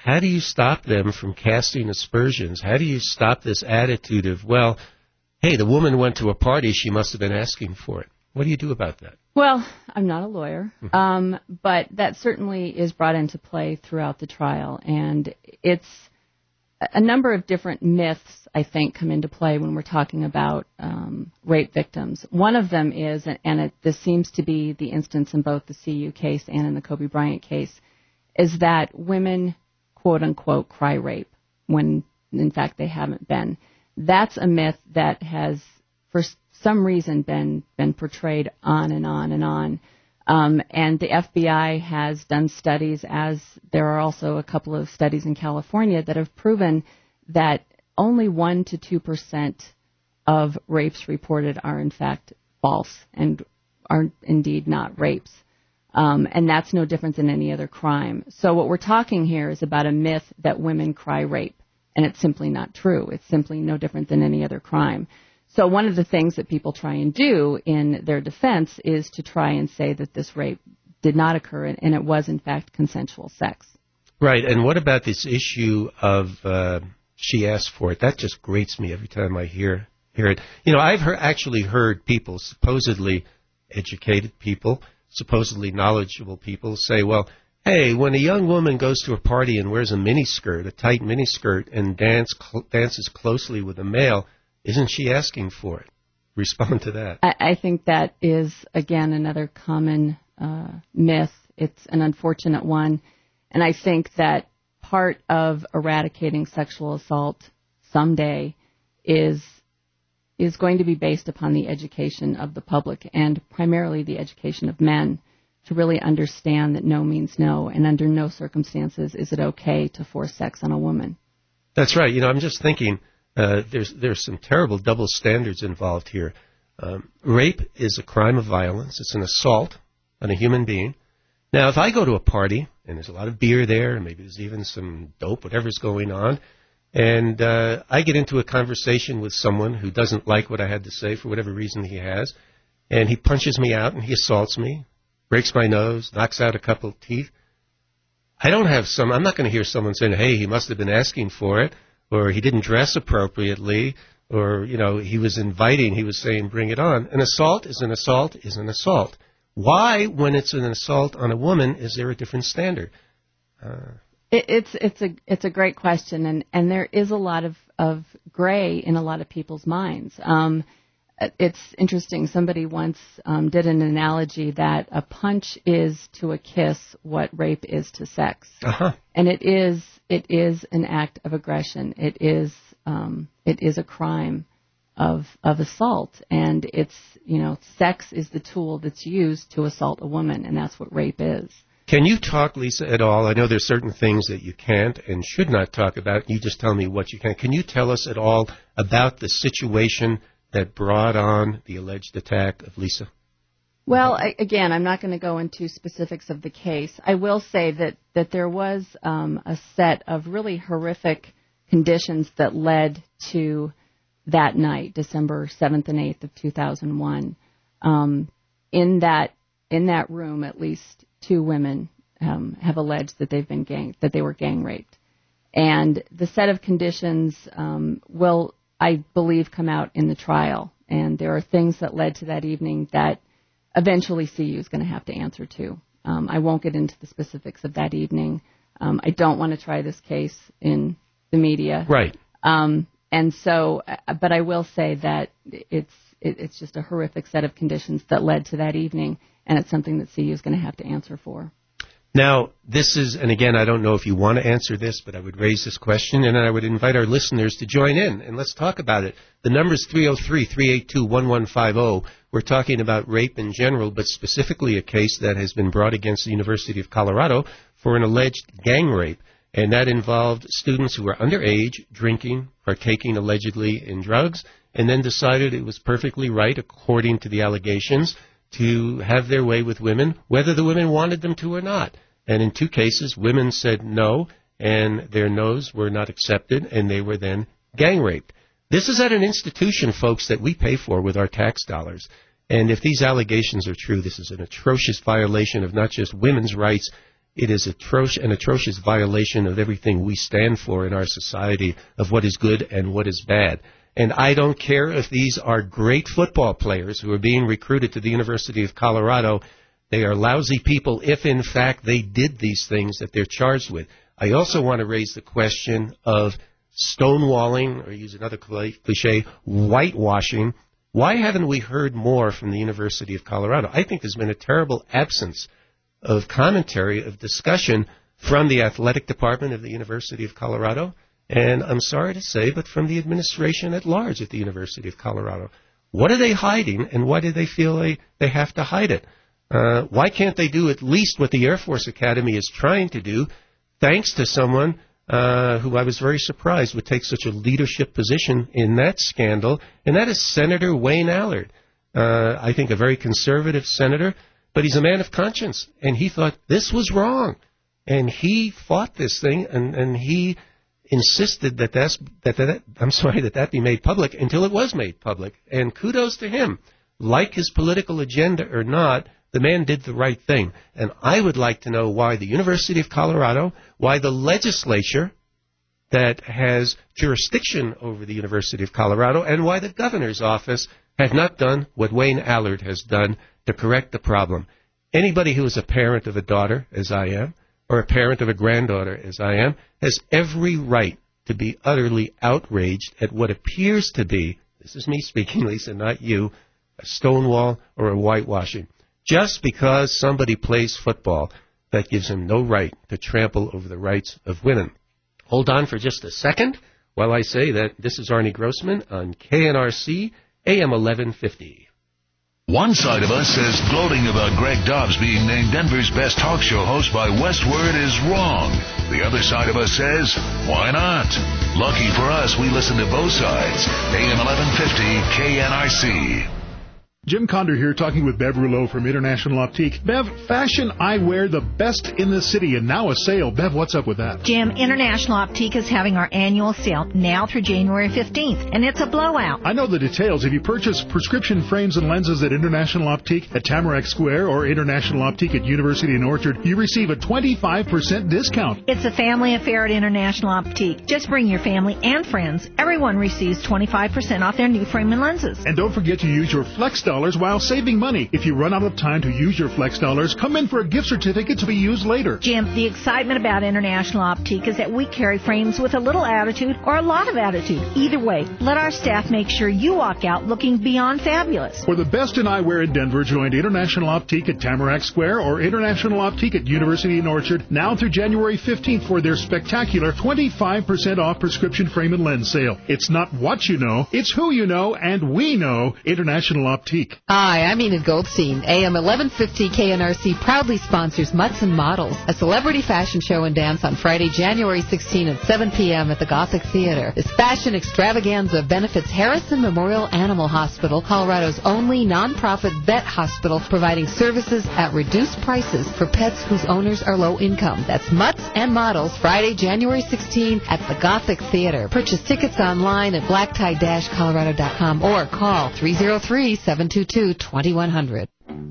how do you stop them from casting aspersions? How do you stop this attitude of, well, hey, the woman went to a party, she must have been asking for it? What do you do about that? Well, I'm not a lawyer, um, but that certainly is brought into play throughout the trial, and it's a number of different myths, I think, come into play when we're talking about um, rape victims. One of them is, and it, this seems to be the instance in both the C U case and in the Kobe Bryant case, is that women, quote-unquote, cry rape when, in fact, they haven't been. That's a myth that has, for some reason, been been portrayed on and on and on. Um, and the F B I has done studies, as there are also a couple of studies in California that have proven that only one to two percent of rapes reported are in fact false and are indeed not rapes. Um, and that's no different than any other crime. So what we're talking here is about a myth that women cry rape, and it's simply not true. It's simply no different than any other crime. So one of the things that people try and do in their defense is to try and say that this rape did not occur and it was, in fact, consensual sex. Right. And what about this issue of uh, she asked for it? That just grates me every time I hear hear it. You know, I've heard, actually heard people, supposedly educated people, supposedly knowledgeable people, say, well, hey, when a young woman goes to a party and wears a miniskirt, a tight miniskirt, and dance cl- dances closely with a male, isn't she asking for it? Respond to that. I, I think that is, again, another common uh, myth. It's an unfortunate one. And I think that part of eradicating sexual assault someday is is going to be based upon the education of the public and primarily the education of men to really understand that no means no, and under no circumstances is it okay to force sex on a woman. That's right. You know, I'm just thinking, Uh, there's there's some terrible double standards involved here. Um, rape is a crime of violence. It's an assault on a human being. Now, if I go to a party and there's a lot of beer there, and maybe there's even some dope, whatever's going on, and uh, I get into a conversation with someone who doesn't like what I had to say for whatever reason he has, and he punches me out and he assaults me, breaks my nose, knocks out a couple of teeth, I don't have some. I'm not going to hear someone saying, "Hey, he must have been asking for it," or he didn't dress appropriately, or, you know, he was inviting, he was saying, bring it on. An assault is an assault is an assault. Why, when it's an assault on a woman, is there a different standard? Uh, it, it's it's a it's a great question, and, and there is a lot of, of gray in a lot of people's minds. Um, it's interesting. Somebody once um, did an analogy that a punch is to a kiss what rape is to sex, uh-huh. and it is it is an act of aggression. It is um, it is a crime of of assault, and it's you know sex is the tool that's used to assault a woman, and that's what rape is. Can you talk, Lisa, at all? I know there's certain things that you can't and should not talk about. You just tell me what you can. Can you tell us at all about the situation that brought on the alleged attack of Lisa? Well, I, again, I'm not going to go into specifics of the case. I will say that, that there was um, a set of really horrific conditions that led to that night, December seventh and eighth of two thousand one. Um, in that in that room, at least two women um, have alleged that they've been gang that they were gang raped, and the set of conditions um, will, I believe, come out in the trial. And there are things that led to that evening that eventually C U is going to have to answer to. Um, I won't get into the specifics of that evening. Um, I don't want to try this case in the media. Right. Um, and so, but I will say that it's it, it's just a horrific set of conditions that led to that evening, and it's something that C U is going to have to answer for. Now, this is, and again, I don't know if you want to answer this, but I would raise this question, and I would invite our listeners to join in, and let's talk about it. The number is three oh three, three eight two, one one five oh. We're talking about rape in general, but specifically a case that has been brought against the University of Colorado for an alleged gang rape, and that involved students who were underage, drinking, partaking allegedly in drugs, and then decided it was perfectly right, according to the allegations, to have their way with women, whether the women wanted them to or not. And in two cases, women said no, and their no's were not accepted, and they were then gang raped. This is at an institution, folks, that we pay for with our tax dollars. And if these allegations are true, this is an atrocious violation of not just women's rights It is atroc- an atrocious violation of everything we stand for in our society, of what is good and what is bad. And I don't care if these are great football players who are being recruited to the University of Colorado. They are lousy people if, in fact, they did these things that they're charged with. I also want to raise the question of stonewalling, or use another cliche, whitewashing. Why haven't we heard more from the University of Colorado? I think there's been a terrible absence of commentary, of discussion from the athletic department of the University of Colorado, and I'm sorry to say, but from the administration at large at the University of Colorado. What are they hiding, and why do they feel they, they have to hide it? Uh, why can't they do at least what the Air Force Academy is trying to do, thanks to someone uh, who I was very surprised would take such a leadership position in that scandal, and that is Senator Wayne Allard. Uh, I think a very conservative senator, but he's a man of conscience, and he thought this was wrong. And he fought this thing, and, and he insisted that, that's, that that I'm sorry that that be made public until it was made public. And kudos to him. Like his political agenda or not, the man did the right thing. And I would like to know why the University of Colorado, why the legislature that has jurisdiction over the University of Colorado, and why the governor's office have not done what Wayne Allard has done to correct the problem. Anybody who is a parent of a daughter, as I am, or a parent of a granddaughter, as I am, has every right to be utterly outraged at what appears to be, this is me speaking, Lisa, not you, a stonewall or a whitewashing. Just because somebody plays football, that gives him no right to trample over the rights of women. Hold on for just a second while I say that this is Arnie Grossman on K N R C, A M eleven fifty. One side of us says gloating about Greg Dobbs being named Denver's best talk show host by Westword is wrong. The other side of us says, why not? Lucky for us, we listen to both sides. A M eleven fifty K N R C. Jim Condor here, talking with Bev Rouleau from International Optique. Bev, fashion eyewear, the best in the city, and now a sale. Bev, what's up with that? Jim, International Optique is having our annual sale now through January fifteenth, and it's a blowout. I know the details. If you purchase prescription frames and lenses at International Optique at Tamarack Square or International Optique at University and Orchard, you receive a twenty-five percent discount. It's a family affair at International Optique. Just bring your family and friends. Everyone receives twenty-five percent off their new frame and lenses. And don't forget to use your Flex dollars while saving money. If you run out of time to use your Flex dollars, come in for a gift certificate to be used later. Jim, the excitement about International Optique is that we carry frames with a little attitude or a lot of attitude. Either way, let our staff make sure you walk out looking beyond fabulous. For the best in eyewear in Denver, join International Optique at Tamarack Square or International Optique at University and Orchard now through January fifteenth for their spectacular twenty-five percent off prescription frame and lens sale. It's not what you know, it's who you know, and we know International Optique. Hi, I'm Enid Goldstein. A M eleven fifty K N R C proudly sponsors Mutts and Models, a celebrity fashion show and dance on Friday, January sixteenth at seven p.m. at the Gothic Theater. This fashion extravaganza benefits Harrison Memorial Animal Hospital, Colorado's only nonprofit vet hospital, providing services at reduced prices for pets whose owners are low income. That's Mutts and Models, Friday, January sixteenth at the Gothic Theater. Purchase tickets online at black tie dash colorado dot com or call three oh three, seven two two, two one zero zero.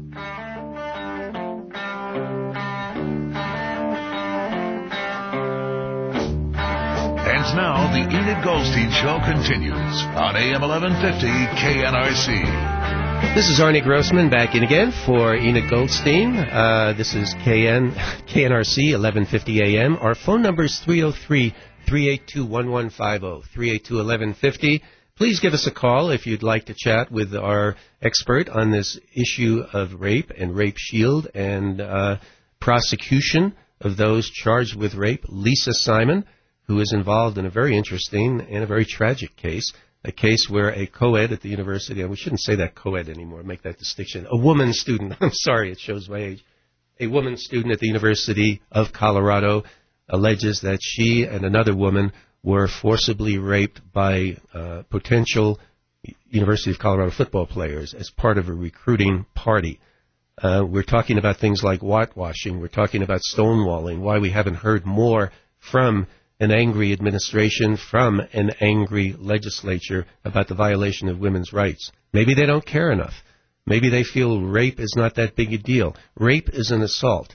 And now the Enid Goldstein Show continues on A M eleven fifty K N R C. This is Arnie Grossman back in again for Enid Goldstein. Uh, this is K N, K N R C, eleven fifty A M. Our phone number is three oh three, three eight two, one one five oh, three eight two, eleven fifty. Please give us a call if you'd like to chat with our expert on this issue of rape and Rape Shield and uh, prosecution of those charged with rape. Lisa Simon, who is involved in a very interesting and a very tragic case, a case where a co-ed at the university, and we shouldn't say that co-ed anymore, make that distinction, a woman student, I'm sorry, it shows my age, a woman student at the University of Colorado alleges that she and another woman were forcibly raped by uh, potential University of Colorado football players as part of a recruiting party. Uh, we're talking about things like whitewashing. We're talking about stonewalling, why we haven't heard more from an angry administration, from an angry legislature about the violation of women's rights. Maybe they don't care enough. Maybe they feel rape is not that big a deal. Rape is an assault.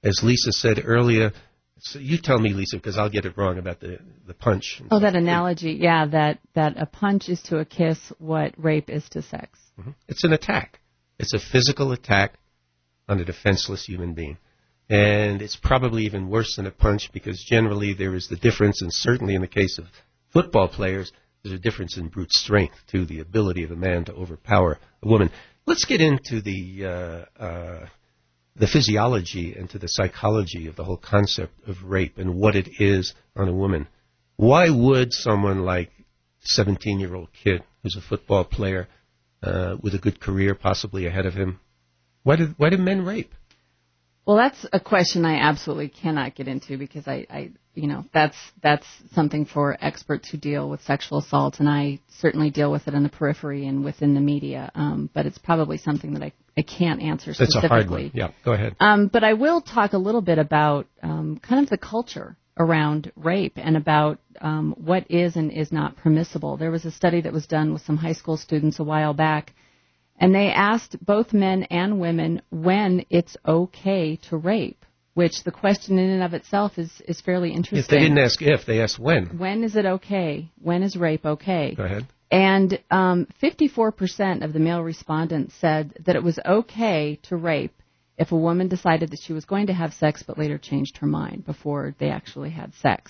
as Lisa said earlier, so you tell me, Lisa, because I'll get it wrong about the, the punch. Oh, that analogy, yeah, that, that a punch is to a kiss what rape is to sex. Mm-hmm. It's an attack. It's a physical attack on a defenseless human being. And it's probably even worse than a punch because generally there is the difference, and certainly in the case of football players, there's a difference in brute strength to the ability of a man to overpower a woman. Let's get into the uh, uh, the physiology and to the psychology of the whole concept of rape and what it is on a woman. Why would someone like a seventeen-year-old kid who's a football player uh, with a good career possibly ahead of him, why did why did men rape? Well, that's a question I absolutely cannot get into because I, I, you know, that's that's something for experts who deal with sexual assault, and I certainly deal with it in the periphery and within the media. Um, but it's probably something that I, I can't answer specifically. That's a hard one. Yeah, go ahead. Um, but I will talk a little bit about um, kind of the culture around rape and about um, what is and is not permissible. There was a study that was done with some high school students a while back. And they asked both men and women when it's okay to rape, which the question in and of itself is, is fairly interesting. If they didn't ask if, they asked when. When is it okay? When is rape okay? Go ahead. And um, fifty-four percent of the male respondents said that it was okay to rape if a woman decided that she was going to have sex but later changed her mind before they actually had sex.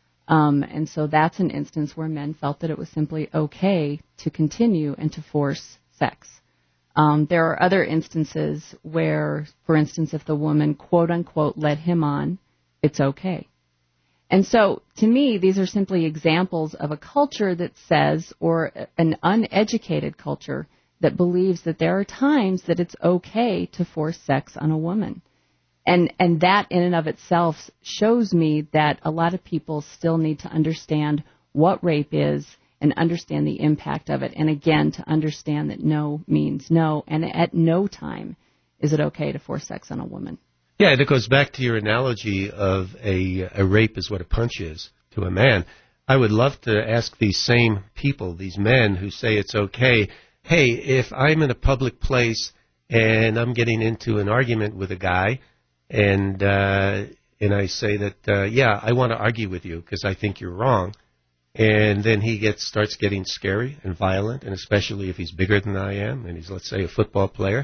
Um, and so that's an instance where men felt that it was simply okay to continue and to force sex. Um, there are other instances where, for instance, if the woman, quote unquote, led him on, it's okay. And so, to me, these are simply examples of a culture that says, or an uneducated culture that believes that there are times that it's okay to force sex on a woman. And, and that in and of itself shows me that a lot of people still need to understand what rape is and understand the impact of it. And again, to understand that no means no, and at no time is it okay to force sex on a woman. Yeah, and it goes back to your analogy of a, a rape is what a punch is to a man. I would love to ask these same people, these men who say it's okay, hey, if I'm in a public place and I'm getting into an argument with a guy, and uh, and I say that, uh, yeah, I want to argue with you because I think you're wrong, and then he gets starts getting scary and violent, and especially if he's bigger than I am, and he's, let's say, a football player.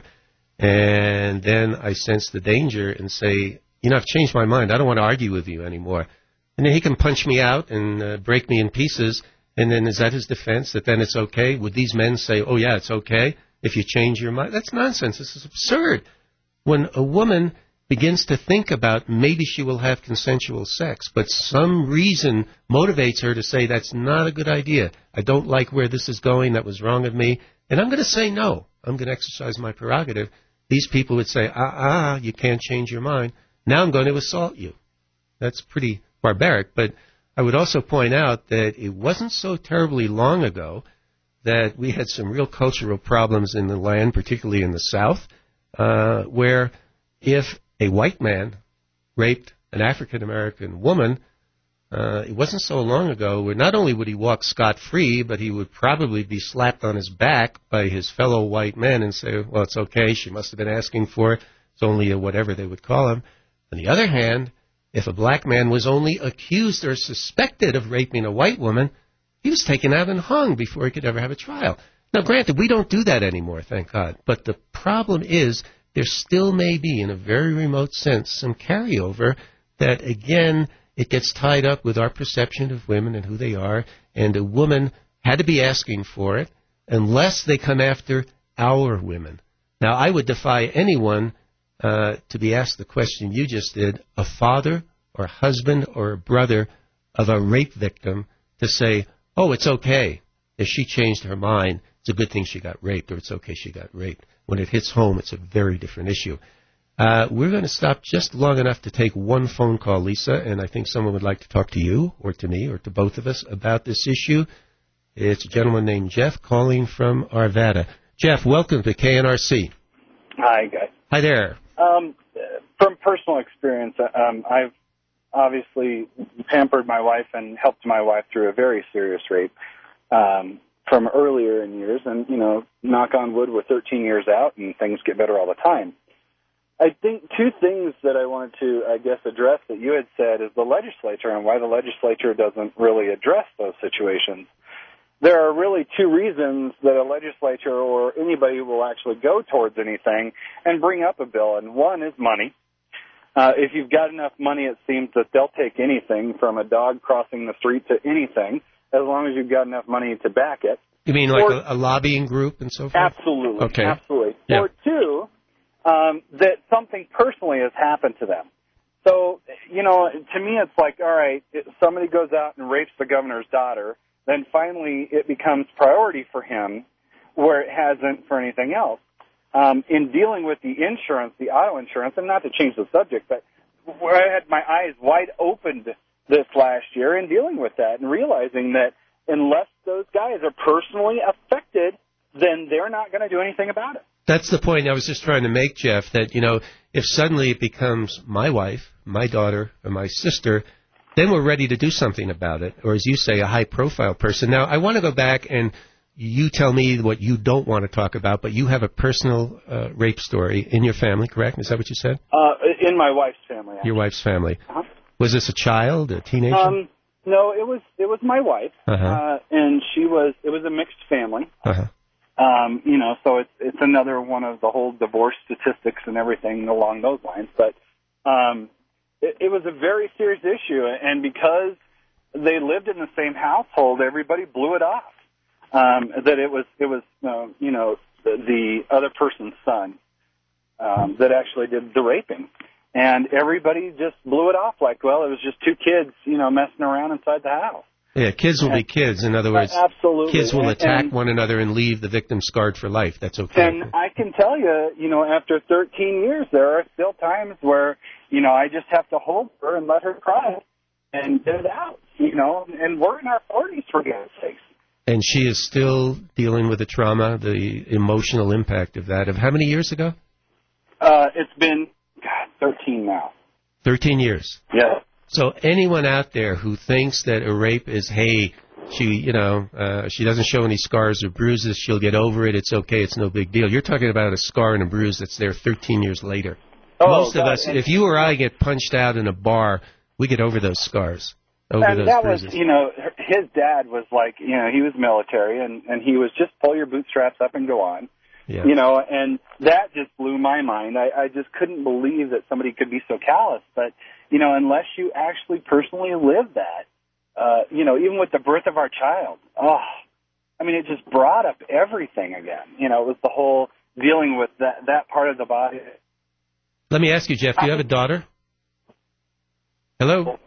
And then I sense the danger and say, you know, I've changed my mind. I don't want to argue with you anymore. And then he can punch me out and uh, break me in pieces. And then is that his defense, that then it's okay? Would these men say, oh, yeah, it's okay if you change your mind? That's nonsense. This is absurd. When a woman begins to think about maybe she will have consensual sex, but some reason motivates her to say that's not a good idea. I don't like where this is going. That was wrong of me. And I'm going to say no. I'm going to exercise my prerogative. These people would say, ah, ah, you can't change your mind. Now I'm going to assault you. That's pretty barbaric. But I would also point out that it wasn't so terribly long ago that we had some real cultural problems in the land, particularly in the South, uh, where if a white man raped an African-American woman, uh, it wasn't so long ago where not only would he walk scot-free, but he would probably be slapped on his back by his fellow white men and say, well, it's okay, she must have been asking for it, it's only a whatever they would call him. On the other hand, if a black man was only accused or suspected of raping a white woman, he was taken out and hung before he could ever have a trial. Now, granted, we don't do that anymore, thank God, but the problem is there still may be, in a very remote sense, some carryover that, again, it gets tied up with our perception of women and who they are, and a woman had to be asking for it unless they come after our women. Now, I would defy anyone uh, to be asked the question you just did, a father or a husband or a brother of a rape victim, to say, oh, it's okay. If she changed her mind, it's a good thing she got raped, or it's okay she got raped. When it hits home, it's a very different issue. Uh, we're going to stop just long enough to take one phone call, Lisa, and I think someone would like to talk to you or to me or to both of us about this issue. It's a gentleman named Jeff calling from Arvada. Jeff, welcome to K N R C. Hi, guys. Hi there. Um, from personal experience, um, I've obviously pampered my wife and helped my wife through a very serious rape um, from earlier in years. And, you know, knock on wood, we're thirteen years out and things get better all the time. I think two things that I wanted to, I guess, address that you had said is the legislature and why the legislature doesn't really address those situations. There are really two reasons that a legislature or anybody will actually go towards anything and bring up a bill, and one is money. Uh, if you've got enough money, it seems that they'll take anything from a dog crossing the street to anything, as long as you've got enough money to back it. You mean like or, a, a lobbying group and so forth? Absolutely. Okay. Absolutely. Yeah. Or two, um, that something personally has happened to them. So, you know, to me it's like, all right, if somebody goes out and rapes the governor's daughter, then finally it becomes priority for him where it hasn't for anything else. Um, in dealing with the insurance, the auto insurance, and not to change the subject, but where I had my eyes wide opened this last year in dealing with that and realizing that unless those guys are personally affected, then they're not going to do anything about it. That's the point I was just trying to make, Jeff, that, you know, if suddenly it becomes my wife, my daughter, or my sister, then we're ready to do something about it, or as you say, a high-profile person. Now, I want to go back and you tell me what you don't want to talk about, but you have a personal uh, rape story in your family, correct? Is that what you said? Uh, in my wife's family. Actually. Your wife's family. Uh-huh. Was this a child, a teenager? Um, no, it was it was my wife, uh-huh. uh, and she was. It was a mixed family. Uh-huh. Um, you know, so it's it's another one of the whole divorce statistics and everything along those lines. But um, it, it was a very serious issue, and because they lived in the same household, everybody blew it off. Um, that it was it was uh, you know the, the other person's son um, that actually did the raping. And everybody just blew it off like, well, it was just two kids, you know, messing around inside the house. Yeah, kids will and, be kids. In other words, absolutely. Kids will and, attack and, one another and leave the victim scarred for life. That's okay. And I can tell you, you know, after thirteen years, there are still times where, you know, I just have to hold her and let her cry and get it out, you know, and we're in our forties, for God's sakes. And she is still dealing with the trauma, the emotional impact of that. Of how many years ago? Uh, it's been, God, thirteen now. thirteen years. Yeah. So anyone out there who thinks that a rape is, hey, she, you know, uh, she doesn't show any scars or bruises, she'll get over it, it's okay, it's no big deal. You're talking about a scar and a bruise that's there thirteen years later. Oh, Most God. of us, and, if you or I get punched out in a bar, we get over those scars, over and those that bruises. was, you know, his dad was like, you know, he was military, and, and he was just pull your bootstraps up and go on. Yeah. You know, and that just blew my mind. I, I just couldn't believe that somebody could be so callous. But, you know, unless you actually personally live that, uh, you know, even with the birth of our child, oh, I mean, it just brought up everything again. You know, it was the whole dealing with that, that part of the body. Let me ask you, Jeff, do you have a daughter? Hello?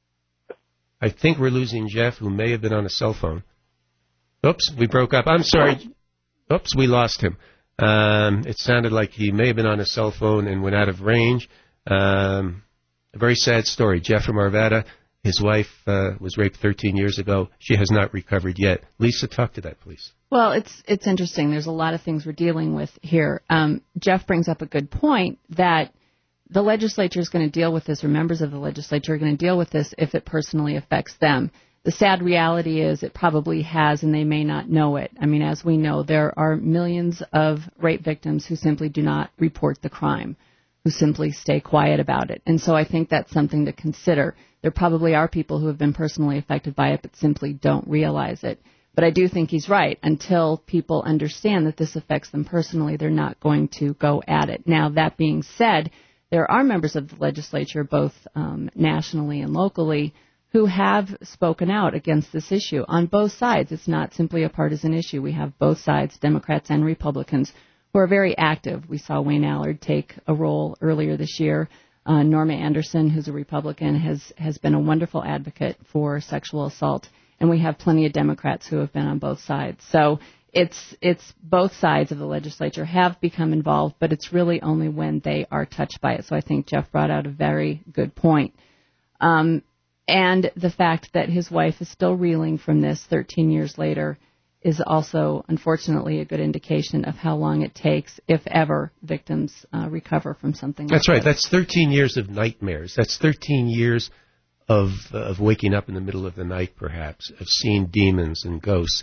I think we're losing Jeff, who may have been on a cell phone. Oops, we broke up. I'm sorry. Oops, we lost him. Um, it sounded like he may have been on a cell phone and went out of range. Um, a very sad story. Jeff from Arvada, his wife uh, was raped thirteen years ago. She has not recovered yet. Lisa, talk to that, please. Well, it's it's interesting. There's a lot of things we're dealing with here. Um, Jeff brings up a good point that the legislature is going to deal with this, or members of the legislature are going to deal with this if it personally affects them. The sad reality is it probably has, and they may not know it. I mean, as we know, there are millions of rape victims who simply do not report the crime, who simply stay quiet about it. And so I think that's something to consider. There probably are people who have been personally affected by it but simply don't realize it. But I do think he's right. Until people understand that this affects them personally, they're not going to go at it. Now, that being said, there are members of the legislature, both um, nationally and locally, who have spoken out against this issue on both sides. It's not simply a partisan issue. We have both sides, Democrats and Republicans, who are very active. We saw Wayne Allard take a role earlier this year. Uh, Norma Anderson, who's a Republican, has, has been a wonderful advocate for sexual assault. And we have plenty of Democrats who have been on both sides. So it's it's both sides of the legislature have become involved, but it's really only when they are touched by it. So I think Jeff brought out a very good point. Um, and the fact that his wife is still reeling from this thirteen years later is also, unfortunately, a good indication of how long it takes, if ever, victims uh, recover from something like That's right. this. That's thirteen years of nightmares. That's thirteen years of uh, of waking up in the middle of the night, perhaps, of seeing demons and ghosts.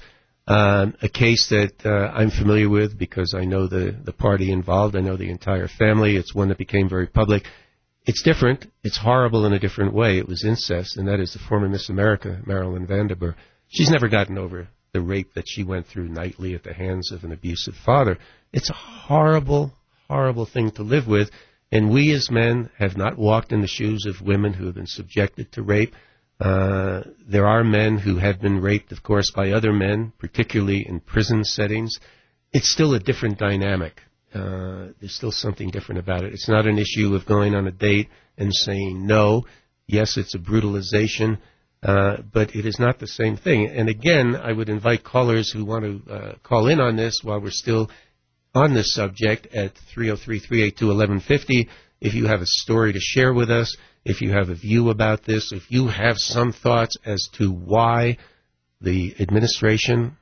Um, a case that uh, I'm familiar with because I know the, the party involved. I know the entire family. It's one that became very public. It's different. It's horrible in a different way. It was incest, and that is the former Miss America, Marilyn Vanderburg. She's never gotten over the rape that she went through nightly at the hands of an abusive father. It's a horrible, horrible thing to live with, and we as men have not walked in the shoes of women who have been subjected to rape. Uh, there are men who have been raped, of course, by other men, particularly in prison settings. It's still a different dynamic. Uh, there's still something different about it. It's not an issue of going on a date and saying no. Yes, it's a brutalization, uh, but it is not the same thing. And again, I would invite callers who want to uh, call in on this while we're still on this subject at three oh three, three eight two, eleven fifty. If you have a story to share with us, if you have a view about this, if you have some thoughts as to why the administration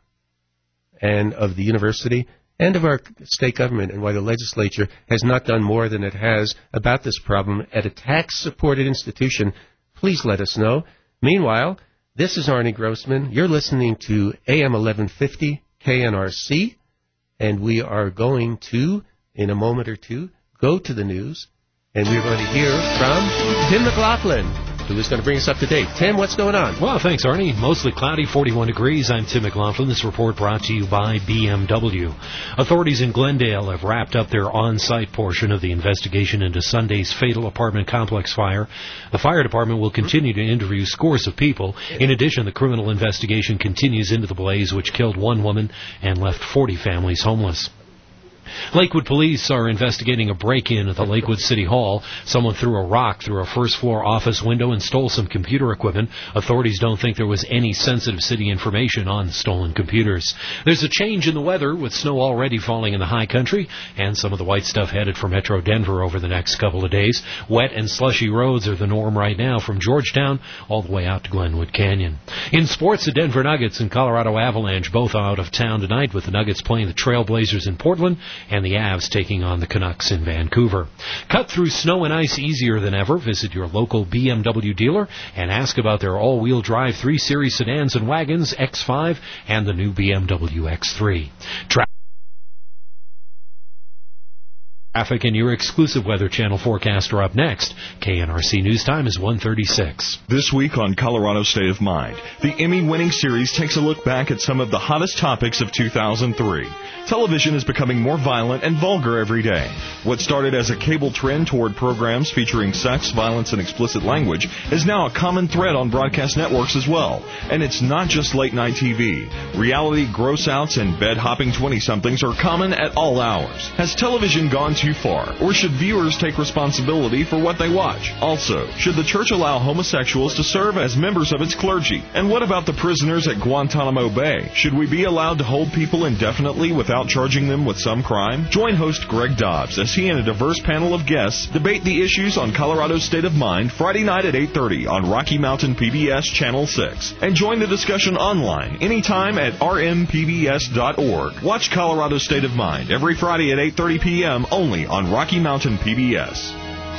and of the university and of our state government and why the legislature has not done more than it has about this problem at a tax-supported institution, please let us know. Meanwhile, this is Arnie Grossman. You're listening to A M eleven fifty K N R C, and we are going to, in a moment or two, go to the news. And we're going to hear from Tim McLaughlin, who is going to bring us up to date. Tim, what's going on? Well, thanks, Arnie. Mostly cloudy, forty-one degrees. I'm Tim McLaughlin. This report brought to you by B M W. Authorities in Glendale have wrapped up their on-site portion of the investigation into Sunday's fatal apartment complex fire. The fire department will continue to interview scores of people. In addition, the criminal investigation continues into the blaze, which killed one woman and left forty families homeless. Lakewood police are investigating a break-in at the Lakewood City Hall. Someone threw a rock through a first-floor office window and stole some computer equipment. Authorities don't think there was any sensitive city information on the stolen computers. There's a change in the weather, with snow already falling in the high country, and some of the white stuff headed for Metro Denver over the next couple of days. Wet and slushy roads are the norm right now from Georgetown all the way out to Glenwood Canyon. In sports, the Denver Nuggets and Colorado Avalanche both out of town tonight, with the Nuggets playing the Trailblazers in Portland and the Avs taking on the Canucks in Vancouver. Cut through snow and ice easier than ever. Visit your local B M W dealer and ask about their all-wheel drive three series sedans and wagons, X five, and the new B M W X three. Tra- Traffic and your exclusive Weather Channel forecast are up next. K N R C News Time is one thirty-six. This week on Colorado State of Mind, the Emmy-winning series takes a look back at some of the hottest topics of two thousand three. Television is becoming more violent and vulgar every day. What started as a cable trend toward programs featuring sex, violence, and explicit language is now a common thread on broadcast networks as well. And it's not just late-night T V. Reality gross-outs and bed-hopping twenty-somethings are common at all hours. Has television gone too far, or should viewers take responsibility for what they watch? Also, should the church allow homosexuals to serve as members of its clergy? And what about the prisoners at Guantanamo Bay? Should we be allowed to hold people indefinitely without charging them with some crime? Join host Greg Dobbs as he and a diverse panel of guests debate the issues on Colorado State of Mind Friday night at eight thirty on Rocky Mountain P B S Channel six. And join the discussion online anytime at r m p b s dot org. Watch Colorado State of Mind every Friday at eight thirty p.m. only on Rocky Mountain P B S.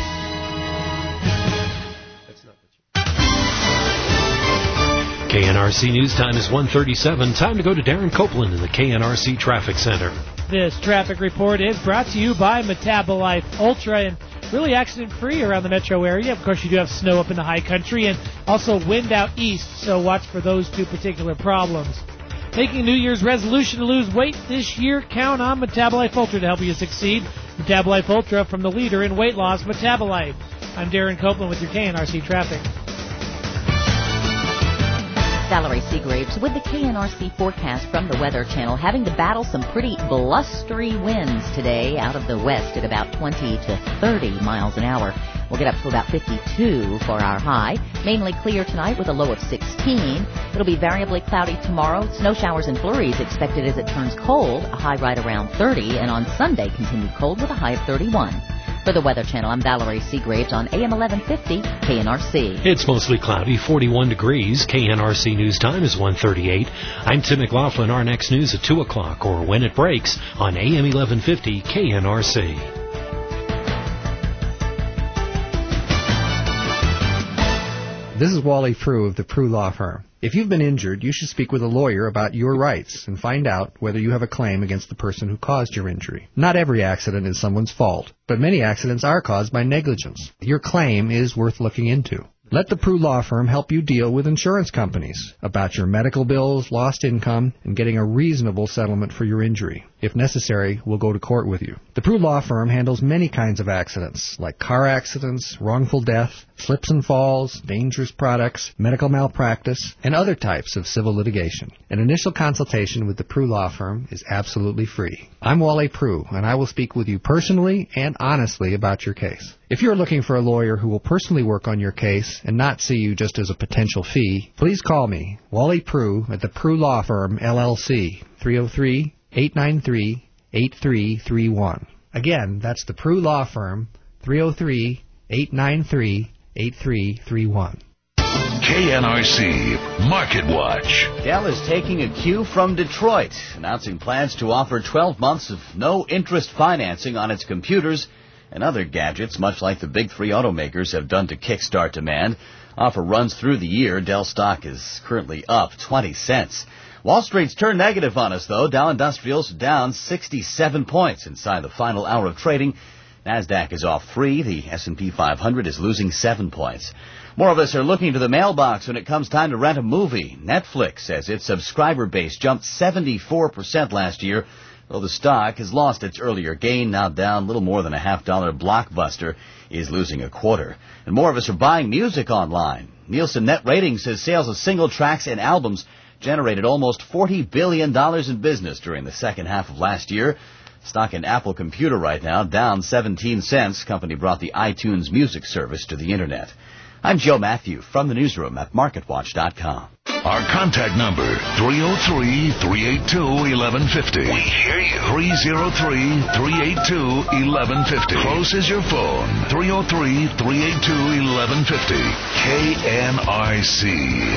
K N R C News Time is one thirty-seven. Time to go to Darren Copeland in the K N R C Traffic Center. This traffic report is brought to you by Metabolife Ultra, and really accident-free around the metro area. Of course, you do have snow up in the high country and also wind out east, so watch for those two particular problems. Making a New Year's resolution to lose weight this year? Count on Metabolife Ultra to help you succeed. Metabolife Ultra from the leader in weight loss, Metabolife. I'm Darren Copeland with your K N R C Traffic. Valerie Seagraves with the K N R C forecast from the Weather Channel, having to battle some pretty blustery winds today out of the west at about twenty to thirty miles an hour. We'll get up to about fifty-two for our high. Mainly clear tonight with a low of sixteen. It'll be variably cloudy tomorrow. Snow showers and flurries expected as it turns cold, a high right around thirty. And on Sunday, continued cold with a high of thirty-one. For the Weather Channel, I'm Valerie Seagraves on A M eleven fifty K N R C. It's mostly cloudy, forty-one degrees. K N R C News Time is one thirty-eight. I'm Tim McLaughlin. Our next news at two o'clock or when it breaks on A M eleven fifty K N R C. This is Wally Prue of the Prue Law Firm. If you've been injured, you should speak with a lawyer about your rights and find out whether you have a claim against the person who caused your injury. Not every accident is someone's fault, but many accidents are caused by negligence. Your claim is worth looking into. Let the Prue Law Firm help you deal with insurance companies about your medical bills, lost income, and getting a reasonable settlement for your injury. If necessary, we'll go to court with you. The Prue Law Firm handles many kinds of accidents, like car accidents, wrongful death, slips and falls, dangerous products, medical malpractice, and other types of civil litigation. An initial consultation with the Prue Law Firm is absolutely free. I'm Wally Prue, and I will speak with you personally and honestly about your case. If you're looking for a lawyer who will personally work on your case and not see you just as a potential fee, please call me, Wally Prue, at the Prue Law Firm, L L C, three oh three, eight nine three, eight three three one. Again, that's the Prue Law Firm, three oh three, eight nine three, eight three three one. K N R C Market Watch. Dell is taking a cue from Detroit, announcing plans to offer twelve months of no-interest financing on its computers and other gadgets, much like the big three automakers have done to kickstart demand. Offer runs through the year. Dell stock is currently up twenty cents. Wall Street's turned negative on us, though. Dow Industrials down sixty-seven points inside the final hour of trading. NASDAQ is off three. The S and P five hundred is losing seven points. More of us are looking to the mailbox when it comes time to rent a movie. Netflix says its subscriber base jumped seventy-four percent last year, though the stock has lost its earlier gain, now down a little more than a half dollar. Blockbuster is losing a quarter. And more of us are buying music online. Nielsen Net Ratings says sales of single tracks and albums generated almost forty billion dollars in business during the second half of last year. Stock in Apple Computer right now, down seventeen cents. Company brought the iTunes music service to the Internet. I'm Joe Matthew from the newsroom at market watch dot com. Our contact number, three oh three, three eight two, eleven fifty. We hear you. three oh three, three eight two, eleven fifty. Close is your phone. three oh three, three eight two, eleven fifty. K N R C.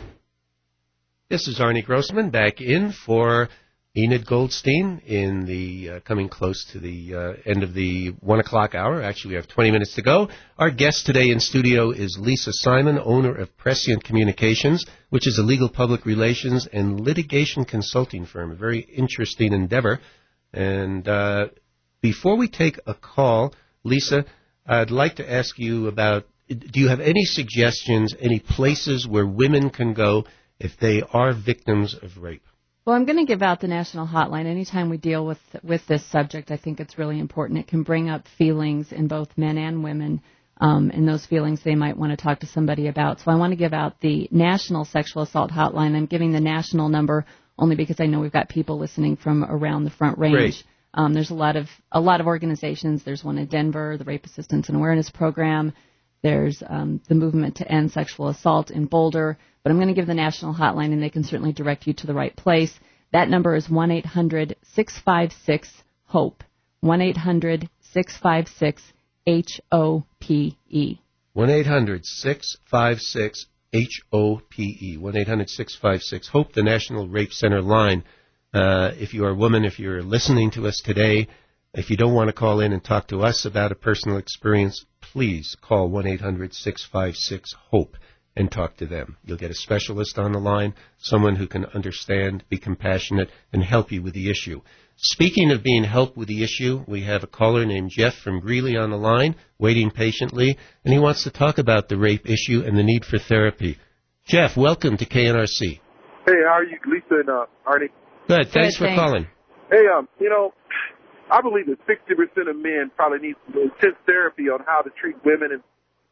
This is Arnie Grossman back in for Enid Goldstein in the uh, coming close to the uh, end of the one o'clock hour. Actually, we have twenty minutes to go. Our guest today in studio is Lisa Simon, owner of Prescient Communications, which is a legal public relations and litigation consulting firm. A very interesting endeavor. And uh, before we take a call, Lisa, I'd like to ask you about, do you have any suggestions, any places where women can go if they are victims of rape? Well, I'm going to give out the national hotline. Anytime we deal with with this subject, I think it's really important. It can bring up feelings in both men and women, um, and those feelings they might want to talk to somebody about. So I want to give out the national sexual assault hotline. I'm giving the national number only because I know we've got people listening from around the Front Range. Great. Um, there's a lot of a lot of organizations. There's one in Denver, the Rape Assistance and Awareness Program. There's um, the Movement to End Sexual Assault in Boulder. But I'm going to give the national hotline, and they can certainly direct you to the right place. That number is one eight hundred, six five six, HOPE, one eight hundred, six five six, H O P E. one eight hundred, six five six, H O P E, one eight hundred, six five six, HOPE, the National Rape Center line. Uh, if you are a woman, if you're listening to us today, if you don't want to call in and talk to us about a personal experience, please call one eight hundred, six five six, HOPE. And talk to them. You'll get a specialist on the line, someone who can understand, be compassionate, and help you with the issue. Speaking of being helped with the issue, we have a caller named Jeff from Greeley on the line, waiting patiently, and he wants to talk about the rape issue and the need for therapy. Jeff, welcome to K N R C. Hey, how are you, Lisa and uh, Arnie? Good, thanks Good, for thanks. calling. Hey, um, you know, I believe that sixty percent of men probably need some intense therapy on how to treat women, and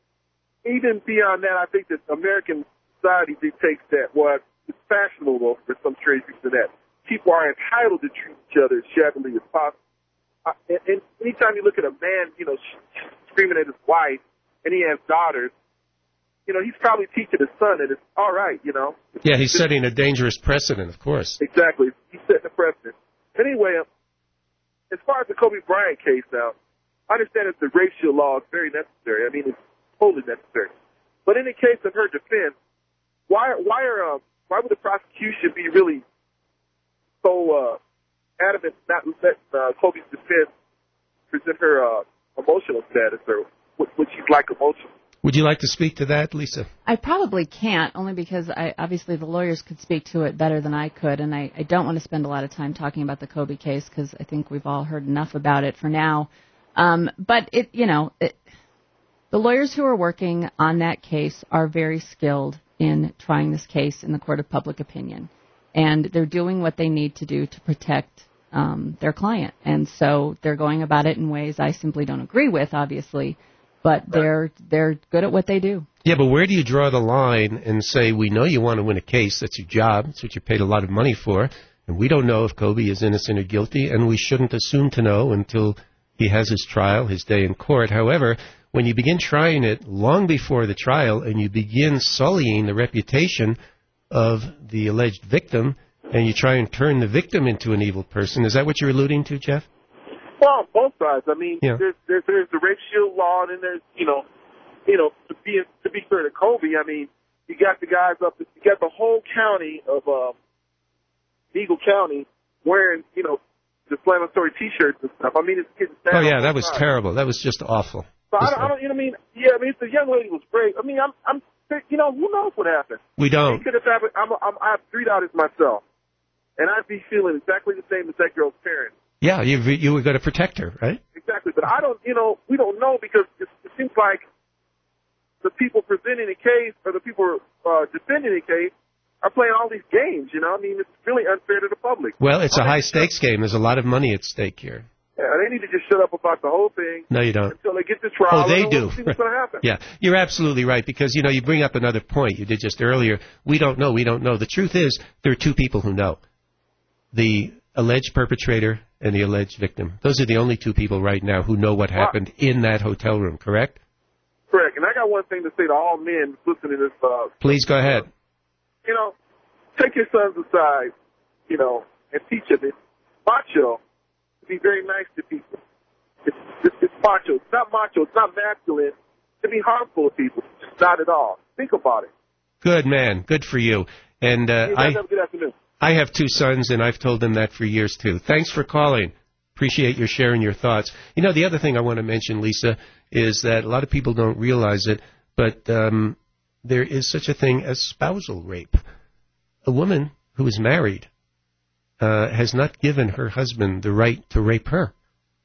even beyond that, I think that American society dictates that, well, it's fashionable for some trades to that. People are entitled to treat each other as shabbily as possible. Uh, and, and anytime you look at a man, you know, sh- screaming at his wife, and he has daughters, you know, he's probably teaching his son that it's all right, you know. Yeah, he's setting a dangerous precedent, of course. Exactly. He's setting a precedent. Anyway, as far as the Kobe Bryant case now, I understand that the racial law is very necessary. I mean, it's totally necessary. But in the case of her defense, why why are uh, why would the prosecution be really so uh, adamant not letting uh, Kobe's defense present her uh, emotional status or what, what she's like emotionally? Would you like to speak to that, Lisa? I probably can't, only because I, obviously the lawyers could speak to it better than I could, and I, I don't want to spend a lot of time talking about the Kobe case because I think we've all heard enough about it for now. Um, but, it, you know, it, the lawyers who are working on that case are very skilled in trying this case in the court of public opinion, and they're doing what they need to do to protect um, their client. And so they're going about it in ways I simply don't agree with, obviously, but they're they're good at what they do. Yeah, but where do you draw the line and say, we know you want to win a case, that's your job, that's what you paid a lot of money for, and we don't know if Kobe is innocent or guilty, and we shouldn't assume to know until he has his trial, his day in court. However, when you begin trying it long before the trial and you begin sullying the reputation of the alleged victim, and you try and turn the victim into an evil person, is that what you're alluding to, Jeff? Well, both sides. I mean, Yeah. there's, there's there's the rape shield law, and then there's you know, you know, to be to be fair to Kobe, I mean, you got the guys up, you got the whole county of uh, Eagle County wearing you know, defamatory T-shirts and stuff. I mean, it's getting sad. Oh, yeah, on that both was sides. terrible. That was just awful. So I Just don't, I don't, you know what I mean? Yeah, I mean, the young lady was great. I mean, I'm, I'm, you know, who knows what happened? We don't. It could have happened. I'm, I'm, I have three daughters myself, and I'd be feeling exactly the same as that girl's parents. Yeah, you you were going to protect her, right? Exactly, but I don't, you know, we don't know because it, it seems like the people presenting the case or the people uh, defending the case are playing all these games. You know, I mean, it's really unfair to the public. Well, it's a I mean, high stakes game. There's a lot of money at stake here. Yeah, they need to just shut up about the whole thing. No, you don't. Until they get the trial. Oh, they and do. we'll see what's going to happen. Yeah, you're absolutely right because, you know, you bring up another point you did just earlier. We don't know. We don't know. The truth is there are two people who know. The alleged perpetrator and the alleged victim. Those are the only two people right now who know what happened in that hotel room, correct? Correct. And I got one thing to say to all men listening to this. Uh, Please go ahead. you know, take your sons aside, you know, and teach them. It's macho to be very nice to people. It's, it's, it's macho. It's not macho. It's not masculine to be harmful to people. It's not at all. Think about it. Good man. Good for you. And uh, You I, guys have a good afternoon. I have two sons, and I've told them that for years, too. Thanks for calling. Appreciate your sharing your thoughts. You know, the other thing I want to mention, Lisa, is that a lot of people don't realize it, but um, there is such a thing as spousal rape. A woman who is married uh, has not given her husband the right to rape her.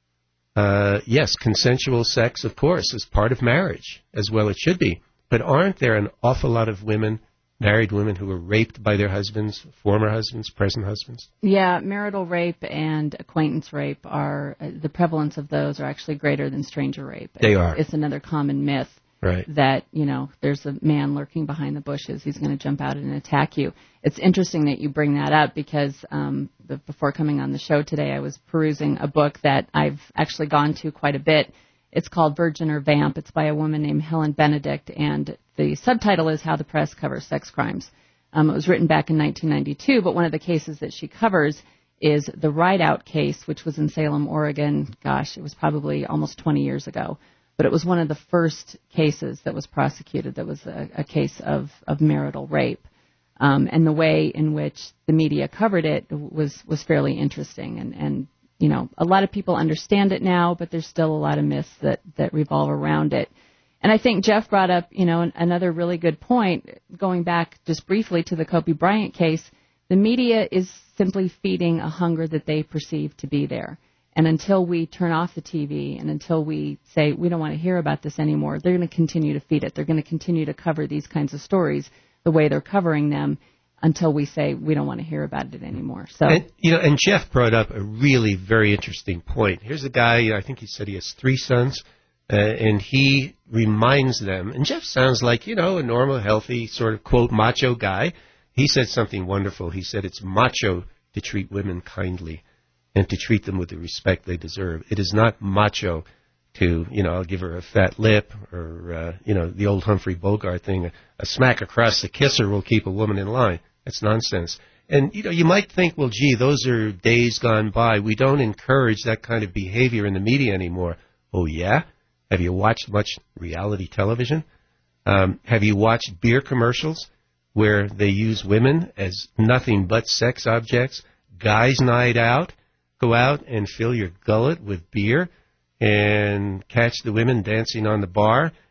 Uh, yes, consensual sex, of course, is part of marriage, as well it should be. But aren't there an awful lot of women, married women, who were raped by their husbands, former husbands, present husbands? Yeah, marital rape and acquaintance rape are, uh, the prevalence of those are actually greater than stranger rape. They are. It's another common myth. Right. That, you know, there's a man lurking behind the bushes. He's going to jump out and attack you. It's interesting that you bring that up because um, the, before coming on the show today, I was perusing a book that I've actually gone to quite a bit. It's called Virgin or Vamp. It's by a woman named Helen Benedict, and the subtitle is How the Press Covers Sex Crimes. Um, it was written back in nineteen ninety-two, but one of the cases that she covers is the Rideout case, which was in Salem, Oregon. Gosh, it was probably almost twenty years ago. But it was one of the first cases that was prosecuted that was a, a case of, of marital rape. Um, and the way in which the media covered it was, was fairly interesting. And, and, you know, a lot of people understand it now, but there's still a lot of myths that, that revolve around it. And I think Jeff brought up, you know, an, another really good point, going back just briefly to the Kobe Bryant case. The media is simply feeding a hunger that they perceive to be there. And until we turn off the T V and until we say we don't want to hear about this anymore, they're going to continue to feed it. They're going to continue to cover these kinds of stories the way they're covering them until we say we don't want to hear about it anymore. So, and, you know, and Jeff brought up a really very interesting point. Here's a guy, I think he said he has three sons, uh, and he reminds them, and Jeff sounds like, you know, a normal, healthy, sort of, quote, macho guy. He said something wonderful. He said it's macho to treat women kindly and to treat them with the respect they deserve. It is not macho to, you know, I'll give her a fat lip or, uh, you know, the old Humphrey Bogart thing, a, a smack across the kisser will keep a woman in line. That's nonsense. And, you know, you might think, well, gee, those are days gone by. We don't encourage that kind of behavior in the media anymore. Oh, yeah? Have you watched much reality television? Um, have you watched beer commercials where they use women as nothing but sex objects? Guys' night out? Go out and fill your gullet with beer and catch the women dancing on the bar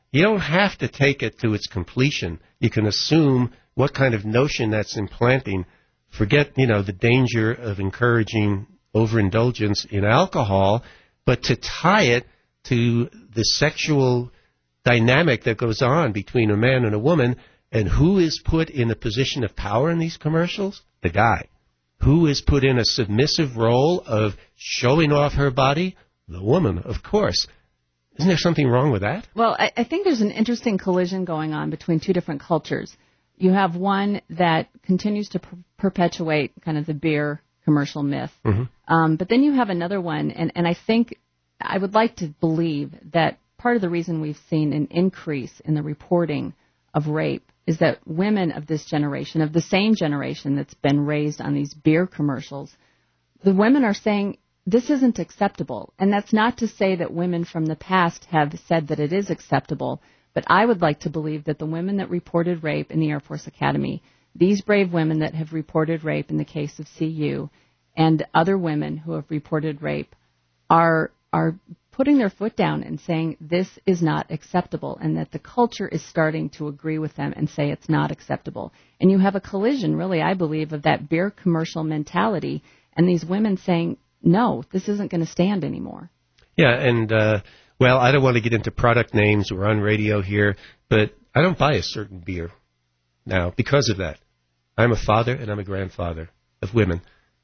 you don't have to take it to its completion. You can assume what kind of notion that's implanting. Forget, you know, the danger of encouraging overindulgence in alcohol, but to tie it to the sexual dynamic that goes on between a man and a woman, and who is put in a position of power in these commercials? The guy. Who is put in a submissive role of showing off her body? The woman, of course. Isn't there something wrong with that? Well, I, I think there's an interesting collision going on between two different cultures. You have one that continues to per- perpetuate kind of the beer commercial myth. Mm-hmm. Um, but then you have another one, and, and I think I would like to believe that part of the reason we've seen an increase in the reporting of rape is that women of this generation, of the same generation that's been raised on these beer commercials, the women are saying this isn't acceptable. And that's not to say that women from the past have said that it is acceptable, but I would like to believe that the women that reported rape in the Air Force Academy, these brave women that have reported rape in the case of C U, and other women who have reported rape are are putting their foot down and saying this is not acceptable, and that the culture is starting to agree with them and say it's not acceptable. And you have a collision, really, I believe, of that beer commercial mentality and these women saying, no, this isn't going to stand anymore. Yeah, and, uh, well, I don't want to get into product names. We're on radio here, but I don't buy a certain beer now because of that. I'm a father and I'm a grandfather of women.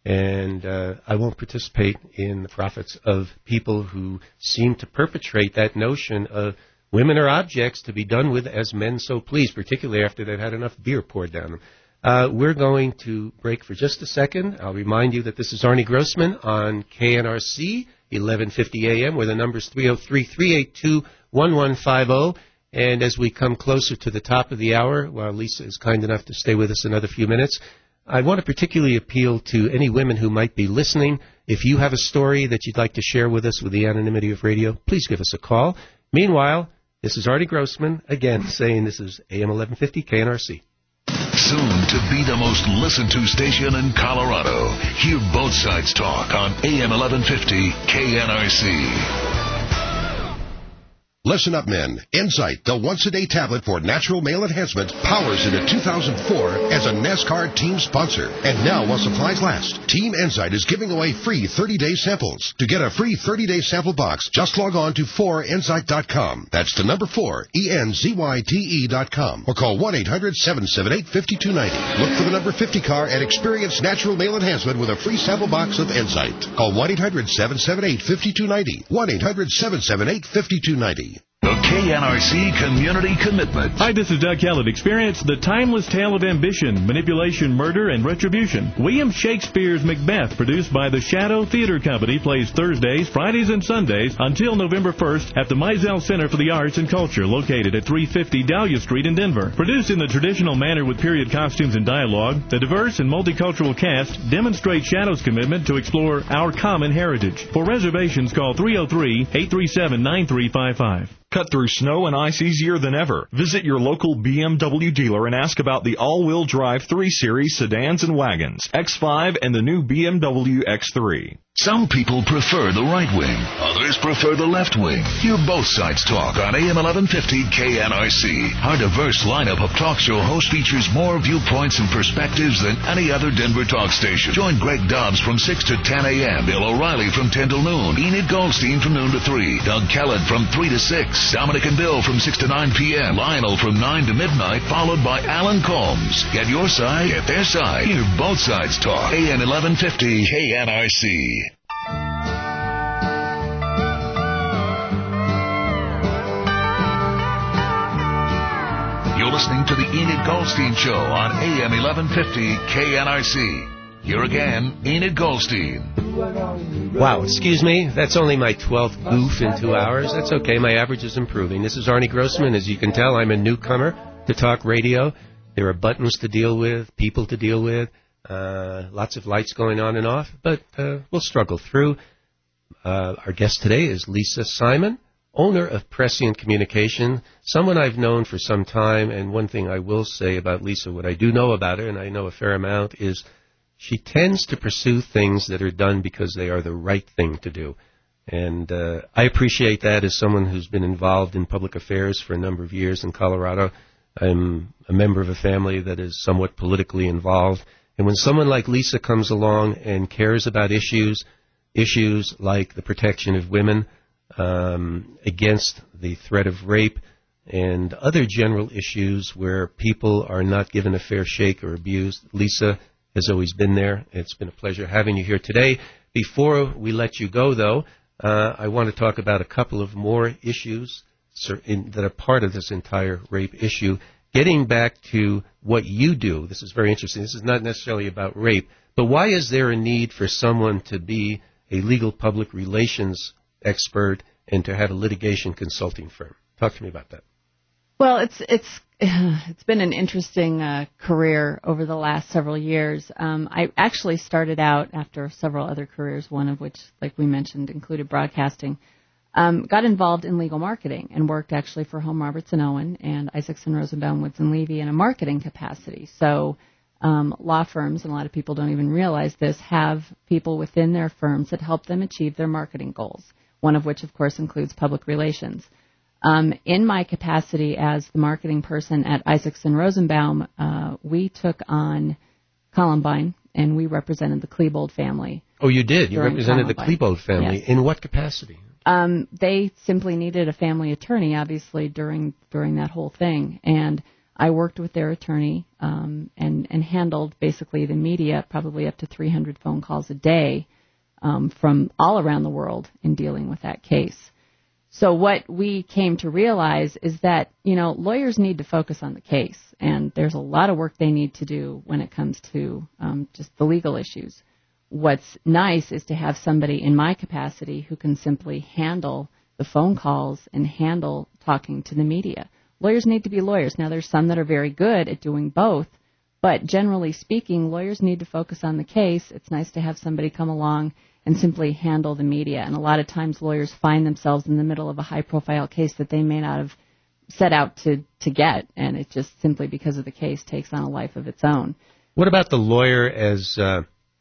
And uh, I won't participate in the profits of people who seem to perpetrate that notion of women are objects to be done with as men so please, particularly after they've had enough beer poured down them. Uh, we're going to break for just a second. I'll remind you that this is Arnie Grossman on K N R C, eleven fifty A M, where the number's three oh three, three eight two, one one five oh. And as we come closer to the top of the hour, while Lisa is kind enough to stay with us another few minutes, I want to particularly appeal to any women who might be listening. If you have a story that you'd like to share with us with the anonymity of radio, please give us a call. Meanwhile, this is Artie Grossman, again, saying this is A M eleven fifty K N R C. Soon to be the most listened to station in Colorado. Hear both sides talk on A M eleven fifty K N R C. Listen up, men. Enzyte, the once-a-day tablet for natural male enhancement, powers into two thousand four as a NASCAR team sponsor. And now, while supplies last, Team Enzyte is giving away free thirty-day samples. To get a free thirty-day sample box, just log on to four enzyte dot com. That's the number four, E N Z Y T E dot com. Or call one eight hundred, seven seven eight, five two nine zero. Look for the number fifty car and experience natural male enhancement with a free sample box of Enzyte. Call one eight hundred, seven seven eight, five two nine zero. one eight hundred, seven seven eight, five two nine zero. The K N R C Community Commitment. Hi, this is Doug Kellett. Experience the timeless tale of ambition, manipulation, murder, and retribution. William Shakespeare's Macbeth, produced by the Shadow Theater Company, plays Thursdays, Fridays, and Sundays until November first at the Mizell Center for the Arts and Culture, located at three fifty Dahlia Street in Denver. Produced in the traditional manner with period costumes and dialogue, the diverse and multicultural cast demonstrates Shadow's commitment to explore our common heritage. For reservations, call three oh three, eight three seven, nine three five five. Cut through snow and ice easier than ever. Visit your local B M W dealer and ask about the all-wheel drive three series sedans and wagons, X five and the new B M W X three. Some people prefer the right wing. Others prefer the left wing. Hear both sides talk on A M eleven fifty K N R C. Our diverse lineup of talk show hosts features more viewpoints and perspectives than any other Denver talk station. Join Greg Dobbs from six to ten A M, Bill O'Reilly from ten till noon, Enid Goldstein from noon to three, Doug Kellett from three to six, Dominic and Bill from six to nine P M, Lionel from nine to midnight, followed by Alan Combs. Get your side, get their side. Hear both sides talk. A M eleven fifty K N R C. You're listening to the Enid Goldstein Show on A M eleven fifty K N R C. Here again, Enid Goldstein. Wow, excuse me, that's only my twelfth goof in two hours. That's okay, my average is improving. This is Arnie Grossman. As you can tell, I'm a newcomer to talk radio. There are buttons to deal with, people to deal with, uh, lots of lights going on and off, but uh, we'll struggle through. Uh, our guest today is Lisa Simon, owner of Prescient Communication, someone I've known for some time, and one thing I will say about Lisa, what I do know about her, and I know a fair amount, is she tends to pursue things that are done because they are the right thing to do. And uh, I appreciate that as someone who's been involved in public affairs for a number of years in Colorado. I'm a member of a family that is somewhat politically involved. And when someone like Lisa comes along and cares about issues, issues like the protection of women um, against the threat of rape and other general issues where people are not given a fair shake or abused, Lisa has always been there. It's been a pleasure having you here today. Before we let you go, though, Uh, I want to talk about a couple of more issues in, that are part of this entire rape issue. Getting back to what you do, this is very interesting. This is not necessarily about rape, but why is there a need for someone to be a legal public relations expert and to have a litigation consulting firm? Talk to me about that. Well, it's it's it's been an interesting uh, career over the last several years. Um, I actually started out after several other careers, one of which, like we mentioned, included broadcasting. Um, got involved in legal marketing and worked actually for Home Roberts and Owen and Isaacson Rosenbaum Woods and Levy in a marketing capacity. So um, law firms, and a lot of people don't even realize this, have people within their firms that help them achieve their marketing goals, one of which, of course, includes public relations. Um, in my capacity as the marketing person at Isaacson Rosenbaum, uh, we took on Columbine, and we represented the Klebold family. Oh, you did? You represented Columbine. the Klebold family. Yes. In what capacity? Um, they simply needed a family attorney, obviously, during during that whole thing. And I worked with their attorney um, and, and handled basically the media, probably up to three hundred phone calls a day um, from all around the world in dealing with that case. So what we came to realize is that, you know, lawyers need to focus on the case, and there's a lot of work they need to do when it comes to um, just the legal issues. What's nice is to have somebody in my capacity who can simply handle the phone calls and handle talking to the media. Lawyers need to be lawyers. Now, there's some that are very good at doing both, but generally speaking, lawyers need to focus on the case. It's nice to have somebody come along and simply handle the media. And a lot of times lawyers find themselves in the middle of a high-profile case that they may not have set out to, to get, and it just simply because of the case takes on a life of its own. What about the lawyer as, uh,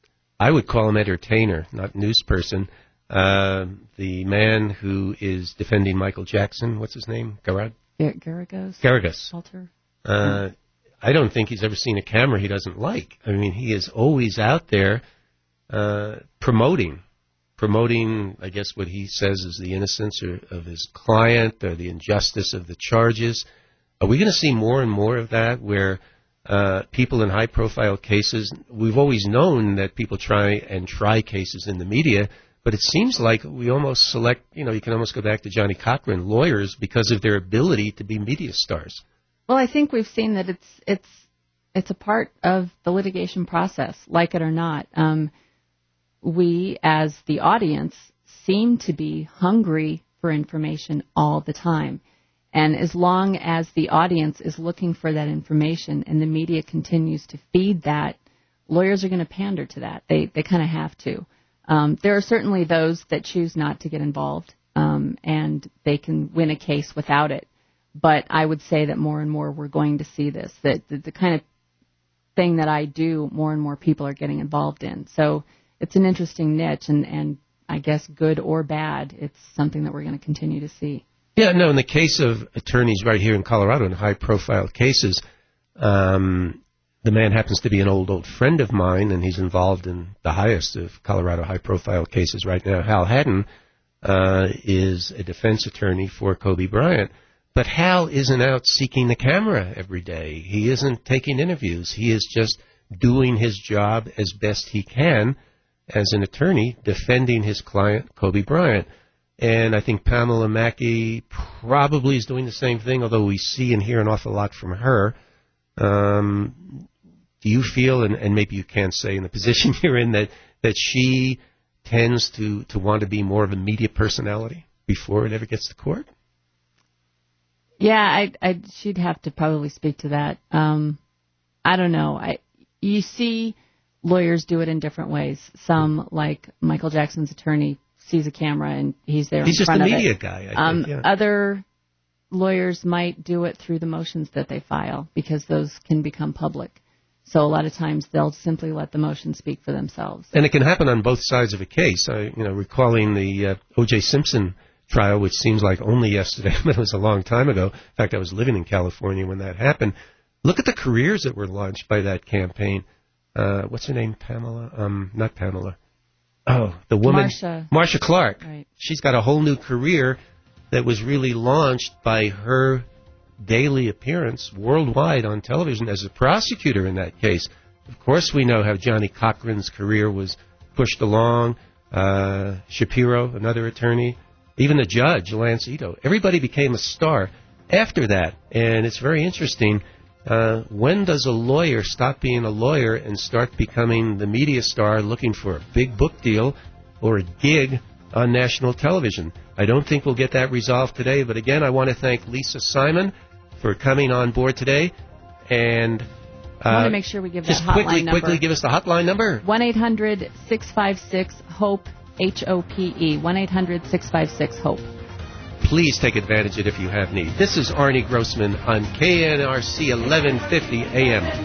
I would call him entertainer, not news person, uh, the man who is defending Michael Jackson? What's his name? Garag? Garagos? Garagos. Walter? Uh, I don't think he's ever seen a camera he doesn't like. I mean, he is always out there Uh, promoting, promoting, I guess what he says is the innocence or, of his client or the injustice of the charges. Are we going to see more and more of that where uh, people in high-profile cases, we've always known that people try and try cases in the media, but it seems like we almost select, you know, you can almost go back to Johnny Cochran, lawyers, because of their ability to be media stars. Well, I think we've seen that it's it's it's a part of the litigation process, like it or not. Um, we, as the audience, seem to be hungry for information all the time. And as long as the audience is looking for that information and the media continues to feed that, lawyers are going to pander to that. They they kind of have to. Um, there are certainly those that choose not to get involved, um, and they can win a case without it. But I would say that more and more we're going to see this, that the, the kind of thing that I do, more and more people are getting involved in. So it's an interesting niche, and, and I guess good or bad, it's something that we're going to continue to see. Yeah, no, in the case of attorneys right here in Colorado in high-profile cases, um, the man happens to be an old, old friend of mine, and he's involved in the highest of Colorado high-profile cases right now. Hal Haddon uh, is a defense attorney for Kobe Bryant. But Hal isn't out seeking the camera every day. He isn't taking interviews. He is just doing his job as best he can as an attorney, defending his client, Kobe Bryant. And I think Pamela Mackey probably is doing the same thing, although we see and hear an awful lot from her. Um, do you feel, and, and maybe you can't say in the position you're in, that, that she tends to, to want to be more of a media personality before it ever gets to court? Yeah, I, I, she'd have to probably speak to that. Um, I don't know. I, you see lawyers do it in different ways. Some, like Michael Jackson's attorney, sees a camera and he's there he's in front of it. He's just a media guy, I um, think, yeah. Other lawyers might do it through the motions that they file because those can become public. So a lot of times they'll simply let the motion speak for themselves. And it can happen on both sides of a case. I, you know, recalling the uh, O J. Simpson trial, which seems like only yesterday, but it was a long time ago. In fact, I was living in California when that happened. Look at the careers that were launched by that campaign. Uh, what's her name? Pamela? Um, not Pamela. Oh, the woman. Marsha. Marsha Clark. Right. She's got a whole new career that was really launched by her daily appearance worldwide on television as a prosecutor in that case. Of course, we know how Johnny Cochran's career was pushed along. Uh, Shapiro, another attorney. Even the judge, Lance Ito. Everybody became a star after that. And it's very interesting. Uh, when does a lawyer stop being a lawyer and start becoming the media star looking for a big book deal or a gig on national television? I don't think we'll get that resolved today. But again, I want to thank Lisa Simon for coming on board today. And uh, I want to make sure we give that just hotline quickly, number. quickly give us the hotline number. one eight hundred six five six HOPE, H O P E, one eight hundred six five six HOPE. Please take advantage of it if you have need. This is Arnie Grossman on K N R C eleven fifty A M.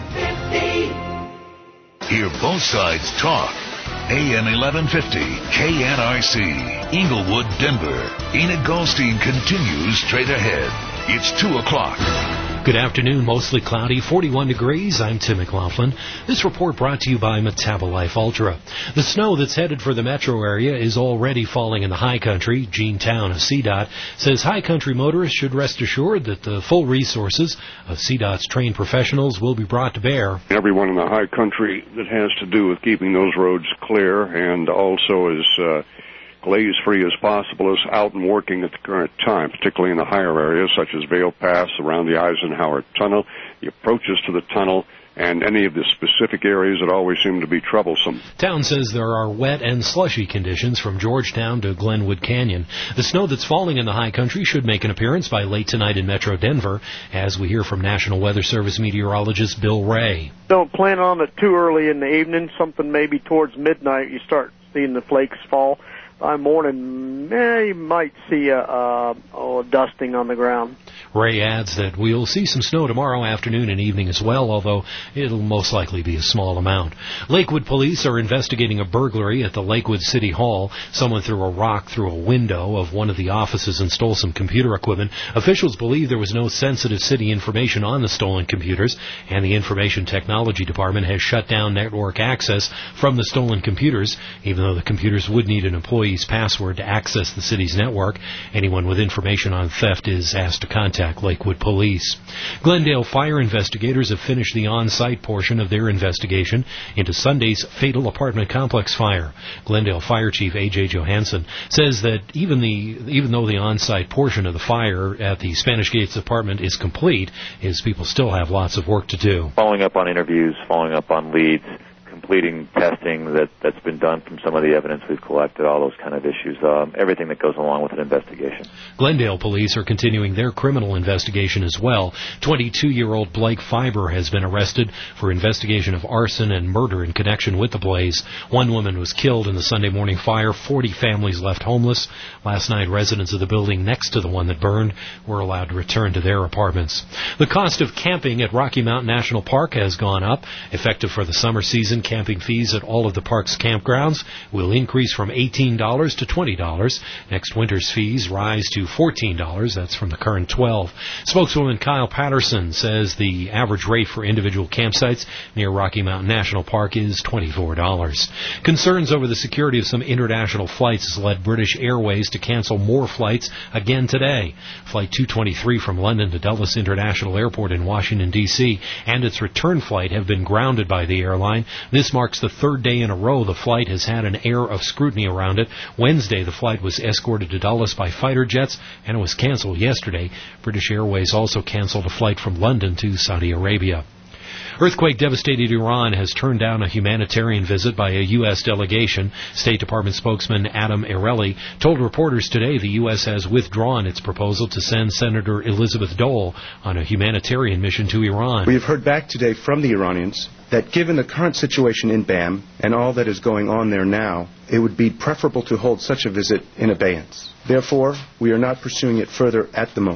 Hear both sides talk. A M eleven fifty, K N R C, Inglewood, Denver. Enid Goldstein continues straight ahead. It's two o'clock. Good afternoon, mostly cloudy, forty-one degrees. I'm Tim McLaughlin. This report brought to you by Metabolife Ultra. The snow that's headed for the metro area is already falling in the high country. Gene Town of C DOT says high country motorists should rest assured that the full resources of C DOT's trained professionals will be brought to bear. Everyone in the high country that has to do with keeping those roads clear and also as uh, glaze-free as possible is out and working at the current time, particularly in the higher areas such as Vail Pass, around the Eisenhower Tunnel, the approaches to the tunnel, and any of the specific areas that always seem to be troublesome. Town says there are wet and slushy conditions from Georgetown to Glenwood Canyon. The snow that's falling in the high country should make an appearance by late tonight in Metro Denver, as we hear from National Weather Service meteorologist Bill Ray. Don't plan on it too early in the evening. Something maybe towards midnight you start seeing the flakes fall. By morning, eh, you might see a, a, a dusting on the ground. Ray adds that we'll see some snow tomorrow afternoon and evening as well, although it'll most likely be a small amount. Lakewood police are investigating a burglary at the Lakewood City Hall. Someone threw a rock through a window of one of the offices and stole some computer equipment. Officials believe there was no sensitive city information on the stolen computers, and the Information Technology Department has shut down network access from the stolen computers, even though the computers would need an employee password to access the city's network. Anyone with information on theft is asked to contact Lakewood Police. Glendale fire investigators have finished the on-site portion of their investigation into Sunday's fatal apartment complex fire. Glendale Fire Chief A J Johansson says that even the even though the on-site portion of the fire at the Spanish Gates apartment is complete, his people still have lots of work to do. Following up on interviews, following up on leads, completing testing that, that's been done from some of the evidence we've collected, all those kind of issues, um, everything that goes along with an investigation. Glendale police are continuing their criminal investigation as well. twenty-two-year-old Blake Fiber has been arrested for investigation of arson and murder in connection with the blaze. One woman was killed in the Sunday morning fire. forty families left homeless. Last night, residents of the building next to the one that burned were allowed to return to their apartments. The cost of camping at Rocky Mountain National Park has gone up. Effective for the summer season, camping fees at all of the park's campgrounds will increase from eighteen dollars to twenty dollars. Next winter's fees rise to fourteen dollars. That's from the current twelve dollars. Spokeswoman Kyle Patterson says the average rate for individual campsites near Rocky Mountain National Park is twenty-four dollars. Concerns over the security of some international flights has led British Airways to cancel more flights again today. Flight two twenty-three from London to Dulles International Airport in Washington, D C and its return flight have been grounded by the airline. This marks the third day in a row the flight has had an air of scrutiny around it. Wednesday, the flight was escorted to Dulles by fighter jets, and it was canceled yesterday. British Airways also canceled a flight from London to Saudi Arabia. Earthquake-devastated Iran has turned down a humanitarian visit by a U S delegation. State Department spokesman Adam Areli told reporters today the U S has withdrawn its proposal to send Senator Elizabeth Dole on a humanitarian mission to Iran. We have heard back today from the Iranians that given the current situation in B A M and all that is going on there now, it would be preferable to hold such a visit in abeyance. Therefore, we are not pursuing it further at the moment.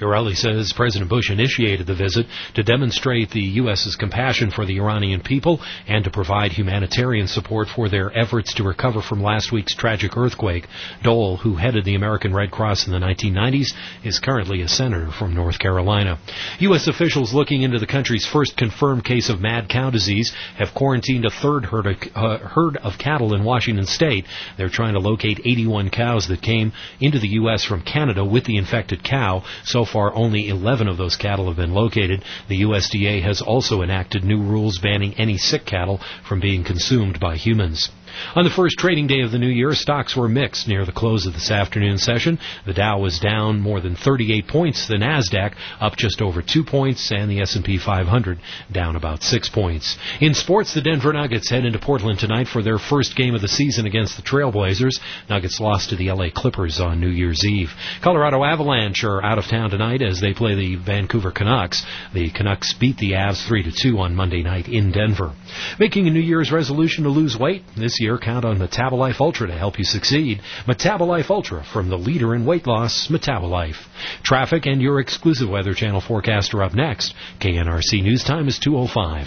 Pirelli says President Bush initiated the visit to demonstrate the U S.'s compassion for the Iranian people and to provide humanitarian support for their efforts to recover from last week's tragic earthquake. Dole, who headed the American Red Cross in the nineteen nineties, is currently a senator from North Carolina. U S officials looking into the country's first confirmed case of mad cow disease have quarantined a third herd of, uh, herd of cattle in Washington state. They're trying to locate eighty-one cows that came into the U S from Canada with the infected cow. So far, only eleven of those cattle have been located. The U S D A has also enacted new rules banning any sick cattle from being consumed by humans. On the first trading day of the new year, stocks were mixed near the close of this afternoon session. The Dow was down more than thirty-eight points, the Nasdaq up just over two points, and the S and P five hundred down about six points. In sports, the Denver Nuggets head into Portland tonight for their first game of the season against the Trailblazers. Nuggets lost to the L A Clippers on New Year's Eve. Colorado Avalanche are out of town tonight as they play the Vancouver Canucks. The Canucks beat the Avs three to two on Monday night in Denver. Making a New Year's resolution to lose weight this year, count on Metabolife Ultra to help you succeed. Metabolife Ultra, from the leader in weight loss, Metabolife. Traffic and your exclusive Weather Channel forecast are up next. K N R C News Time is two oh five.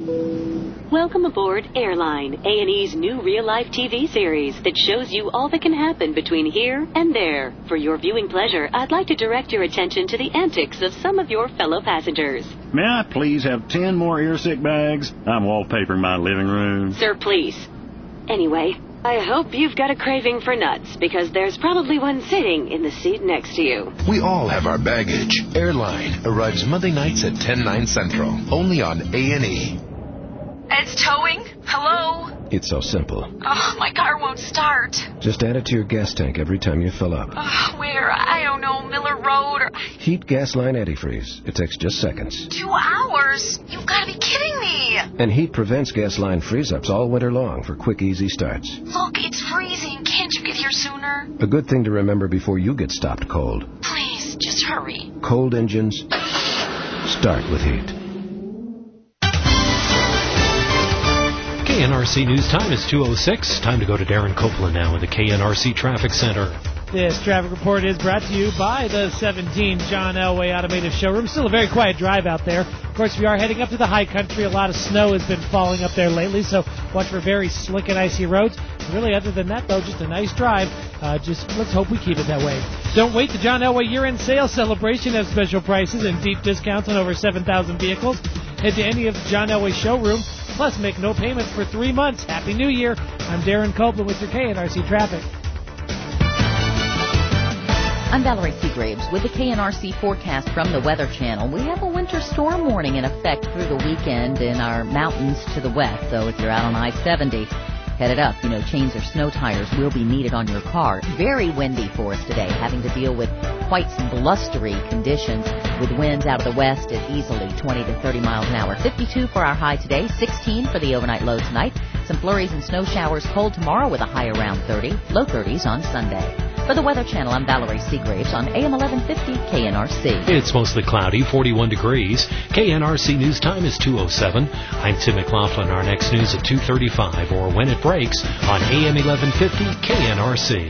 Welcome aboard Airline, A and E's new real-life T V series that shows you all that can happen between here and there. For your viewing pleasure, I'd like to direct your attention to the antics of some of your fellow passengers. May I please have ten more earsick bags? I'm wallpapering my living room. Sir, please. Anyway, I hope you've got a craving for nuts, because there's probably one sitting in the seat next to you. We all have our baggage. Airline arrives Monday nights at ten, nine Central, only on A and E. It's towing. Hello? It's so simple. Oh, my car won't start. Just add it to your gas tank every time you fill up. Oh, where? I don't know, Miller Road or... Heat gas line antifreeze. It takes just seconds. Two hours? You've got to be kidding me. And heat prevents gas line freeze-ups all winter long for quick, easy starts. Look, it's freezing. Can't you get here sooner? A good thing to remember before you get stopped cold. Please, just hurry. Cold engines start with heat. K N R C News Time is two oh six. Time to go to Darren Copeland now with the K N R C Traffic Center. This traffic report is brought to you by the seventeen John Elway Automotive Showroom. Still a very quiet drive out there. Of course, we are heading up to the high country. A lot of snow has been falling up there lately, so watch for very slick and icy roads. Really, other than that, though, just a nice drive. Uh, just let's hope we keep it that way. Don't wait. The John Elway year-end sales celebration has special prices and deep discounts on over seven thousand vehicles. Head to any of the John Elway showroom. Plus, make no payments for three months. Happy New Year. I'm Darren Copeland with your K N R C Traffic. I'm Valerie Seagraves with the K N R C forecast from the Weather Channel. We have a winter storm warning in effect through the weekend in our mountains to the west. So if you're out on I seventy, headed up, you know, chains or snow tires will be needed on your car. Very windy for us today, having to deal with quite some blustery conditions with winds out of the west at easily twenty to thirty miles an hour. fifty-two for our high today, sixteen for the overnight low tonight. Some flurries and snow showers cold tomorrow with a high around thirty, low thirties on Sunday. For the Weather Channel, I'm Valerie Seagraves on A M eleven fifty K N R C. It's mostly cloudy, forty-one degrees. K N R C News Time is two oh seven. I'm Tim McLaughlin. Our next news at two thirty-five, or when it breaks on A M eleven fifty K N R C.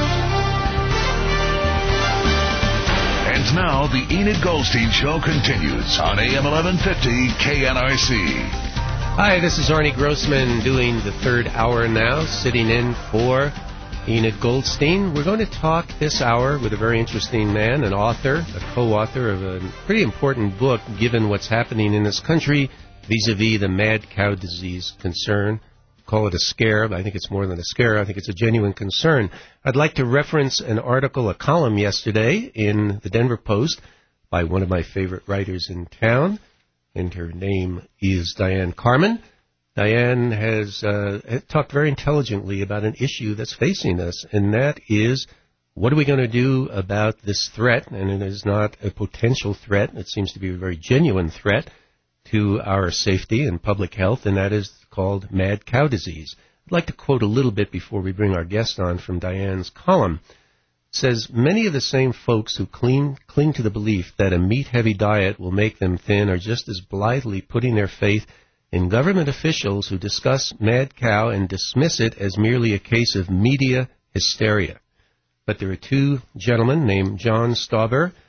And now the Enid Goldstein Show continues on A M eleven fifty K N R C. Hi, this is Arnie Grossman doing the third hour now, sitting in for Enid Goldstein. We're going to talk this hour with a very interesting man, an author, a co-author of a pretty important book, given what's happening in this country vis-a-vis the mad cow disease concern. Call it a scare, but I think it's more than a scare. I think it's a genuine concern. I'd like to reference an article, a column yesterday in the Denver Post by one of my favorite writers in town, and her name is Diane Carman. Diane has uh, talked very intelligently about an issue that's facing us, and that is, what are we going to do about this threat? And it is not a potential threat. It seems to be a very genuine threat to our safety and public health, and that is called mad cow disease. I'd like to quote a little bit before we bring our guest on from Diane's column. It says, many of the same folks who cling, cling to the belief that a meat-heavy diet will make them thin are just as blithely putting their faith in government officials who discuss mad cow and dismiss it as merely a case of media hysteria. But there are two gentlemen named John Stauber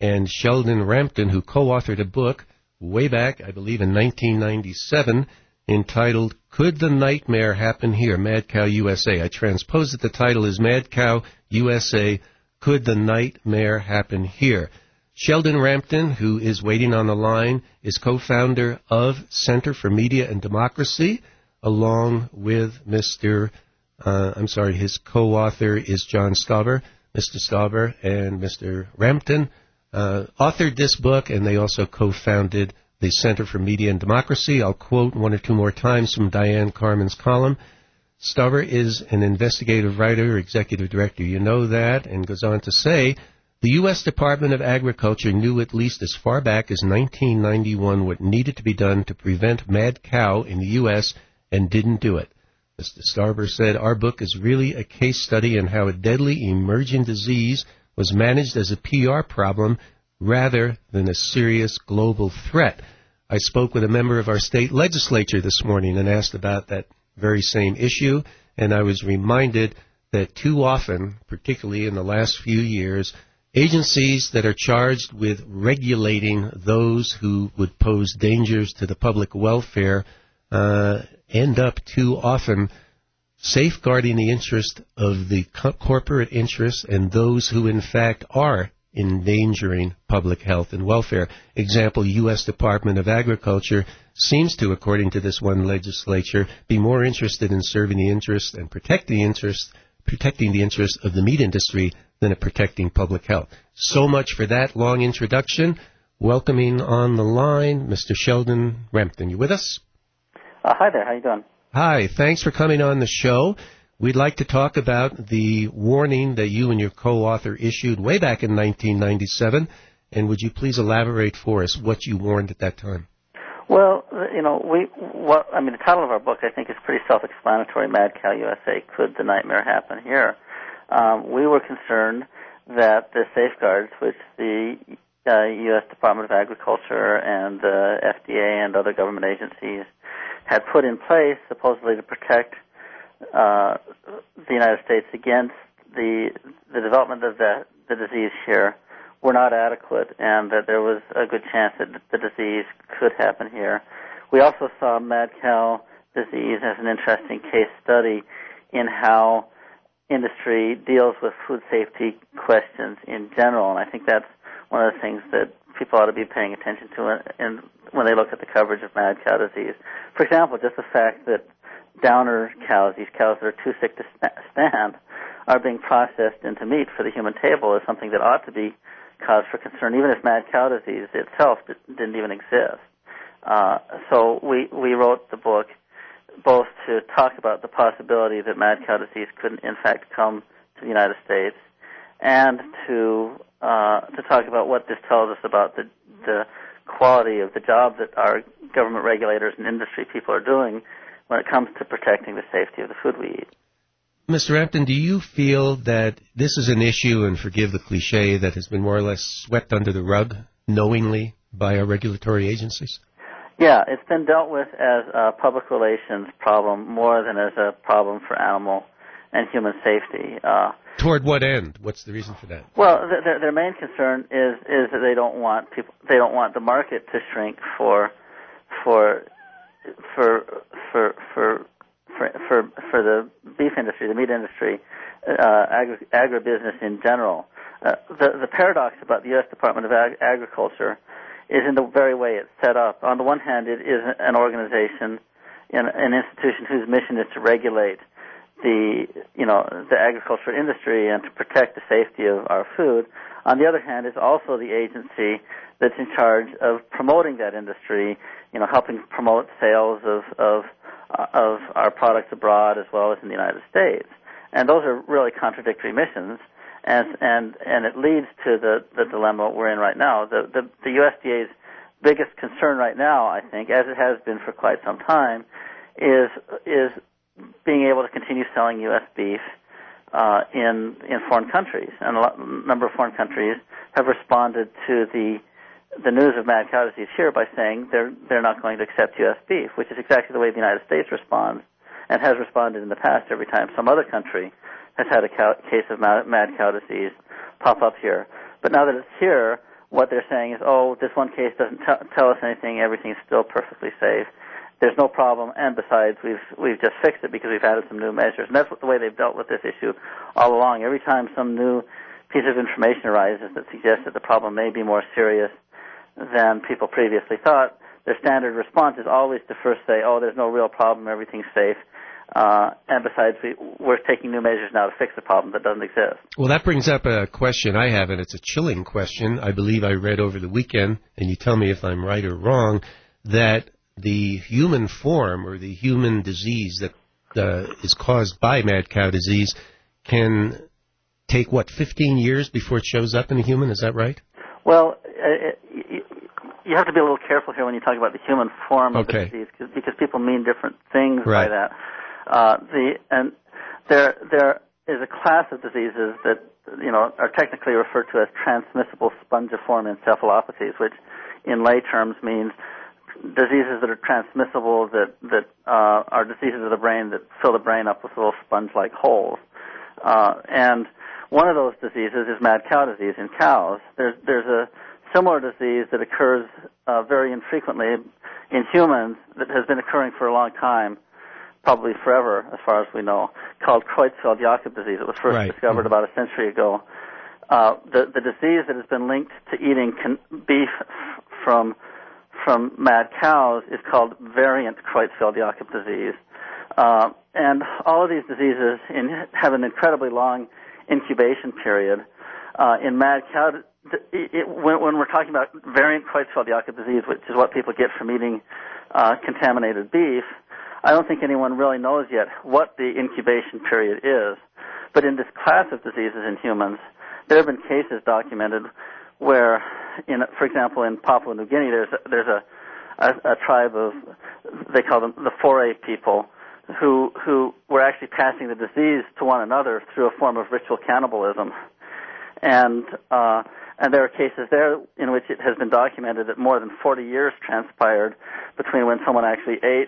and Sheldon Rampton, who co-authored a book way back, I believe in nineteen ninety-seven, entitled Could the Nightmare Happen Here? Mad Cow U S A. I transpose that the title is Mad Cow U S A, Could the Nightmare Happen Here? Sheldon Rampton, who is waiting on the line, is co-founder of Center for Media and Democracy, along with Mister Uh, I'm sorry, his co-author is John Stauber. Mister Stauber and Mister Rampton uh, authored this book, and they also co-founded the Center for Media and Democracy. I'll quote one or two more times from Diane Carmen's column. Stauber is an investigative writer, executive director, you know that, and goes on to say, the U S Department of Agriculture knew at least as far back as nineteen ninety-one what needed to be done to prevent mad cow in the U S and didn't do it. Mister Stauber said, our book is really a case study in how a deadly emerging disease was managed as a P R problem rather than a serious global threat. I spoke with a member of our state legislature this morning and asked about that very same issue, and I was reminded that too often, particularly in the last few years, agencies that are charged with regulating those who would pose dangers to the public welfare uh, end up too often safeguarding the interest of the co- corporate interests and those who in fact are endangering public health and welfare. Example, U S Department of Agriculture seems to, according to this one legislature, be more interested in serving the interest and protecting the interest, protecting the interest of the meat industry than at protecting public health. So much for that long introduction. Welcoming on the line, Mister Sheldon Rampton. You with us? Uh, hi there. How you doing? Hi. Thanks for coming on the show. We'd like to talk about the warning that you and your co-author issued way back in nineteen ninety-seven. And would you please elaborate for us what you warned at that time? Well, you know, we, what, I mean, the title of our book, I think, is pretty self-explanatory, Mad Cow U S A, Could the Nightmare Happen Here? Um, we were concerned that the safeguards which the uh, U S Department of Agriculture and the uh, F D A and other government agencies had put in place supposedly to protect uh, the United States against the the development of the, the disease here were not adequate, and that there was a good chance that the disease could happen here. We also saw mad cow disease as an interesting case study in how industry deals with food safety questions in general, and I think that's one of the things that people ought to be paying attention to in, when they look at the coverage of mad cow disease. For example, just the fact that downer cows, these cows that are too sick to stand, are being processed into meat for the human table is something that ought to be cause for concern, even if mad cow disease itself didn't even exist. Uh, so we, we wrote the book both to talk about the possibility that mad cow disease could in fact come to the United States, and to uh, to talk about what this tells us about the the quality of the job that our government regulators and industry people are doing when it comes to protecting the safety of the food we eat. Mister Rampton, do you feel that this is an issue, and forgive the cliche, that has been more or less swept under the rug knowingly by our regulatory agencies? Yeah, it's been dealt with as a public relations problem more than as a problem for animal and human safety. Uh, Toward what end? What's the reason for that? well, th- their, their main concern is is that they don't want people, they don't want the market to shrink for for for for for for for, for the beef industry, the meat industry, uh, agri- agribusiness in general. Uh, the the paradox about the U S Department of Ag- Agriculture is in the very way it's set up. On the one hand, it is an organization, an, an institution whose mission is to regulate the, you know, the agricultural industry and to protect the safety of our food. On the other hand, it's also the agency that's in charge of promoting that industry, you know, helping promote sales of of uh, of our products abroad as well as in the United States. And those are really contradictory missions. And and and it leads to the, the dilemma we're in right now. The, the the U S D A's biggest concern right now, I think, as it has been for quite some time, is is being able to continue selling U S beef uh, in in foreign countries. And a lot, number of foreign countries have responded to the the news of mad cow disease here by saying they're they're not going to accept U S beef, which is exactly the way the United States responds and has responded in the past every time some other country has had a cow, case of mad, mad cow disease pop up here. But now that it's here, what they're saying is, oh, this one case doesn't t- tell us anything, everything's still perfectly safe. There's no problem, and besides, we've we've just fixed it because we've added some new measures. And that's what, the way they've dealt with this issue all along. Every time some new piece of information arises that suggests that the problem may be more serious than people previously thought, their standard response is always to first say, oh, there's no real problem, everything's safe. Uh, and besides, we, we're taking new measures now to fix a problem that doesn't exist. Well, that brings up a question I have, and it's a chilling question. I believe I read over the weekend, and you tell me if I'm right or wrong, that the human form or the human disease that uh, is caused by mad cow disease can take, what, fifteen years before it shows up in a human? Is that right? Well, uh, it, you have to be a little careful here when you talk about the human form of okay. the disease, cause, because people mean different things right. by that. Uh, the and there there is a class of diseases that you know are technically referred to as transmissible spongiform encephalopathies, which in lay terms means diseases that are transmissible that that uh, are diseases of the brain that fill the brain up with little sponge-like holes. Uh, and one of those diseases is mad cow disease in cows. There's there's a similar disease that occurs uh, very infrequently in humans that has been occurring for a long time, probably forever as far as we know, called Creutzfeldt-Jakob disease. It was first right. discovered about a century ago. Uh, the, the disease that has been linked to eating con- beef from from mad cows is called variant Creutzfeldt-Jakob disease. Uh, and all of these diseases in, have an incredibly long incubation period. Uh, in mad cow, it, it, when, when we're talking about variant Creutzfeldt-Jakob disease, which is what people get from eating uh, contaminated beef, I don't think anyone really knows yet what the incubation period is. But in this class of diseases in humans, there have been cases documented where, in, for example, in Papua New Guinea, there's a, there's a, a, a tribe of, they call them the Foray people, who who were actually passing the disease to one another through a form of ritual cannibalism. And uh, and there are cases there in which it has been documented that more than forty years transpired between when someone actually ate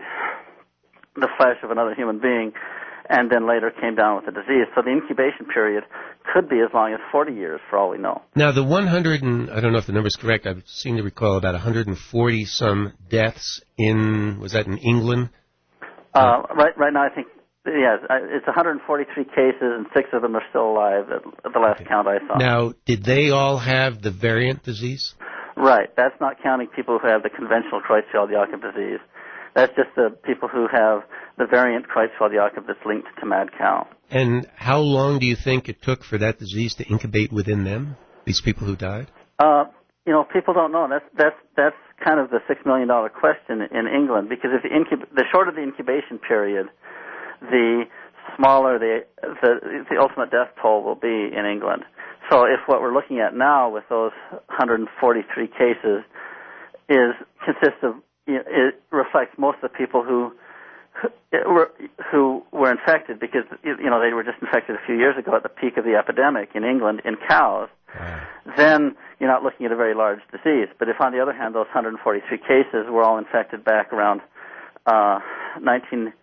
the flesh of another human being and then later came down with the disease. So the incubation period could be as long as forty years for all we know. Now, the one hundred, and I don't know if the number's correct, I seem to recall about one hundred forty some deaths in, was that in England? Uh, right, right now I think, yeah, it's one hundred forty-three cases and six of them are still alive at, at the last okay. count I saw. Now, did they all have the variant disease? Right. That's not counting people who have the conventional Creutzfeldt-Jakob disease. That's just the people who have the variant Creutzfeldt-Jakob that's linked to mad cow. And how long do you think it took for that disease to incubate within them, these people who died? Uh, you know, people don't know. That's that's that's kind of the six million dollar question in England, because if the incub- the shorter the incubation period, the smaller the, the the ultimate death toll will be in England. So if what we're looking at now with those one hundred forty-three cases is consists of, you know, it reflects most of the people who who, who were infected because, you know, they were just infected a few years ago at the peak of the epidemic in England in cows, then you're not looking at a very large disease. But if, on the other hand, those one hundred forty-three cases were all infected back around uh, nineteen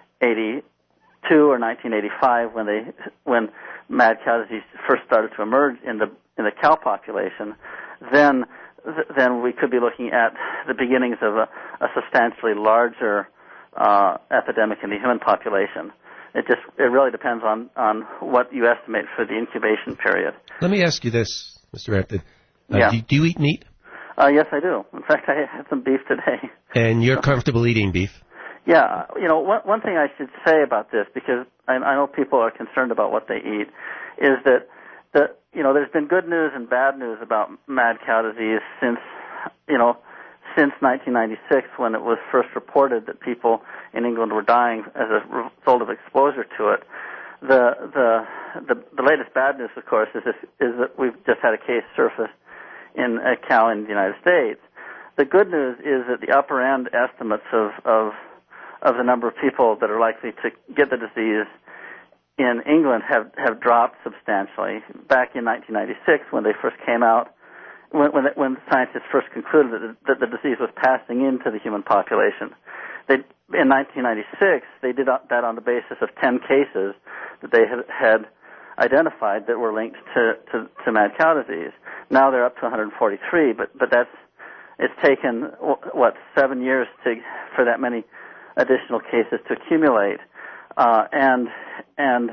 eighty-two or nineteen eighty-five, when they when mad cow disease first started to emerge in the in the cow population, then then we could be looking at the beginnings of a, a substantially larger uh, epidemic in the human population. It just it really depends on, on what you estimate for the incubation period. Let me ask you this, Mister Rampton. Uh, yeah. do, do you eat meat? Uh, yes, I do. In fact, I had some beef today. And you're comfortable eating beef? Yeah. You know, one, one thing I should say about this, because I, I know people are concerned about what they eat, is that the you know there's been good news and bad news about mad cow disease since you know since nineteen ninety-six, when it was first reported that people in England were dying as a result of exposure to it. The the the, the latest bad news, of course, is this, is that we've just had a case surface in a cow in the United States. The good news is that the upper end estimates of of of the number of people that are likely to get the disease in England have, have dropped substantially. Back in nineteen ninety-six, when they first came out, when when, when scientists first concluded that, that the disease was passing into the human population, they, in nineteen ninety-six, they did that on the basis of ten cases that they had, had identified that were linked to, to, to mad cow disease. Now they're up to one hundred forty-three, but, but that's, it's taken, what, seven years to, for that many additional cases to accumulate. Uh, and, and,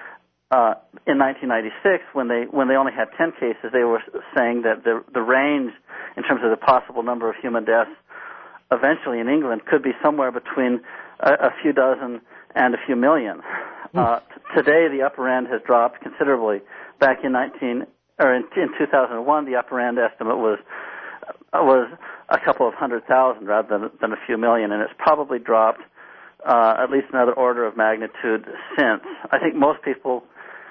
uh, in nineteen ninety-six, when they, when they only had ten cases, they were saying that the, the range in terms of the possible number of human deaths eventually in England could be somewhere between a, a few dozen and a few million. Uh, t- today, the upper end has dropped considerably. Back in nineteen or in, in two thousand one, the upper end estimate was uh, was a couple of hundred thousand rather than, than a few million, and it's probably dropped uh, at least another order of magnitude since. I think most people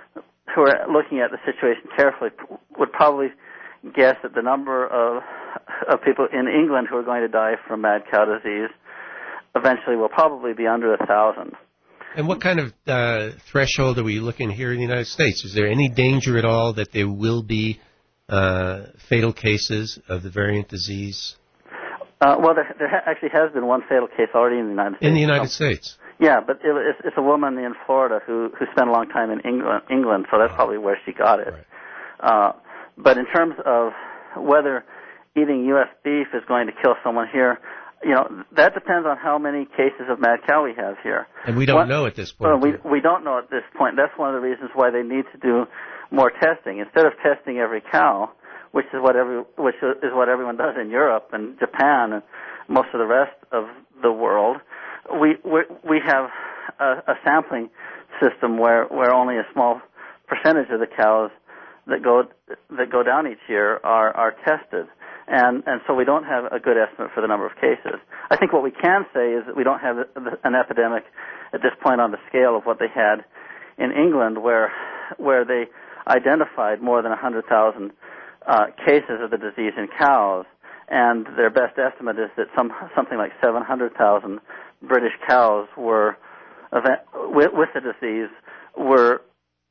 who are looking at the situation carefully p- would probably guess that the number of of people in England who are going to die from mad cow disease eventually will probably be under a thousand. And what kind of uh, threshold are we looking here in the United States? Is there any danger at all that there will be uh, fatal cases of the variant disease? Uh, well, there, there ha- actually has been one fatal case already in the United States. In the United States? Yeah, but it, it's, it's a woman in Florida who, who spent a long time in England, England, so that's probably where she got it. Right. Uh, but in terms of whether eating U S beef is going to kill someone here, you know, that depends on how many cases of mad cow we have here. And we don't What, know at this point. Well, we we don't know at this point. That's one of the reasons why they need to do more testing. Instead of testing every cow, which is what every which is what everyone does in Europe and Japan and most of the rest of the world, we we, we have a, a sampling system where, where only a small percentage of the cows that go that go down each year are are tested. And, and so we don't have a good estimate for the number of cases. I think what we can say is that we don't have an epidemic at this point on the scale of what they had in England, where where they identified more than one hundred thousand uh, cases of the disease in cows, and their best estimate is that some something like seven hundred thousand British cows were event, with, with the disease were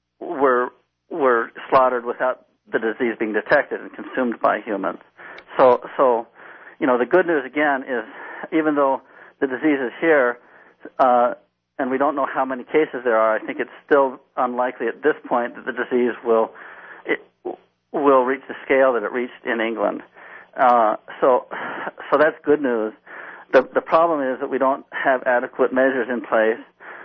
were were slaughtered without the disease being detected and consumed by humans. So, so, you know, the good news again is, even though the disease is here, uh, and we don't know how many cases there are, I think it's still unlikely at this point that the disease will it will reach the scale that it reached in England. Uh, so, so that's good news. The the problem is that we don't have adequate measures in place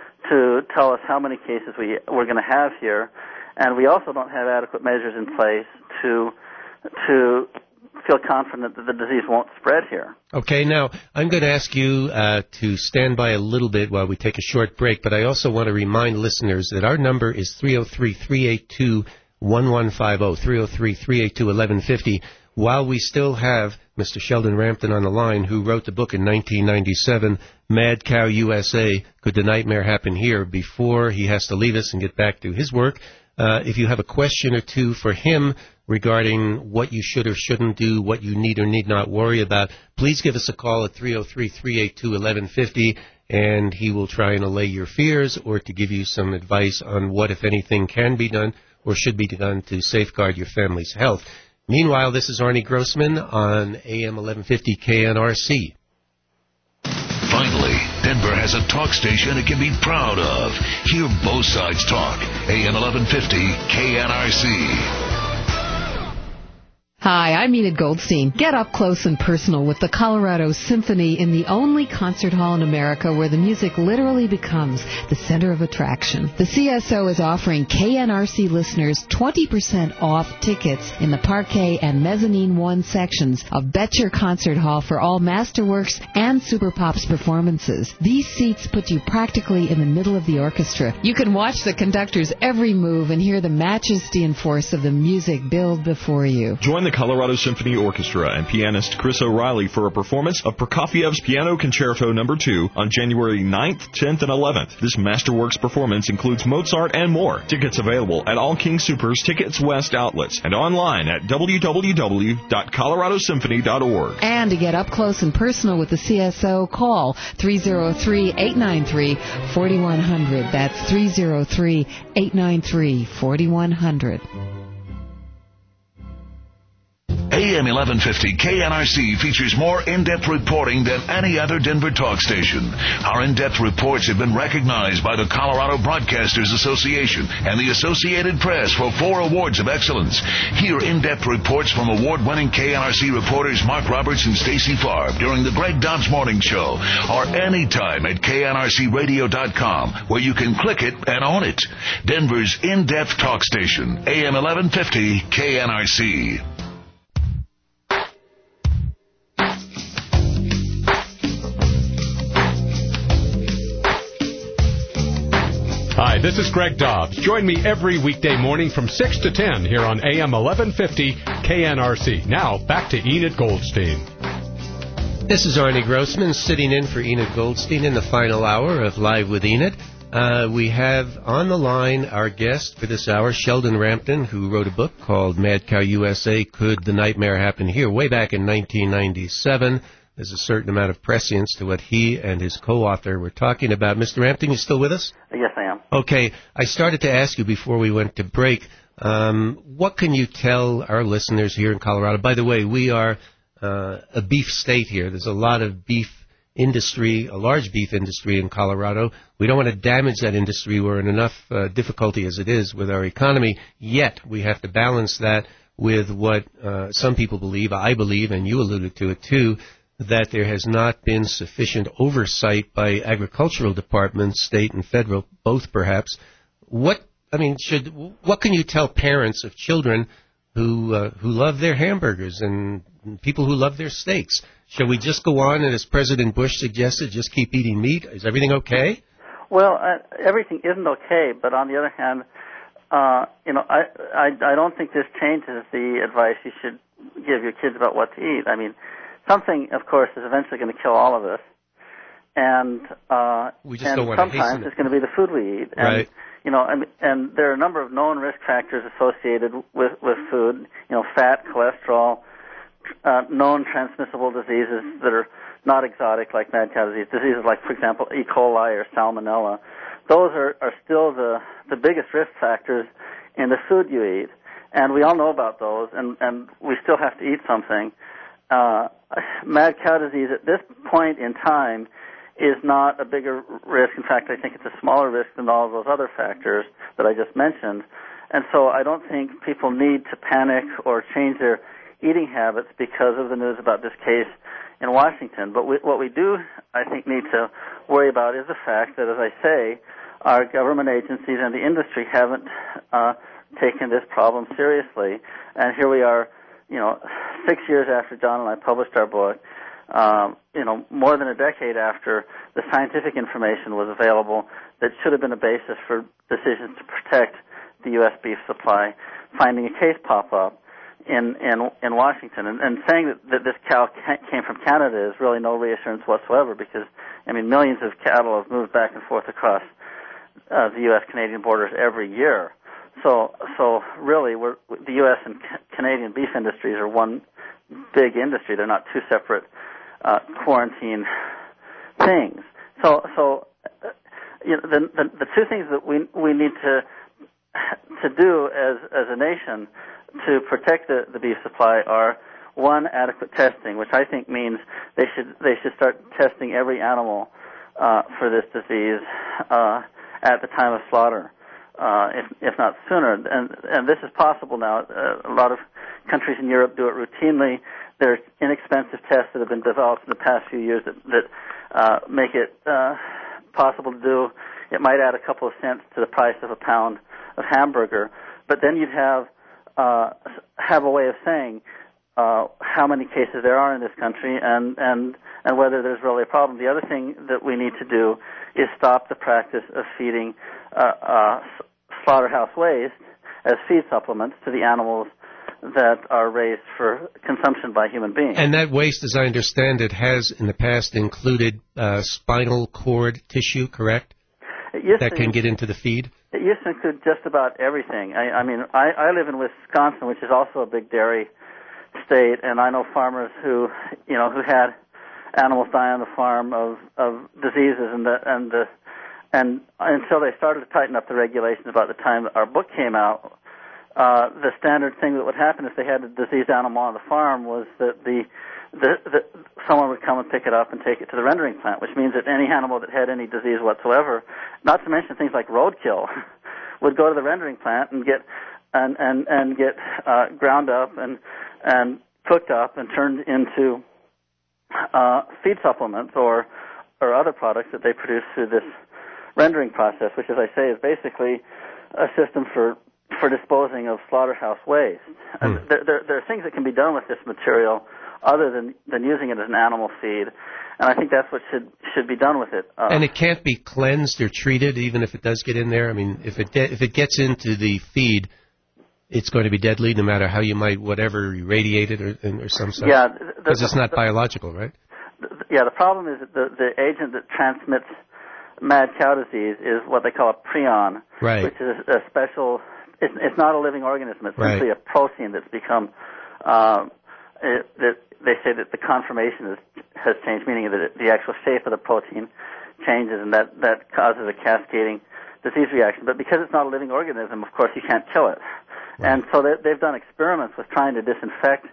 to tell us how many cases we we're going to have here, and we also don't have adequate measures in place to to feel confident that the disease won't spread here. Okay, now I'm going to ask you uh, to stand by a little bit while we take a short break, but I also want to remind listeners that our number is three oh three, three eight two, one one five oh, three oh three, three eight two, one one five oh, while we still have Mister Sheldon Rampton on the line, who wrote the book in nineteen ninety-seven, Mad Cow U S A, Could the Nightmare Happen Here, before he has to leave us and get back to his work. Uh, if you have a question or two for him regarding what you should or shouldn't do, what you need or need not worry about, please give us a call at three oh three, three eight two, one one five oh, and he will try and allay your fears or to give you some advice on what, if anything, can be done or should be done to safeguard your family's health. Meanwhile, this is Arnie Grossman on A M eleven fifty K N R C. Finally, Denver has a talk station it can be proud of. Hear both sides talk. A M eleven fifty K N R C. Hi, I'm Enid Goldstein. Get up close and personal with the Colorado Symphony in the only concert hall in America where the music literally becomes the center of attraction. The C S O is offering K N R C listeners twenty percent off tickets in the Parquet and Mezzanine one sections of Betcher Concert Hall for all Masterworks and Super Pops performances. These seats put you practically in the middle of the orchestra. You can watch the conductor's every move and hear the majesty and force of the music build before you. Join the Colorado Symphony Orchestra and pianist Chris O'Reilly for a performance of Prokofiev's Piano Concerto Number two on January ninth, tenth, and eleventh. This Masterworks performance includes Mozart and more. Tickets available at all King Soopers Tickets West outlets and online at w w w dot colorado symphony dot org. And to get up close and personal with the C S O, call three oh three, eight nine three, four one zero zero. That's three oh three, eight nine three, four one zero zero. A A M eleven fifty K N R C features more in-depth reporting than any other Denver talk station. Our in-depth reports have been recognized by the Colorado Broadcasters Association and the Associated Press for four awards of excellence. Hear in-depth reports from award-winning K N R C reporters Mark Roberts and Stacy Farb during the Greg Dobbs Morning Show, or anytime at K N R C radio dot com, where you can click it and own it. Denver's in-depth talk station, A M eleven fifty K N R C. Hi, this is Greg Dobbs. Join me every weekday morning from six to ten here on A M eleven fifty K N R C. Now, back to Enid Goldstein. This is Arnie Grossman sitting in for Enid Goldstein in the final hour of Live with Enid. Uh, we have on the line our guest for this hour, Sheldon Rampton, who wrote a book called Mad Cow U S A, Could the Nightmare Happen Here? Way back in nineteen ninety-seven. There's a certain amount of prescience to what he and his co-author were talking about. Mister Rampton, you still with us? Yes, I am. Okay. I started to ask you before we went to break, um, what can you tell our listeners here in Colorado? By the way, we are uh, a beef state here. There's a lot of beef industry, a large beef industry in Colorado. We don't want to damage that industry. We're in enough uh, difficulty as it is with our economy. Yet we have to balance that with what uh, some people believe, I believe, and you alluded to it too, that there has not been sufficient oversight by agricultural departments, state and federal, both perhaps. What I mean, should what can you tell parents of children who uh, who love their hamburgers and people who love their steaks? Shall we just go on and, as President Bush suggested, just keep eating meat? Is everything okay? Well, uh, everything isn't okay, but on the other hand, uh, you know, I, I I don't think this changes the advice you should give your kids about what to eat. I mean, something, of course, is eventually going to kill all of us, and uh, we just and don't want to sometimes hasten it. it's going to be the food we eat. And, right. You know, and, and there are a number of known risk factors associated with with food. You know, fat, cholesterol, uh, known transmissible diseases that are not exotic, like mad cow disease. Diseases like, for example, E. coli or salmonella. Those are, are still the the biggest risk factors in the food you eat, and we all know about those, and and we still have to eat something. Uh, mad cow disease at this point in time is not a bigger risk. In fact, I think it's a smaller risk than all of those other factors that I just mentioned. And so I don't think people need to panic or change their eating habits because of the news about this case in Washington. But we, what we do, I think, need to worry about is the fact that, as I say, our government agencies and the industry haven't uh, taken this problem seriously. And here we are, you know, six years after John and I published our book, um, you know, more than a decade after the scientific information was available that should have been a basis for decisions to protect the U S beef supply, finding a case pop up in in, in Washington. And, and saying that, that this cow came from Canada is really no reassurance whatsoever because, I mean, millions of cattle have moved back and forth across uh, the U S Canadian borders every year. So, so really, we're, the U S and Canadian beef industries are one big industry. They're not two separate uh, quarantine things. So, so uh, you know, the, the the two things that we we need to to do as as a nation to protect the, the beef supply are, one, adequate testing, which I think means they should they should start testing every animal uh, for this disease uh, at the time of slaughter. Uh, if, if not sooner. And, and this is possible now. Uh, a lot of countries in Europe do it routinely. There are inexpensive tests that have been developed in the past few years that, that uh, make it uh, possible to do. It might add a couple of cents to the price of a pound of hamburger. But then you'd have, uh, have a way of saying uh, how many cases there are in this country and, and, and whether there's really a problem. The other thing that we need to do is stop the practice of feeding uh, uh, slaughterhouse waste as feed supplements to the animals that are raised for consumption by human beings. And that waste, as I understand it, has in the past included uh, spinal cord tissue, correct? That can get into the feed? It used to include just about everything. I, I mean, I, I live in Wisconsin, which is also a big dairy state, and I know farmers who, you know, who had animals die on the farm of, of diseases, and the and the and until they started to tighten up the regulations about the time our book came out, uh, the standard thing that would happen if they had a diseased animal on the farm was that the, the, the someone would come and pick it up and take it to the rendering plant, which means that any animal that had any disease whatsoever, not to mention things like roadkill, would go to the rendering plant and get and and and get uh, ground up and and cooked up and turned into uh, feed supplements or or other products that they produce through this rendering process, which, as I say, is basically a system for for disposing of slaughterhouse waste. Hmm. And there, there, there are things that can be done with this material other than, than using it as an animal feed, and I think that's what should should be done with it. Uh, And it can't be cleansed or treated, even if it does get in there. I mean, if it de- if it gets into the feed, it's going to be deadly, no matter how you might whatever irradiate it or, or some such. Yeah, because it's not the, biological, right? The, yeah, the problem is that the the agent that transmits mad cow disease is what they call a prion, Right. which is a special. It's, it's not a living organism. It's Right. simply a protein that's become. Um, it, that they say that the conformation is, has changed, meaning that it, the actual shape of the protein changes, and that that causes a cascading disease reaction. But because it's not a living organism, of course, you can't kill it. Right. And so they, they've done experiments with trying to disinfect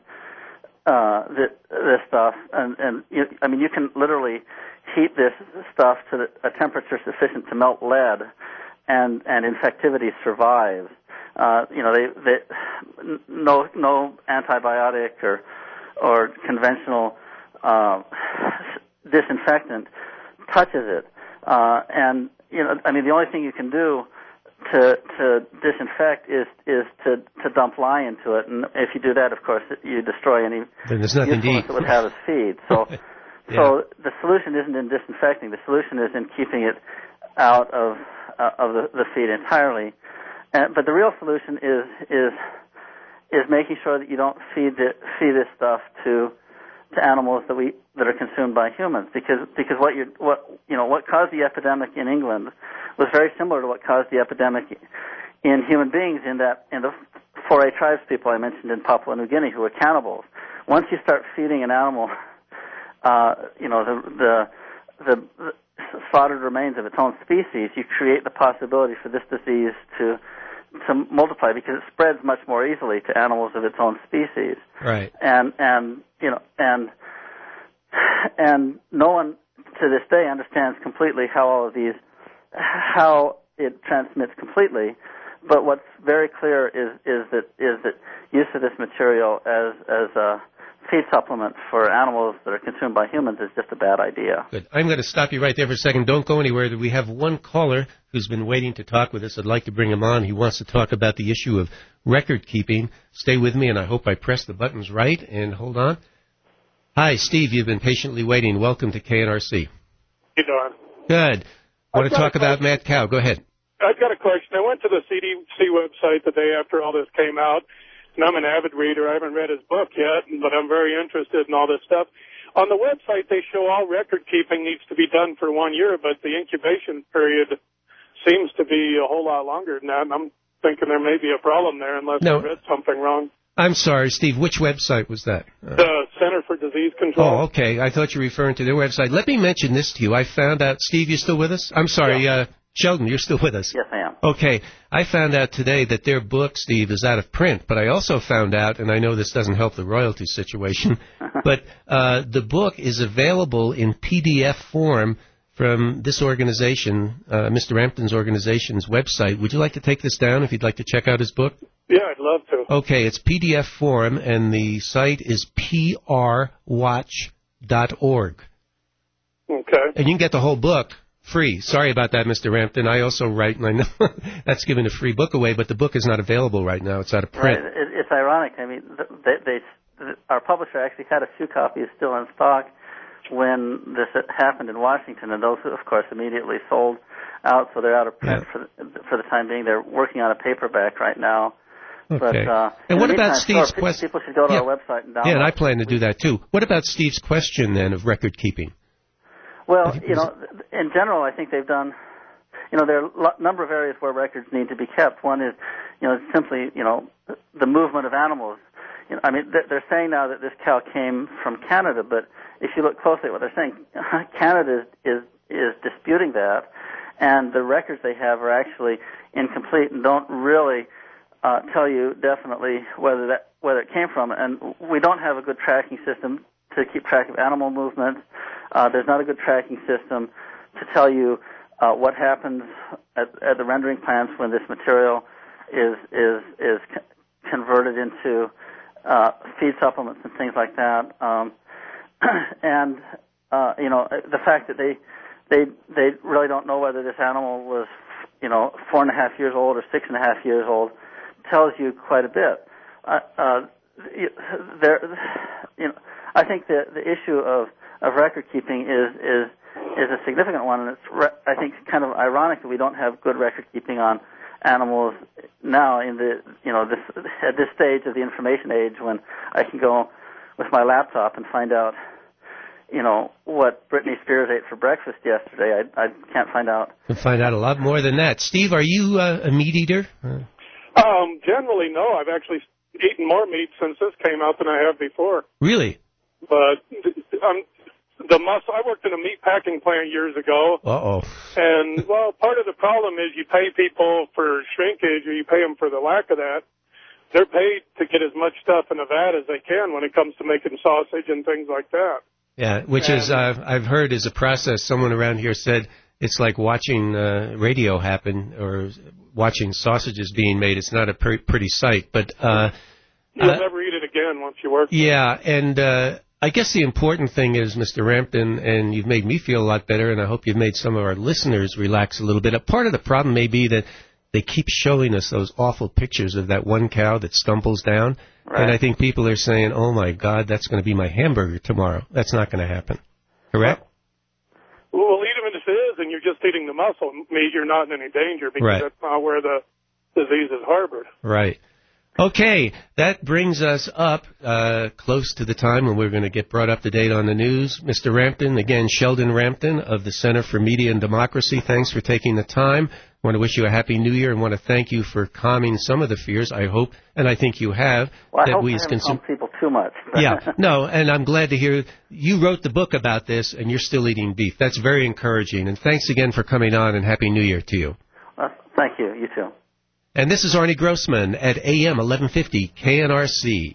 uh, this, this stuff. And, and you, I mean, you can literally heat this stuff to the, a temperature sufficient to melt lead, and, and infectivity survives. Uh, you know, they, they, no, no antibiotic or, or conventional uh, disinfectant touches it. Uh, and, you know, I mean, the only thing you can do to to disinfect is is to, to dump lye into it, and if you do that, of course, you destroy any Then there's nothing to usefulness eat. it would have as feed. So, Yeah. so the solution isn't in disinfecting. The solution is in keeping it out of uh, of the, the feed entirely. And, but the real solution is is is making sure that you don't feed the, feed this stuff to to animals that we that are consumed by humans, because because what you what you know what caused the epidemic in England was very similar to what caused the epidemic in human beings, in that in the four-A tribes people I mentioned in Papua New Guinea who were cannibals. Once you start feeding an animal, uh, you know the, the the the slaughtered remains of its own species, you create the possibility for this disease to to multiply, because it spreads much more easily to animals of its own species. Right. And and you know and and no one to this day understands completely how all of these how it transmits completely. But what's very clear is is that is that use of this material as as a feed supplement for animals that are consumed by humans is just a bad idea. Good. I'm going to stop you right there for a second. Don't go anywhere. We have one caller who's been waiting to talk with us. I'd like to bring him on. He wants to talk about the issue of record keeping. Stay with me, and I hope I press the buttons right. And hold on. Hi, Steve. You've been patiently waiting. Welcome to K N R C. Hey, Don. Good. Want I've to got talk a about mad cow? Go ahead. I've got a question. I went to the C D C website the day after all this came out, and I'm an avid reader. I haven't read his book yet, but I'm very interested in all this stuff. On the website, they show all record keeping needs to be done for one year, but the incubation period seems to be a whole lot longer than that, and I'm thinking there may be a problem there unless No. I read something wrong. I'm sorry, Steve. Which website was that? Uh, The Center for Disease Control. Oh, okay. I thought you were referring to their website. Let me mention this to you. I found out, Steve, you still with us? I'm sorry, uh, Sheldon, you're still with us? Yes, I am. Okay. I found out today that their book, Steve, is out of print, but I also found out, and I know this doesn't help the royalty situation, but uh, the book is available in P D F form from this organization, uh, Mister Rampton's organization's website. Would you like to take this down if you'd like to check out his book? Yeah, I'd love to. Okay, it's P D F form, and the site is p r watch dot org. Okay. And you can get the whole book free. Sorry about that, Mister Rampton. I also write, and I know that's giving a free book away, but the book is not available right now. It's out of print. Right. It, it's ironic. I mean, they, they, our publisher actually had a few copies still in stock when this happened in Washington, and those, of course, immediately sold out, so they're out of print Yeah. for, the, for the time being. They're working on a paperback right now. Okay. But, uh, and in what the about meantime, Steve's sure, question? People should go to Yeah. our website and download. Yeah, and I plan to do that too. What about Steve's question then of record keeping? Well, you know, in general, I think they've done, you know, there are a number of areas where records need to be kept. One is, you know, simply, you know, the movement of animals. You know, I mean, they're saying now that this cow came from Canada, but if you look closely at what they're saying, Canada is, is, is disputing that, and the records they have are actually incomplete and don't really uh, tell you definitely whether that whether it came from. And we don't have a good tracking system to keep track of animal movements. Uh, there's not a good tracking system to tell you uh, what happens at, at the rendering plants when this material is is is co- converted into uh, feed supplements and things like that. Um, and uh, you know, the fact that they they they really don't know whether this animal was, you know, four and a half years old or six and a half years old tells you quite a bit. Uh, uh, there, you know, I think the the issue of, of record keeping is is is a significant one, and it's re- I think kind of ironic that we don't have good record keeping on animals now in the you know this at this stage of the information age, when I can go with my laptop and find out, you know, what Britney Spears ate for breakfast yesterday. I I can't find out. You'll find out a lot more than that. Steve, are you uh, a meat eater? Uh, Um, generally, no. I've actually eaten more meat since this came out than I have before. Really? But um, the muscle. I worked in a meat packing plant years ago. Uh-oh. And, well, part of the problem is you pay people for shrinkage, or you pay them for the lack of that. They're paid to get as much stuff in a vat as they can when it comes to making sausage and things like that. Yeah, which and, is, uh, I've heard is a process. Someone around here said it's like watching uh, radio happen or watching sausages being made. It's not a per- pretty sight, but... Uh, You'll uh, never eat it again once you work. Yeah, and uh, I guess the important thing is, Mister Rampton, and you've made me feel a lot better, and I hope you've made some of our listeners relax a little bit. A part of the problem may be that they keep showing us those awful pictures of that one cow that stumbles down, right. And I think people are saying, oh, my God, that's going to be my hamburger tomorrow. That's not going to happen. Correct? Well, eat them as it is, and you're just eating the muscle. Meat, you're not in any danger because Right. that's not where the disease is harbored. Right. Okay, that brings us up uh, close to the time when we're going to get brought up to date on the news. Mister Rampton, again, Sheldon Rampton of the Center for Media and Democracy, thanks for taking the time. I want to wish you a happy new year and want to thank you for calming some of the fears, I hope, and I think you have. Well, I that hope we I as haven't consum- calmed people too much. Yeah, no, and I'm glad to hear you wrote the book about this and you're still eating beef. That's very encouraging, and thanks again for coming on, and Happy New Year to you. Well, thank you. You too. And this is Arnie Grossman at A M eleven fifty K N R C.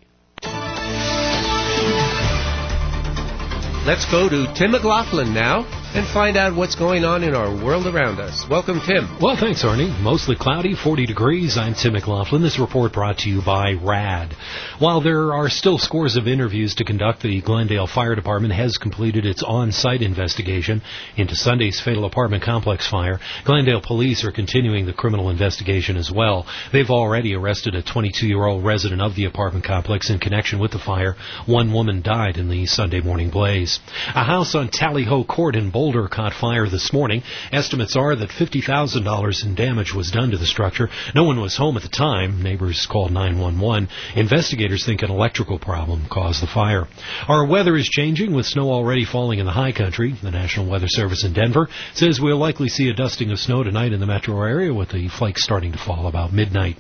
Let's go to Tim McLaughlin now and find out what's going on in our world around us. Welcome, Tim. Well, thanks, Arnie. Mostly cloudy, forty degrees. I'm Tim McLaughlin. This report brought to you by RAD. While there are still scores of interviews to conduct, the Glendale Fire Department has completed its on-site investigation into Sunday's fatal apartment complex fire. Glendale police are continuing the criminal investigation as well. They've already arrested a twenty-two-year-old resident of the apartment complex in connection with the fire. One woman died in the Sunday morning blaze. A house on Tally Ho Court in Boulder caught fire this morning. Estimates are that fifty thousand dollars in damage was done to the structure. No one was home at the time. Neighbors called nine one one. Investigators think an electrical problem caused the fire. Our weather is changing, with snow already falling in the high country. The National Weather Service in Denver says we'll likely see a dusting of snow tonight in the metro area, with the flakes starting to fall about midnight.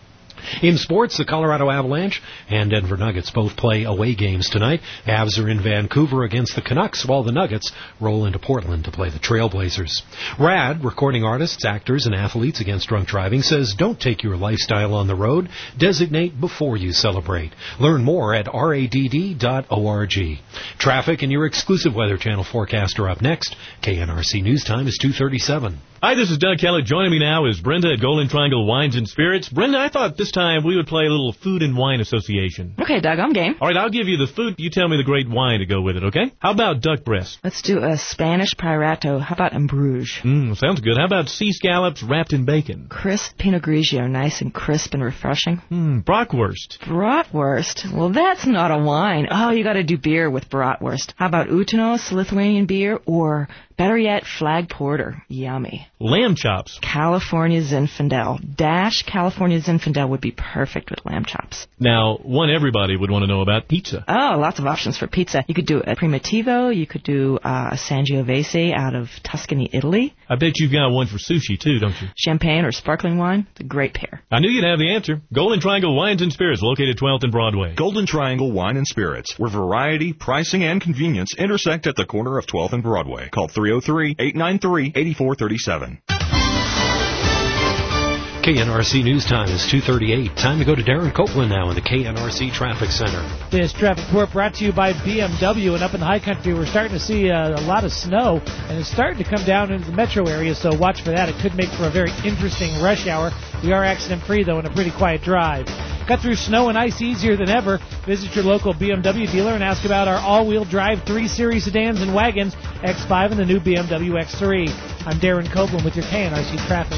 In sports, the Colorado Avalanche and Denver Nuggets both play away games tonight. The Avs are in Vancouver against the Canucks, while the Nuggets roll into Portland to play the Trailblazers. RAD, recording artists, actors, and athletes against drunk driving, says don't take your lifestyle on the road. Designate before you celebrate. Learn more at R A D D dot org. Traffic and your exclusive Weather Channel forecast are up next. K N R C News Time is two thirty-seven. Hi, this is Doug Kelly. Joining me now is Brenda at Golden Triangle Wines and Spirits. Brenda, I thought this time we would play a little Food and Wine Association. Okay, Doug, I'm game. All right, I'll give you the food. You tell me the great wine to go with it, okay? How about duck breast? Let's do a Spanish Pyrato. How about Ambrouge? Mmm, sounds good. How about sea scallops wrapped in bacon? Crisp Pinot Grigio, nice and crisp and refreshing. Mmm, bratwurst. Bratwurst? Well, that's not a wine. Oh, you got to do beer with bratwurst. How about Utenos, Lithuanian beer, or better yet, Flag Porter? Yummy. Lamb chops. California Zinfandel. Dash California Zinfandel would be perfect with lamb chops. Now, one everybody would want to know about pizza. Oh, lots of options for pizza. You could do a Primitivo. You could do uh, a Sangiovese out of Tuscany, Italy. I bet you've got one for sushi, too, don't you? Champagne or sparkling wine. It's a great pair. I knew you'd have the answer. Golden Triangle Wines and Spirits, located twelfth and Broadway. Golden Triangle Wine and Spirits, where variety, pricing, and convenience intersect at the corner of twelfth and Broadway. Call three oh three, eight nine three, eight four three seven. K N R C News Time is two thirty-eight. Time to go to Darren Copeland now in the K N R C Traffic Center. This traffic report brought to you by B M W, and up in the high country we're starting to see uh, a lot of snow, and it's starting to come down into the metro area, so watch for that. It could make for a very interesting rush hour. We are accident-free, though, and a pretty quiet drive. Cut through snow and ice easier than ever. Visit your local B M W dealer and ask about our all-wheel drive three series sedans and wagons, X five and the new B M W X three. I'm Darren Copeland with your K N R C Traffic.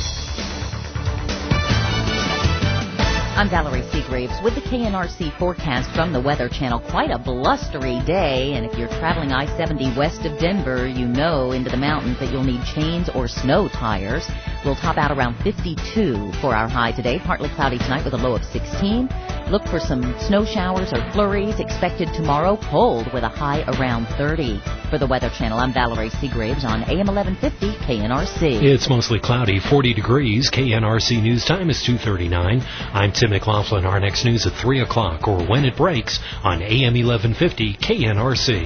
I'm Valerie Seagraves with the K N R C forecast from the Weather Channel. Quite a blustery day, and if you're traveling I seventy west of Denver, you know into the mountains that you'll need chains or snow tires. We'll top out around fifty-two for our high today. Partly cloudy tonight with a low of sixteen. Look for some snow showers or flurries expected tomorrow. Cold with a high around thirty. For the Weather Channel, I'm Valerie Seagraves on A M eleven fifty K N R C. It's mostly cloudy, forty degrees. K N R C News Time is two thirty-nine. I'm Tim McLaughlin. Our next news at three o'clock or when it breaks on A M eleven fifty K N R C.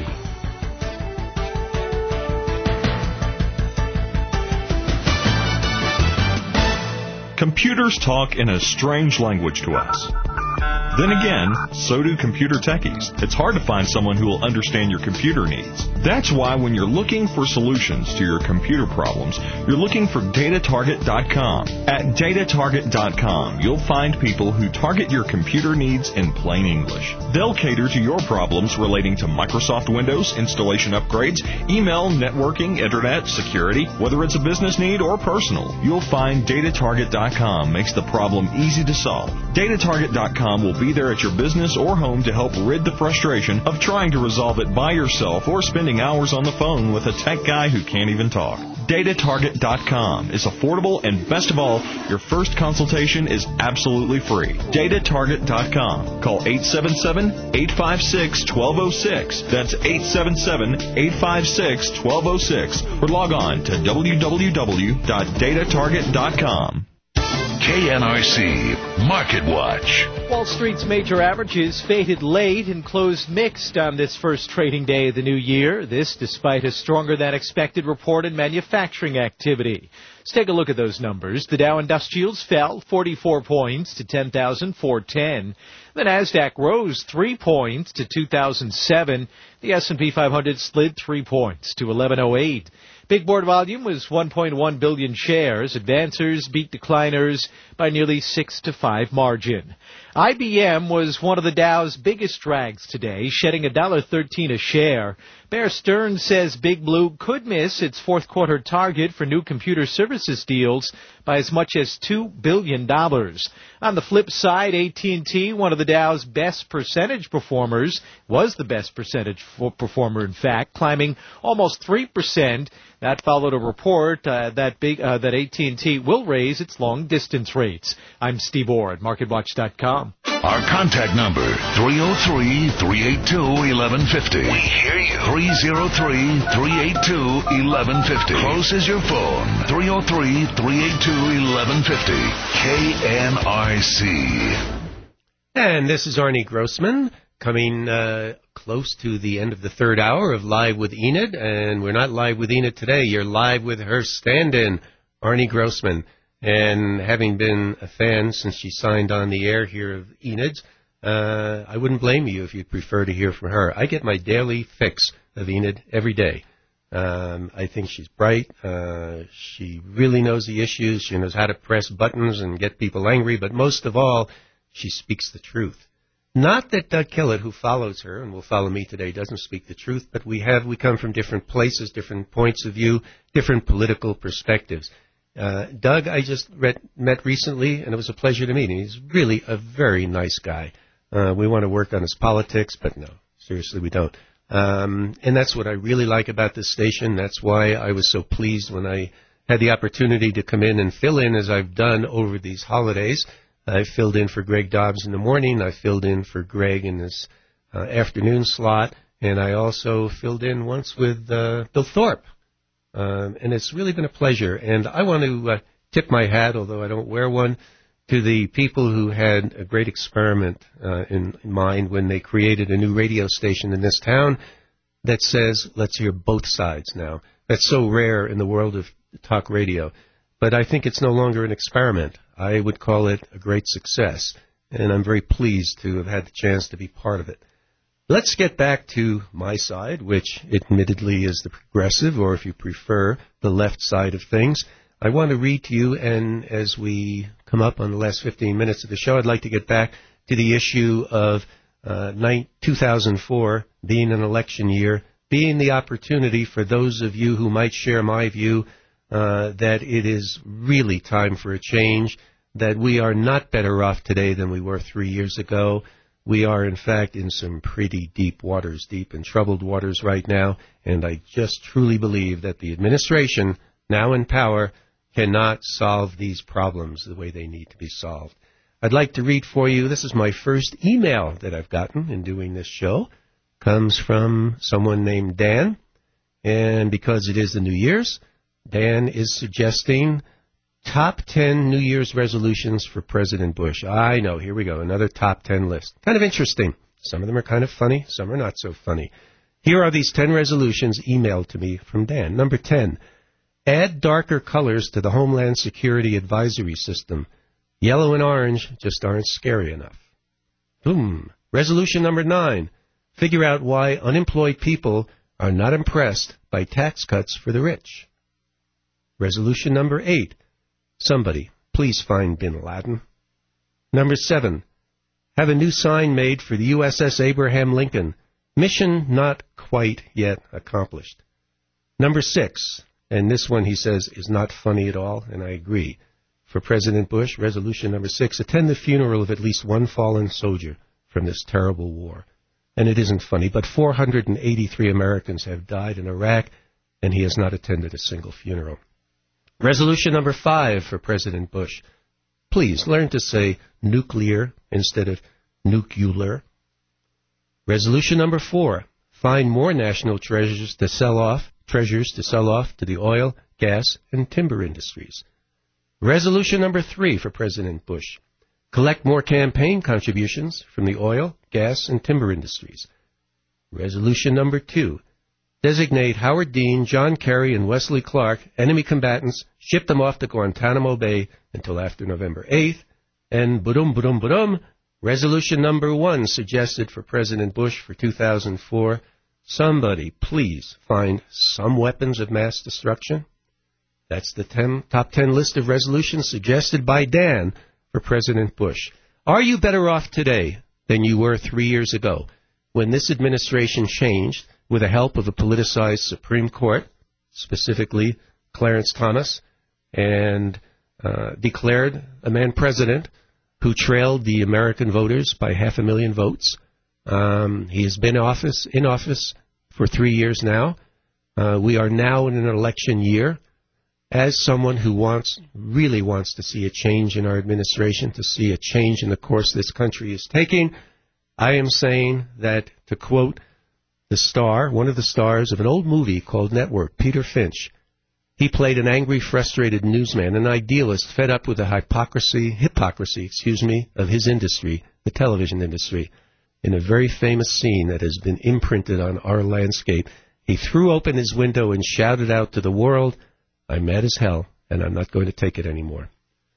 Computers talk in a strange language to us. Then again, so do computer techies. It's hard to find someone who will understand your computer needs. That's why when you're looking for solutions to your computer problems, you're looking for data target dot com. At data target dot com, you'll find people who target your computer needs in plain English. They'll cater to your problems relating to Microsoft Windows, installation upgrades, email, networking, internet, security, whether it's a business need or personal. You'll find data target dot com makes the problem easy to solve. data target dot com will be there at your business or home to help rid the frustration of trying to resolve it by yourself or spending hours on the phone with a tech guy who can't even talk. data target dot com is affordable, and best of all, your first consultation is absolutely free. data target dot com. Call eight seven seven, eight five six, one two zero six. That's eight seven seven, eight five six, one two zero six. Or log on to w w w dot data target dot com. K N R C Market Watch. Wall Street's major averages faded late and closed mixed on this first trading day of the new year. This despite a stronger than expected report in manufacturing activity. Let's take a look at those numbers. The Dow Industrials fell forty-four points to ten thousand four hundred ten. The Nasdaq rose three points to two thousand seven. The S and P five hundred slid three points to eleven oh eight. Big board volume was one point one billion shares. Advancers beat decliners by nearly six to five margin. I B M was one of the Dow's biggest drags today, shedding one dollar thirteen a share. Bear Stearns says Big Blue could miss its fourth quarter target for new computer services deals by as much as two billion dollars. On the flip side, A T and T, one of the Dow's best percentage performers, was the best percentage performer, in fact, climbing almost three percent. That followed a report uh, that big uh, that A T and T will raise its long-distance rates. I'm Steve Orr at market watch dot com. Our contact number, three oh three, three eight two, eleven fifty. We hear you. three oh three, three eight two, eleven fifty. Close is your phone. three oh three, three eight two, eleven fifty. K N R C. And this is Arnie Grossman coming uh, close to the end of the third hour of Live with Enid. And we're not live with Enid today. You're live with her stand-in, Arnie Grossman. And having been a fan since she signed on the air here of Enid's, uh, I wouldn't blame you if you'd prefer to hear from her. I get my daily fix of Enid every day. Um, I think she's bright. Uh, she really knows the issues. She knows how to press buttons and get people angry. But most of all, she speaks the truth. Not that Doug Kellett, who follows her and will follow me today, doesn't speak the truth, but we have we come from different places, different points of view, different political perspectives. Uh, Doug, I just read, met recently, and it was a pleasure to meet him. He's really a very nice guy. Uh, we want to work on his politics, but no, seriously, we don't. Um, and that's what I really like about this station. That's why I was so pleased when I had the opportunity to come in and fill in, as I've done over these holidays. I filled in for Greg Dobbs in the morning. I filled in for Greg in his uh, afternoon slot. And I also filled in once with uh, Bill Thorpe. Um, and it's really been a pleasure. And I want to uh, tip my hat, although I don't wear one, to the people who had a great experiment uh, in, in mind when they created a new radio station in this town that says, let's hear both sides now. That's so rare in the world of talk radio. But I think it's no longer an experiment. I would call it a great success, and I'm very pleased to have had the chance to be part of it. Let's get back to my side, which admittedly is the progressive, or if you prefer, the left side of things. I want to read to you, and as we come up on the last fifteen minutes of the show, I'd like to get back to the issue of uh, two thousand four being an election year, being the opportunity for those of you who might share my view uh, that it is really time for a change, that we are not better off today than we were three years ago. We are, in fact, in some pretty deep waters, deep and troubled waters right now, and I just truly believe that the administration, now in power, cannot solve these problems the way they need to be solved. I'd like to read for you, this is my first email that I've gotten in doing this show. Comes from someone named Dan, and because it is the New Year's, Dan is suggesting top ten New Year's resolutions for President Bush. I know, here we go, another top ten list. Kind of interesting. Some of them are kind of funny, some are not so funny. Here are these ten resolutions emailed to me from Dan. Number ten, add darker colors to the Homeland Security Advisory System. Yellow and orange just aren't scary enough. Boom. Resolution number nine, figure out why unemployed people are not impressed by tax cuts for the rich. Resolution number eight, somebody, please find Bin Laden. Number seven, have a new sign made for the U S S Abraham Lincoln. Mission not quite yet accomplished. Number six, and this one he says is not funny at all, and I agree. For President Bush, resolution number six, attend the funeral of at least one fallen soldier from this terrible war. And it isn't funny, but four hundred eighty-three Americans have died in Iraq, and he has not attended a single funeral. Resolution number five for President Bush. Please learn to say nuclear instead of nuclear. Resolution number four. Find more national treasures to sell off, treasures to sell off to the oil, gas, and timber industries. Resolution number three for President Bush. Collect more campaign contributions from the oil, gas, and timber industries. Resolution number two. Designate Howard Dean, John Kerry, and Wesley Clark enemy combatants, ship them off to Guantanamo Bay until after November eighth, and ba-dum, ba-dum, ba-dum, resolution number one suggested for President Bush for two thousand four, somebody please find some weapons of mass destruction. That's the ten, top ten list of resolutions suggested by Dan for President Bush. Are you better off today than you were three years ago when this administration changed with the help of a politicized Supreme Court, specifically Clarence Thomas, and uh, declared a man president who trailed the American voters by half a million votes? Um, he has been office, in office for three years now. Uh, we are now in an election year. As someone who wants, really wants to see a change in our administration, to see a change in the course this country is taking, I am saying that, to quote the star, one of the stars of an old movie called Network, Peter Finch, he played an angry, frustrated newsman, an idealist fed up with the hypocrisy, hypocrisy, excuse me, of his industry, the television industry. In a very famous scene that has been imprinted on our landscape, he threw open his window and shouted out to the world, I'm mad as hell, and I'm not going to take it anymore.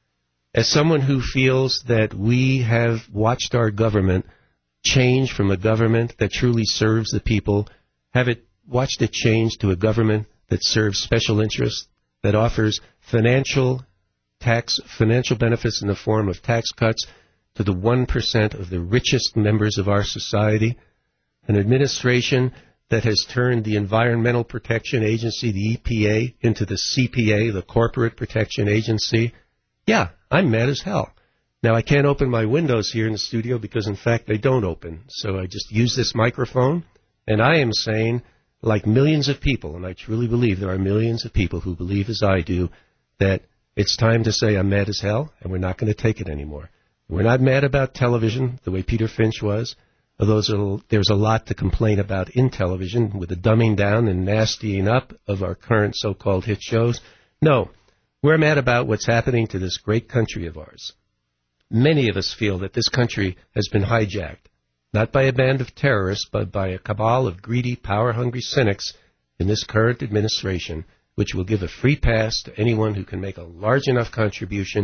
As someone who feels that we have watched our government change from a government that truly serves the people, have it watched it change to a government that serves special interests, that offers financial tax, financial benefits in the form of tax cuts to the one percent of the richest members of our society, an administration that has turned the Environmental Protection Agency, the E P A, into the C P A, the Corporate Protection Agency. Yeah, I'm mad as hell. Now, I can't open my windows here in the studio because, in fact, they don't open. So I just use this microphone, and I am saying, like millions of people, and I truly believe there are millions of people who believe as I do, that it's time to say I'm mad as hell, and we're not going to take it anymore. We're not mad about television the way Peter Finch was. Although there's a lot to complain about in television with the dumbing down and nastying up of our current so-called hit shows. No, we're mad about what's happening to this great country of ours. Many of us feel that this country has been hijacked, not by a band of terrorists, but by a cabal of greedy, power-hungry cynics in this current administration, which will give a free pass to anyone who can make a large enough contribution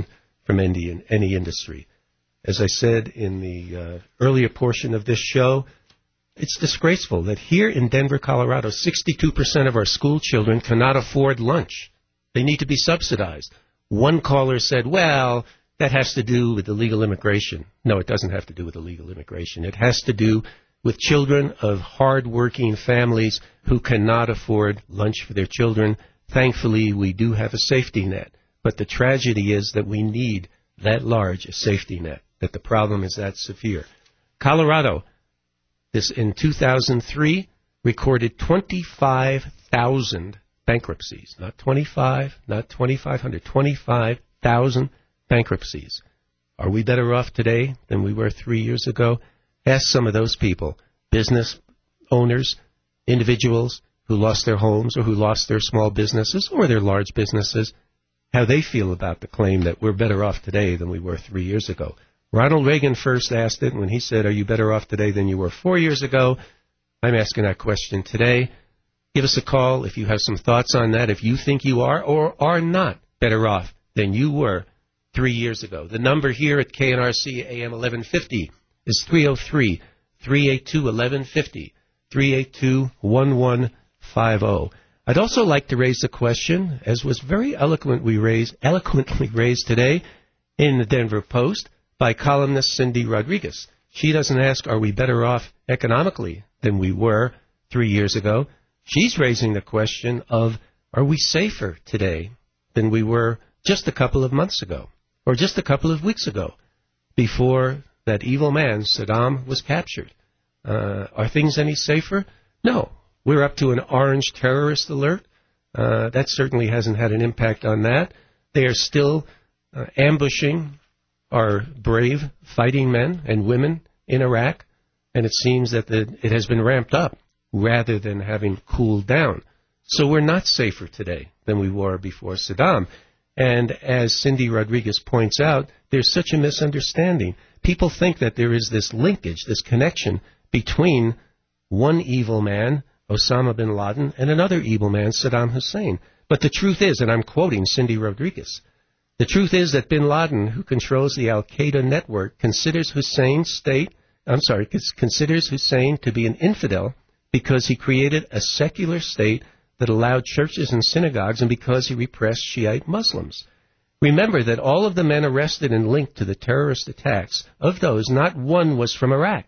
from any, any industry. As I said in the uh, earlier portion of this show, it's disgraceful that here in Denver, Colorado, sixty-two percent of our school children cannot afford lunch. They need to be subsidized. One caller said, well, that has to do with illegal immigration. No, it doesn't have to do with illegal immigration. It has to do with children of hard-working families who cannot afford lunch for their children. Thankfully, we do have a safety net. But the tragedy is that we need that large a safety net, that the problem is that severe. Colorado, this in two thousand three, recorded twenty-five thousand bankruptcies. Not twenty-five, not twenty-five hundred, twenty-five thousand bankruptcies. Are we better off today than we were three years ago? Ask some of those people, business owners, individuals who lost their homes or who lost their small businesses or their large businesses, how they feel about the claim that we're better off today than we were three years ago. Ronald Reagan first asked it when he said, are you better off today than you were four years ago? I'm asking that question today. Give us a call if you have some thoughts on that, if you think you are or are not better off than you were three years ago. The number here at K N R C A M eleven fifty is three oh three, three eight two, eleven fifty, three eight two, one one five oh. I'd also like to raise the question, as was very eloquently raised, eloquently raised today in the Denver Post by columnist Cindy Rodriguez. She doesn't ask, are we better off economically than we were three years ago? She's raising the question of, are we safer today than we were just a couple of months ago, or just a couple of weeks ago, before that evil man, Saddam, was captured? Uh, are things any safer? No. We're up to an orange terrorist alert. Uh, that certainly hasn't had an impact on that. They are still uh, ambushing our brave fighting men and women in Iraq, and it seems that the, it has been ramped up rather than having cooled down. So we're not safer today than we were before Saddam. And as Cindy Rodriguez points out, there's such a misunderstanding. People think that there is this linkage, this connection between one evil man, Osama bin Laden, and another evil man, Saddam Hussein. But the truth is, and I'm quoting Cindy Rodriguez, the truth is that bin Laden, who controls the Al-Qaeda network, considers Hussein's state, I'm sorry, considers Hussein to be an infidel because he created a secular state that allowed churches and synagogues and because he repressed Shiite Muslims. Remember that all of the men arrested and linked to the terrorist attacks, of those, not one was from Iraq.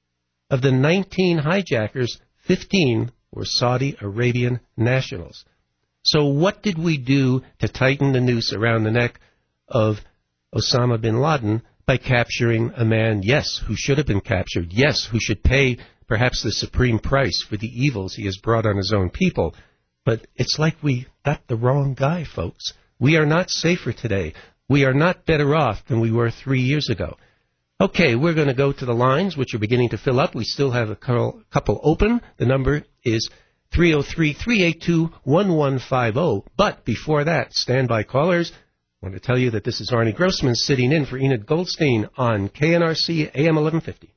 Of the nineteen hijackers, fifteen were Saudi Arabian nationals. So what did we do to tighten the noose around the neck of Osama bin Laden by capturing a man, yes, who should have been captured, yes, who should pay perhaps the supreme price for the evils he has brought on his own people? But it's like we got the wrong guy, folks. We are not safer today. We are not better off than we were three years ago. Okay, we're going to go to the lines, which are beginning to fill up. We still have a couple open. The number is three oh three, three eight two, one one five oh. But before that, standby callers, I want to tell you that this is Arnie Grossman sitting in for Enid Goldstein on K N R C A M eleven fifty.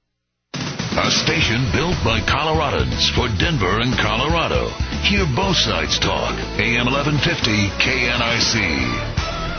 A station built by Coloradans for Denver and Colorado. Hear both sides talk. A M eleven fifty K N R C.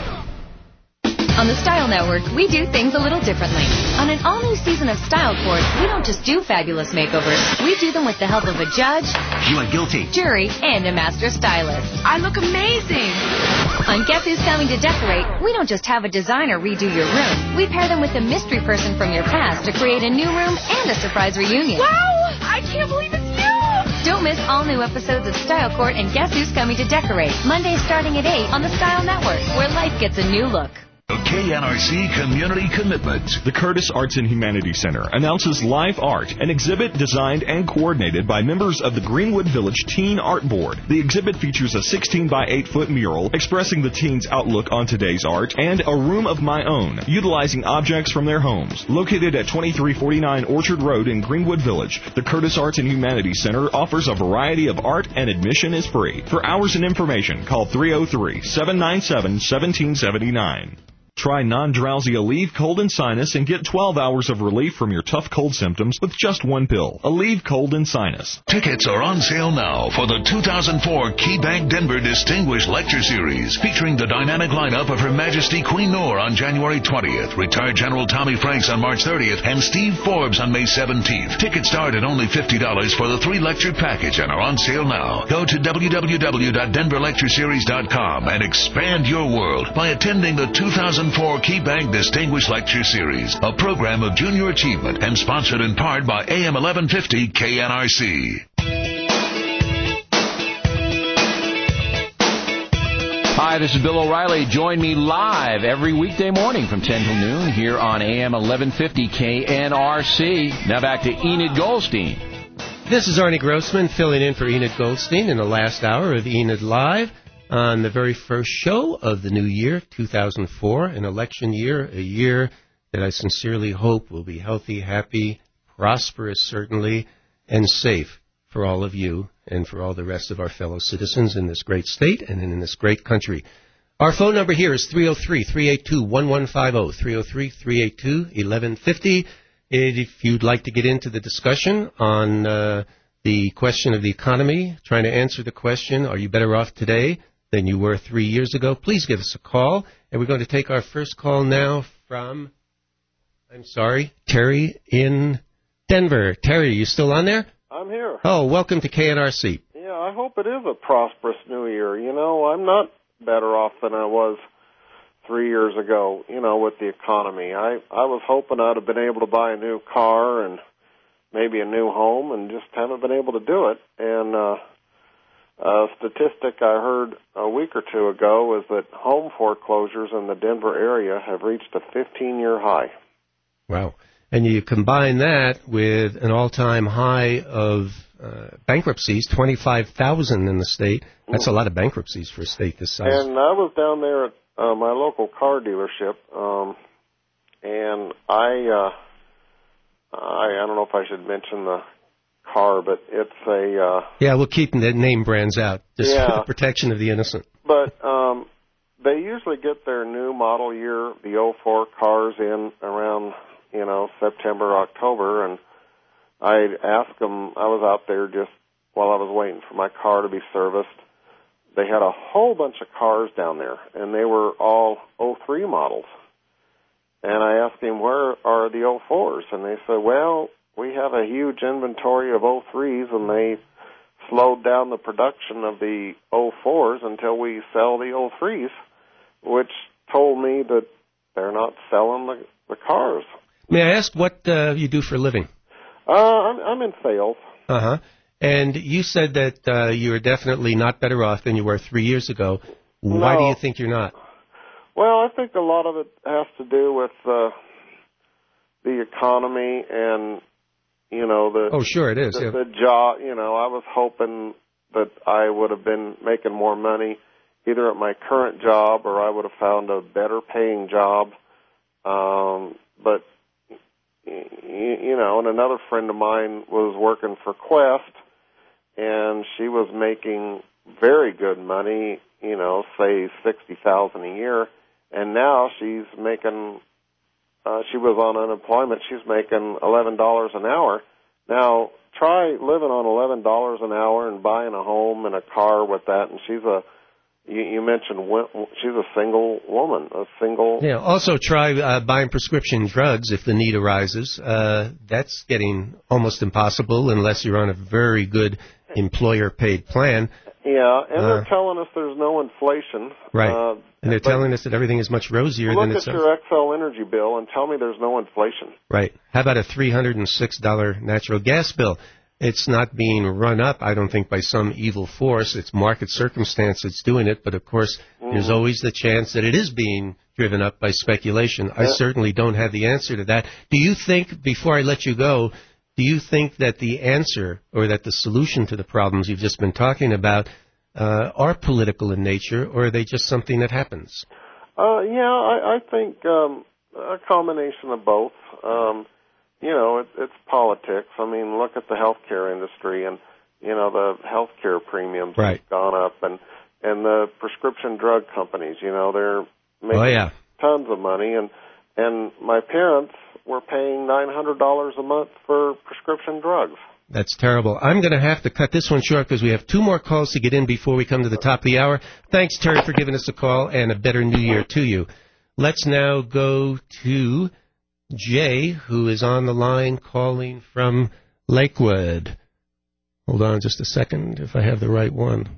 On the Style Network, we do things a little differently. On an all-new season of Style Court, we don't just do fabulous makeovers. We do them with the help of a judge, you are guilty, jury, and a master stylist. I look amazing. On Guess Who's Coming to Decorate, we don't just have a designer redo your room. We pair them with a mystery person from your past to create a new room and a surprise reunion. Wow! I can't believe it's you! Don't miss all new episodes of Style Court and Guess Who's Coming to Decorate, Monday starting at eight on the Style Network, where life gets a new look. A K N R C community commitment. The Curtis Arts and Humanities Center announces live art, an exhibit designed and coordinated by members of the Greenwood Village Teen Art Board. The exhibit features a sixteen by eight foot mural expressing the teens' outlook on today's art and a room of my own, utilizing objects from their homes. Located at twenty-three forty-nine Orchard Road in Greenwood Village, the Curtis Arts and Humanities Center offers a variety of art and admission is free. For hours and information, call three oh three, seven nine seven, one seven seven nine. Try non-drowsy Aleve Cold and Sinus and get twelve hours of relief from your tough cold symptoms with just one pill. Aleve Cold and Sinus. Tickets are on sale now for the two thousand four KeyBank Denver Distinguished Lecture Series, featuring the dynamic lineup of Her Majesty Queen Noor on January twentieth, retired General Tommy Franks on March thirtieth, and Steve Forbes on May seventeenth. Tickets start at only fifty dollars for the three-lecture package and are on sale now. Go to w w w dot denver lecture series dot com and expand your world by attending the two thousand four KeyBank Distinguished Lecture Series, a program of junior achievement and sponsored in part by A M eleven fifty K N R C. Hi, this is Bill O'Reilly. Join me live every weekday morning from ten till noon here on A M eleven fifty K N R C. Now back to Enid Goldstein. This is Arnie Grossman filling in for Enid Goldstein in the last hour of Enid Live on the very first show of the new year, two thousand four, an election year, a year that I sincerely hope will be healthy, happy, prosperous, certainly, and safe for all of you and for all the rest of our fellow citizens in this great state and in this great country. Our phone number here is three oh three, three eight two, one one five oh, three oh three, three eight two, eleven fifty. If you'd like to get into the discussion on uh, the question of the economy, trying to answer the question, are you better off today than you were three years ago, please give us a call. And we're going to take our first call now from, I'm sorry, Terry in Denver. Terry, you still on there? I'm here. Oh, welcome to K N R C. Yeah, I hope it is a prosperous new year. You know, I'm not better off than I was three years ago, you know, with the economy. I, I was hoping I'd have been able to buy a new car and maybe a new home and just haven't been able to do it. And, uh, A statistic I heard a week or two ago is that home foreclosures in the Denver area have reached a fifteen-year high. Wow. And you combine that with an all-time high of uh, bankruptcies, twenty-five thousand in the state. That's a lot of bankruptcies for a state this size. And I was down there at uh, my local car dealership, um, and I, uh, I, I don't know if I should mention the car, but it's a... Uh, yeah, we'll keep the name brands out, just yeah, for the protection of the innocent. But um, they usually get their new model year, the oh four cars in around, you know, September, October, and I asked them, I was out there just while I was waiting for my car to be serviced. They had a whole bunch of cars down there, and they were all oh three models. And I asked him, where are the oh fours? And they said, well, we have a huge inventory of oh threes, and they slowed down the production of the oh fours until we sell the oh threes, which told me that they're not selling the, the cars. May I ask what uh, you do for a living? Uh, I'm, I'm in sales. Uh-huh. And you said that uh, you're definitely not better off than you were three years ago. Why No. do you think you're not? Well, I think a lot of it has to do with uh, the economy and, you know, the Oh, sure it is. the, yeah. the job. You know, I was hoping that I would have been making more money either at my current job or I would have found a better paying job. Um, but, y- you know, and another friend of mine was working for Quest, and she was making very good money, you know, say sixty thousand dollars a year, and now she's making, uh, she was on unemployment, she's making eleven dollars an hour. Now, try living on eleven dollars an hour and buying a home and a car with that, and she's a, you, you mentioned wo- she's a single woman, a single... Yeah. Also, try uh, buying prescription drugs if the need arises. Uh, that's getting almost impossible unless you're on a very good employer-paid plan. Yeah, and Uh, they're telling us there's no inflation. Right. Uh, and they're but telling us that everything is much rosier look than at it's... your Xcel Energy bill and tell me there's no inflation. Right. How about a three hundred six dollars natural gas bill? It's not being run up, I don't think, by some evil force. It's market circumstance that's doing it. But, of course, Mm-hmm. there's always the chance that it is being driven up by speculation. I Yeah. certainly don't have the answer to that. Do you think, before I let you go, do you think that the answer or that the solution to the problems you've just been talking about uh, are political in nature, or are they just something that happens? Uh, yeah, I, I think um, a combination of both. Um, you know, it, it's politics. I mean, look at the healthcare industry, and you know the healthcare premiums Right. have gone up, and and the prescription drug companies. You know, they're making Oh, yeah. tons of money, and and my parents were paying nine hundred dollars a month for prescription drugs. That's terrible. I'm going to have to cut this one short because we have two more calls to get in before we come to the top of the hour. Thanks, Terry, for giving us a call, and a better New Year to you. Let's now go to Jay, who is on the line calling from Lakewood. Hold on just a second if I have the right one.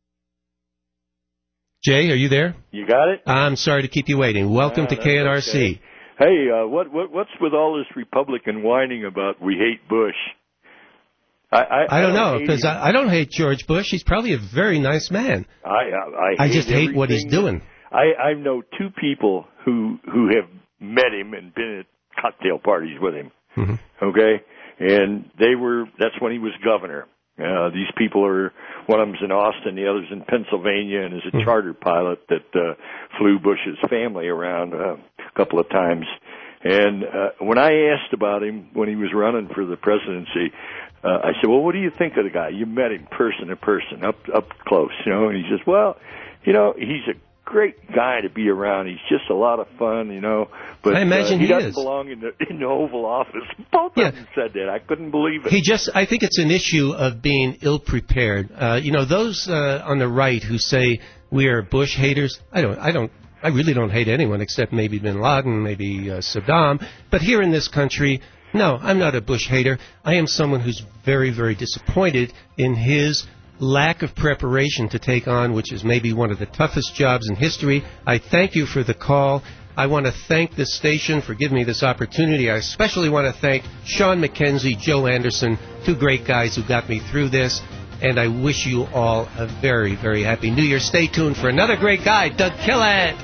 Jay, are you there? You got it? I'm sorry to keep you waiting. Welcome Ah, to K N R C. okay. Hey, uh, what, what what's with all this Republican whining about we hate Bush? I, I, I don't know, hate because him. I, I don't hate George Bush. He's probably a very nice man. I I, I, I hate just hate what he's everything. doing. I, I know two people who who have met him and been at cocktail parties with him. Mm-hmm. Okay, and they were that's when he was governor. Uh, these people are one of them's in Austin, the other's in Pennsylvania, and is a Mm-hmm. charter pilot that uh, flew Bush's family around uh, a couple of times. And uh, when I asked about him when he was running for the presidency, uh, I said, "Well, what do you think of the guy? You met him person to person, up up close, you know?" And he says, "Well, you know, he's a great guy to be around. He's just a lot of fun, you know. But I imagine uh, he, he doesn't is. belong in the in the Oval Office." Both Yeah. of them said that. I couldn't believe it. He just, I think it's an issue of being ill-prepared. Uh, you know, those uh, on the right who say we are Bush haters, I don't, I don't, I really don't hate anyone except maybe Bin Laden, maybe uh, Saddam. But here in this country, no, I'm not a Bush hater. I am someone who's very, very disappointed in his lack of preparation to take on, which is maybe one of the toughest jobs in history. I thank you for the call. I want to thank this station for giving me this opportunity. I especially want to thank Sean McKenzie, Joe Anderson, two great guys who got me through this. And I wish you all a very, very happy New Year. Stay tuned for another great guy, Doug Kellett.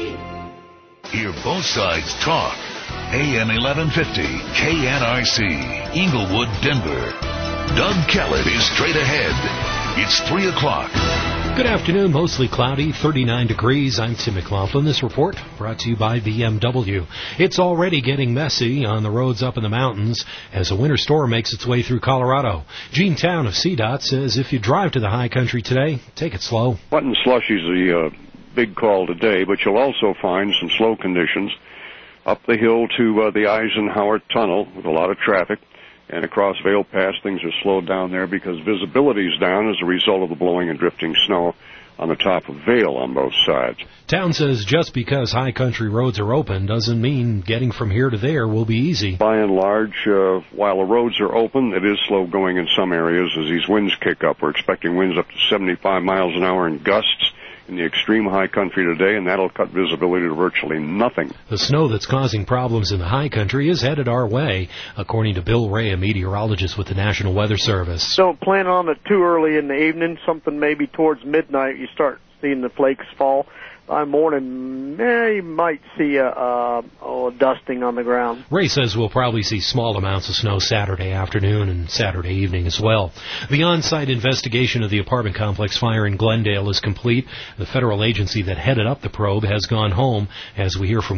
Hear both sides talk. A M eleven fifty, K N R C, Inglewood, Denver. Doug Kellett is straight ahead. It's three o'clock. Good afternoon, mostly cloudy, thirty-nine degrees. I'm Tim McLaughlin. This report brought to you by B M W. It's already getting messy on the roads up in the mountains as a winter storm makes its way through Colorado. Gene Town of C DOT says if you drive to the high country today, take it slow. Wet and slushy is the uh, big call today, but you'll also find some slow conditions up the hill to uh, the Eisenhower Tunnel with a lot of traffic. And across Vail Pass, things are slowed down there because visibility is down as a result of the blowing and drifting snow on the top of Vail on both sides. Town says just because high country roads are open doesn't mean getting from here to there will be easy. By and large, uh, while the roads are open, it is slow going in some areas as these winds kick up. We're expecting winds up to seventy-five miles an hour in gusts in the extreme high country today, and that'll cut visibility to virtually nothing. The snow that's causing problems in the high country is headed our way, according to Bill Ray, a meteorologist with the National Weather Service. Don't plan on it too early in the evening. Something maybe towards midnight you start seeing the flakes fall. By morning, eh, you might see a, a, a dusting on the ground. Ray says we'll probably see small amounts of snow Saturday afternoon and Saturday evening as well. The on-site investigation of the apartment complex fire in Glendale is complete. The federal agency that headed up the probe has gone home, as we hear from